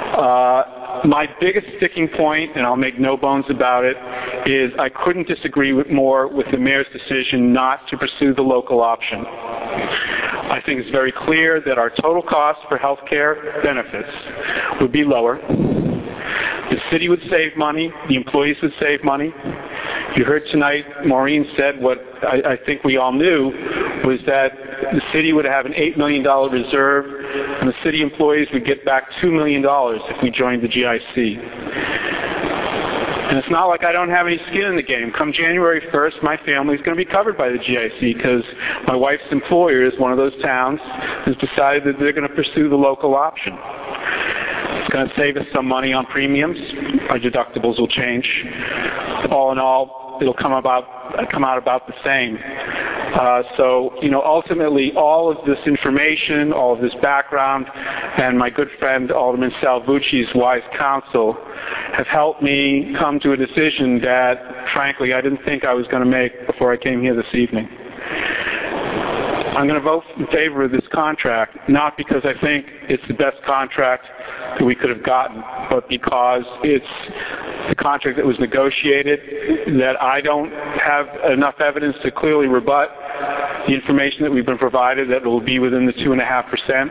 My biggest sticking point, and I'll make no bones about it, is I couldn't disagree more with the mayor's decision not to pursue the local option. I think it's very clear that our total cost for health care benefits would be lower. The city would save money. The employees would save money. You heard tonight, Maureen said what I think we all knew, was that the city would have an $8 million reserve, and the city employees would get back $2 million if we joined the GIC. And it's not like I don't have any skin in the game. Come January 1st, my family is going to be covered by the GIC because my wife's employer is one of those towns has decided that they're going to pursue the local option. It's going to save us some money on premiums. Our deductibles will change. All in all, it'll come out about the same. So, ultimately, all of this information, all of this background, and my good friend Alderman Salvucci's wise counsel have helped me come to a decision that, frankly, I didn't think I was going to make before I came here this evening. I'm going to vote in favor of this contract, not because I think it's the best contract that we could have gotten, but because it's the contract that was negotiated, that I don't have enough evidence to clearly rebut the information that we've been provided that it will be within the 2.5%.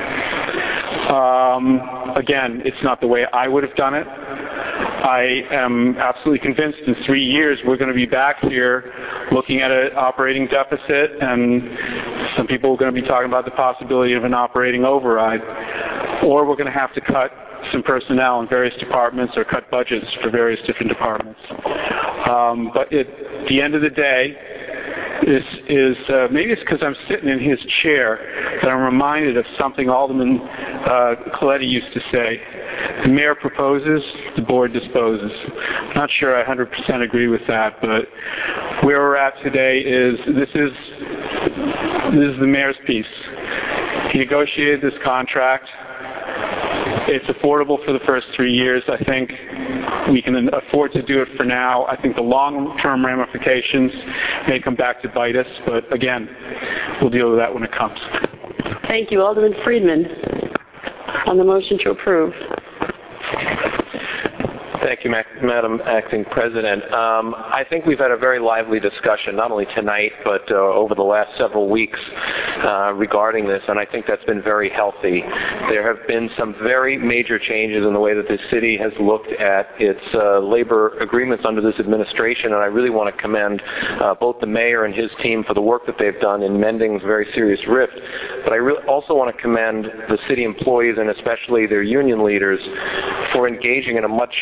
Again, it's not the way I would have done it. I am absolutely convinced in 3 years we're going to be back here looking at an operating deficit, and some people are going to be talking about the possibility of an operating override, or we're going to have to cut some personnel in various departments or cut budgets for various different departments. But at the end of the day, this is, maybe it's because I'm sitting in his chair that I'm reminded of something Alderman Coletti used to say. The mayor proposes, the board disposes. I'm not sure I 100% agree with that, but where we're at today is this is the mayor's piece. He negotiated this contract. It's affordable for the first 3 years. I think we can afford to do it for now. I think the long-term ramifications may come back to bite us, but again, we'll deal with that when it comes. Thank you. Alderman Friedman on the motion to approve. Thank you, Madam Acting President. I think we've had a very lively discussion, not only tonight, but over the last several weeks regarding this, and I think that's been very healthy. There have been some very major changes in the way that the city has looked at its labor agreements under this administration, and I really want to commend both the mayor and his team for the work that they've done in mending this very serious rift. But I really also want to commend the city employees and especially their union leaders for engaging in a much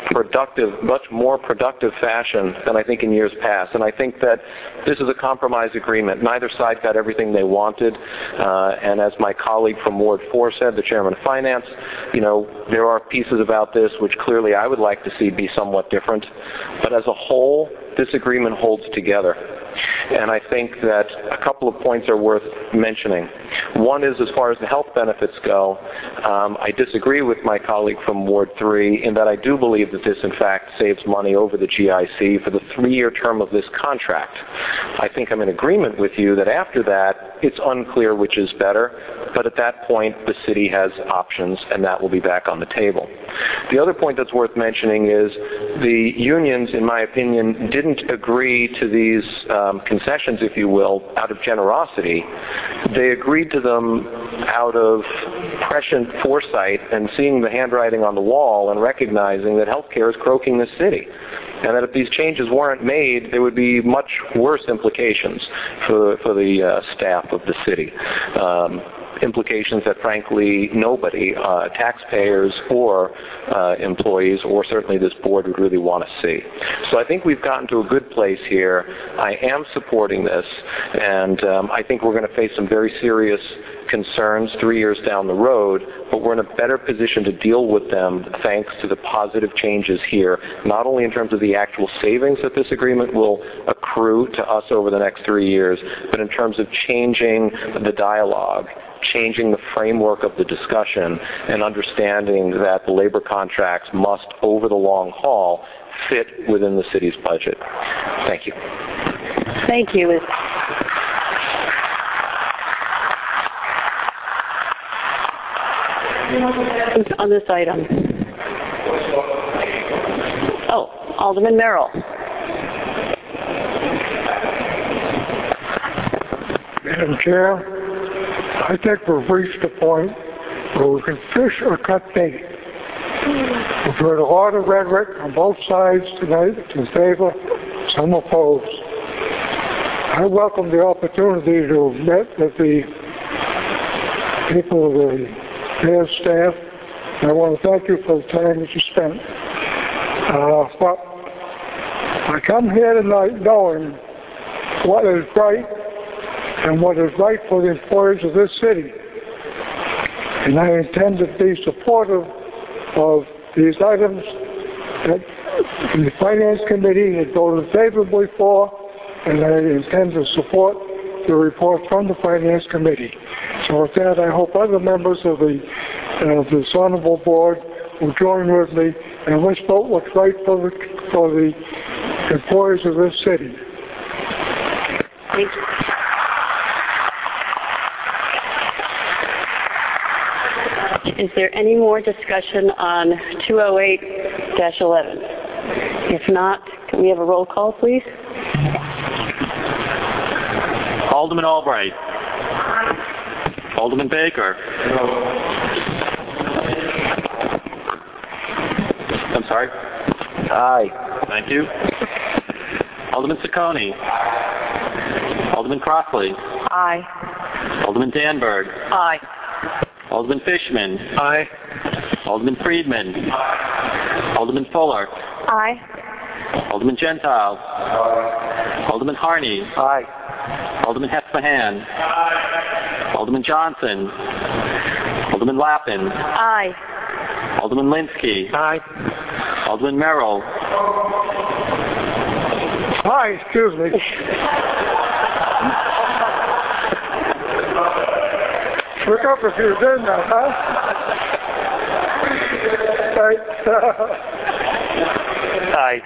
more productive fashion than I think in years past. And I think that this is a compromise agreement. Neither side got everything they wanted. And as my colleague from Ward 4 said, the chairman of finance, there are pieces about this which clearly I would like to see be somewhat different. But as a whole, this agreement holds together. And I think that a couple of points are worth mentioning. One is, as far as the health benefits go, I disagree with my colleague from Ward 3 in that I do believe that this, in fact, saves money over the GIC for the 3-year term of this contract. I think I'm in agreement with you that after that, it's unclear which is better, but at that point, the city has options, and that will be back on the table. The other point that's worth mentioning is the unions, in my opinion, didn't agree to these concessions, if you will, out of generosity. They agreed to them out of prescient foresight and seeing the handwriting on the wall and recognizing that healthcare is croaking this city. And that if these changes weren't made, there would be much worse implications for the staff of the city. Implications that, frankly, nobody, taxpayers or employees, or certainly this board, would really want to see. So I think we've gotten to a good place here. I am supporting this, and I think we're going to face some very serious concerns 3 years down the road, but we're in a better position to deal with them thanks to the positive changes here, not only in terms of the actual savings that this agreement will accrue to us over the next 3 years, but in terms of changing the dialogue, changing the framework of the discussion, and understanding that the labor contracts must, over the long haul, fit within the city's budget. Thank you. Thank you. on this item? Oh, Alderman Merrill. Madam Chair, I think we've reached a point where we can fish or cut bait. We've heard a lot of rhetoric on both sides tonight in favor, some opposed. I welcome the opportunity to have met with the people of the mayor's staff. I want to thank you for the time that you spent. But I come here tonight knowing what is right and what is right for the employers of this city. And I intend to be supportive of these items that the Finance Committee has voted favorably for, and I intend to support the report from the Finance Committee. So with that, I hope other members of this honorable board will join with me, and let's vote what's right for the employers of this city. Thank you. Is there any more discussion on 208-11? If not, can we have a roll call, please? Alderman Albright. Alderman Baker. I'm sorry? Aye. Thank you. Alderman Ciccone. Alderman Crossley. Aye. Alderman Danberg. Aye. Alderman Fishman. Aye. Alderman Friedman. Alderman Fuller. Aye. Alderman Gentile. Alderman Harney. Aye. Alderman Hespahan. Alderman Johnson. Alderman Lappin. Aye. Alderman Linsky. Aye. Alderman Merrill. Aye, excuse me. Look up if you're there now, huh? Aye.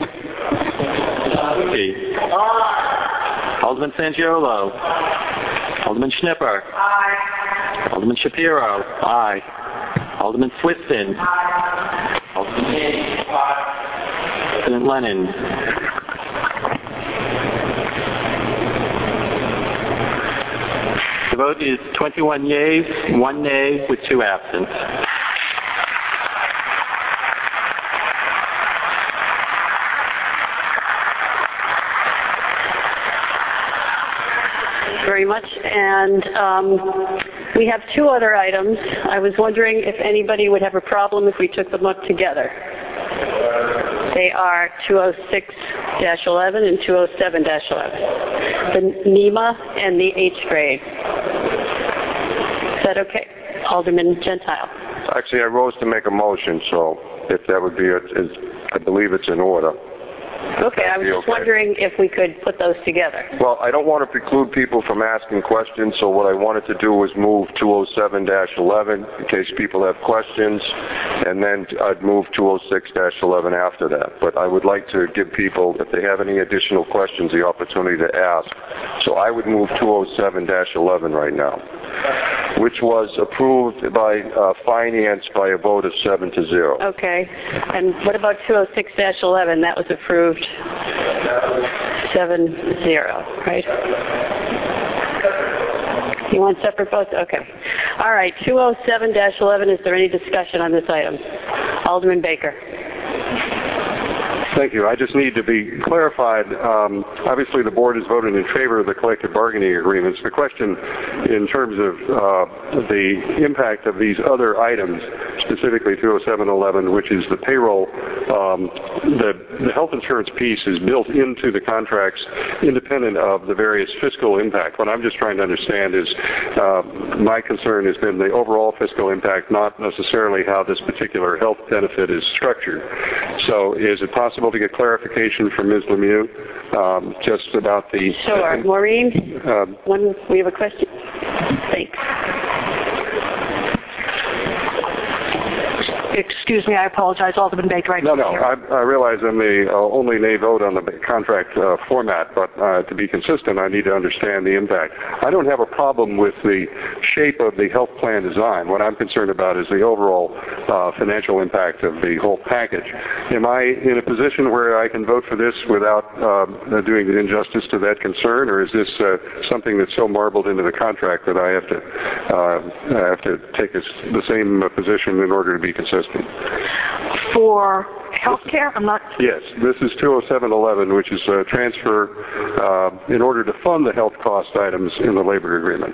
Alderman Sangiolo. Alderman Schnipper. Aye. Alderman Shapiro. Aye. Alderman Swiston. Alderman Hayes. President Lennon. The vote is 21 yeas, 1 nay, with 2 absent. Very much. And we have 2 other items. I was wondering if anybody would have a problem if we took them up together. They are 206-11 and 207-11. The NEMA and the H grade. Is that okay? Alderman Gentile. Actually, I rose to make a motion, so if that would be, I believe it's in order. Okay, I was just wondering if we could put those together. Well, I don't want to preclude people from asking questions, so what I wanted to do was move 207-11 in case people have questions, and then I'd move 206-11 after that. But I would like to give people, if they have any additional questions, the opportunity to ask. So I would move 207-11 right now, which was approved by Finance by a vote of 7-0. Okay. And what about 206-11? That was approved 7-0, right? You want separate votes? Okay. All right. 207-11, is there any discussion on this item? Alderman Baker. Thank you. I just need to be clarified. Obviously, the board has voted in favor of the collective bargaining agreements. The question in terms of the impact of these other items, specifically 207-11, which is the payroll, the health insurance piece is built into the contracts independent of the various fiscal impact. What I'm just trying to understand is my concern has been the overall fiscal impact, not necessarily how this particular health benefit is structured. So is it possible to get clarification from Ms. Lemieux just about the... Sure. Maureen, we have a question. Thanks. excuse me, I apologize, Alderman Baker. No, I realize I'm the only nay vote on the contract format, but to be consistent, I need to understand the impact. I don't have a problem with the shape of the health plan design. What I'm concerned about is the overall financial impact of the whole package. Am I in a position where I can vote for this without doing the injustice to that concern, or is this something that's so marbled into the contract that I have to take the same position in order to be consistent? For health care? I'm not... Yes, this is 20711, which is a transfer in order to fund the health cost items in the labor agreement.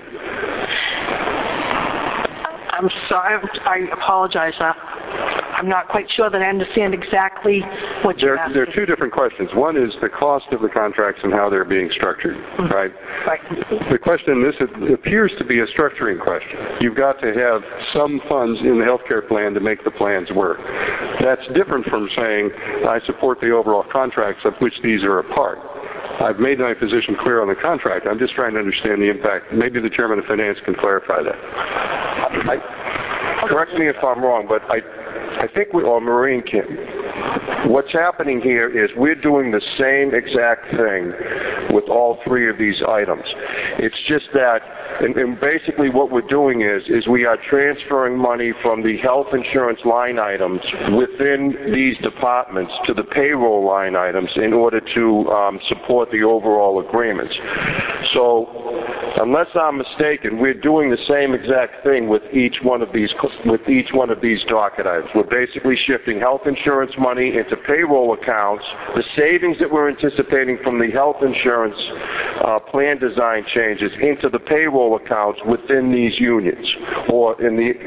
I'm sorry, I apologize. I'm not quite sure that I understand exactly what you're asking. There are two different questions. One is the cost of the contracts and how they're being structured, right? Right. The question, this appears to be a structuring question. You've got to have some funds in the healthcare plan to make the plans work. That's different from saying, I support the overall contracts of which these are a part. I've made my position clear on the contract. I'm just trying to understand the impact. Maybe the Chairman of Finance can clarify that. Correct me if I'm wrong, but I think or Maureen can. What's happening here is we're doing the same exact thing with all three of these items. It's just that, and basically what we're doing is we are transferring money from the health insurance line items within these departments to the payroll line items in order to support the overall agreements. So, unless I'm mistaken, we're doing the same exact thing with each one of these docket items. We're basically shifting health insurance money into payroll accounts. The savings that we're anticipating from the health insurance plan design changes into the payroll accounts within these unions, or in the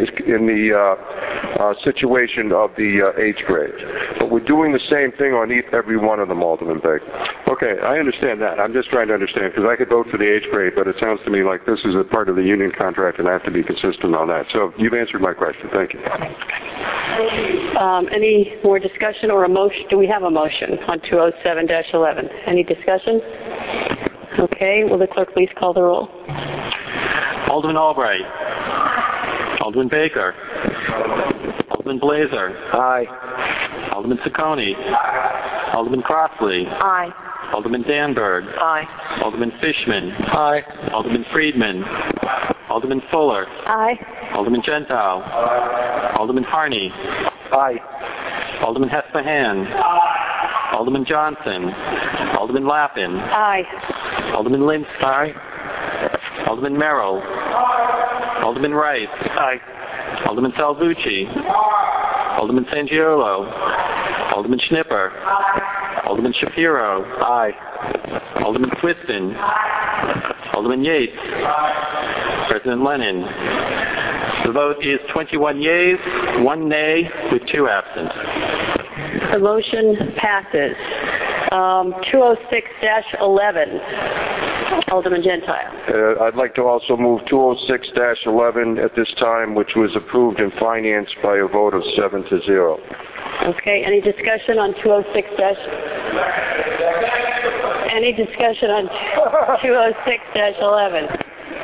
situation of the age grades. But we're doing the same thing on every one of them, Alderman Baker. Okay, I understand that. I'm just trying to understand, because I could vote for the age grade, but it sounds to me like this is a part of the union contract, and I have to be consistent on that. So you've answered my question. Thank you. Any more discussion or a motion? Do we have a motion on 207-11? Any discussion? Okay, will the clerk please call the roll? Alderman Albright. Alderman Baker. Alderman Blazer. Aye. Alderman Ciccone. Alderman Crossley. Aye. Alderman Danberg. Aye. Alderman Fishman. Aye. Alderman Friedman. Alderman Fuller. Aye. Alderman Gentile. Alderman Harney. Aye. Alderman Hespahan. Alderman Johnson. Alderman Lappin. Aye. Alderman Linsky. Aye. Alderman Merrill. Alderman Rice. Aye. Alderman Salvucci. Alderman Sangiolo. Alderman Schnipper. Alderman Shapiro. Aye. Alderman Twiston. Alderman Yates. President Lennon. The vote is 21 yeas, 1 nay, with 2 absent. The motion passes. 206-11. Alderman Gentile. I'd like to also move 206-11 at this time, which was approved and financed by a vote of 7-0. Okay, any discussion on 206-? Any discussion on 206-11?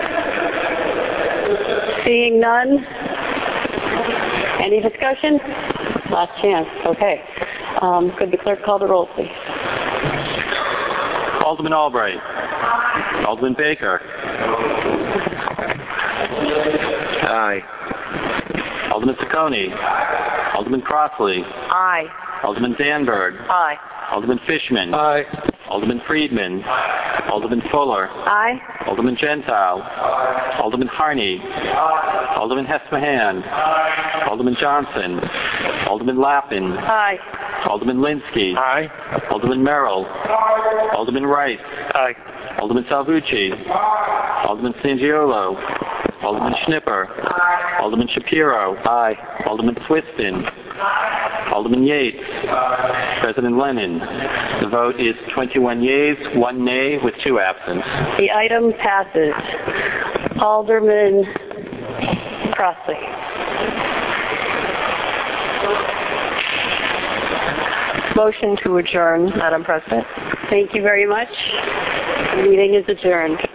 Seeing none? Any discussion? Last chance. Okay. Could the clerk call the roll, please? Alderman Albright. Alderman Baker. Aye. Alderman Ciccone. Alderman Crossley. Aye. Alderman Danberg. Aye. Alderman Fishman. Aye. Alderman Friedman. Alderman Fuller. Aye. Alderman Gentile. Alderman Harney. Alderman Hespahan. Alderman Johnson. Alderman Lappin. Aye. Alderman Linsky. Aye. Alderman Merrill. Alderman Rice. Aye. Alderman Salvucci. Alderman Sangiolo. Alderman Schnipper. Alderman Shapiro. Aye. Alderman Twiston. Alderman Yates. President Lennon. The vote is 21 yeas, 1 nay, with 2 absent. The item passes. Alderman Crossley. Motion to adjourn, Madam President. Thank you very much. The meeting is adjourned.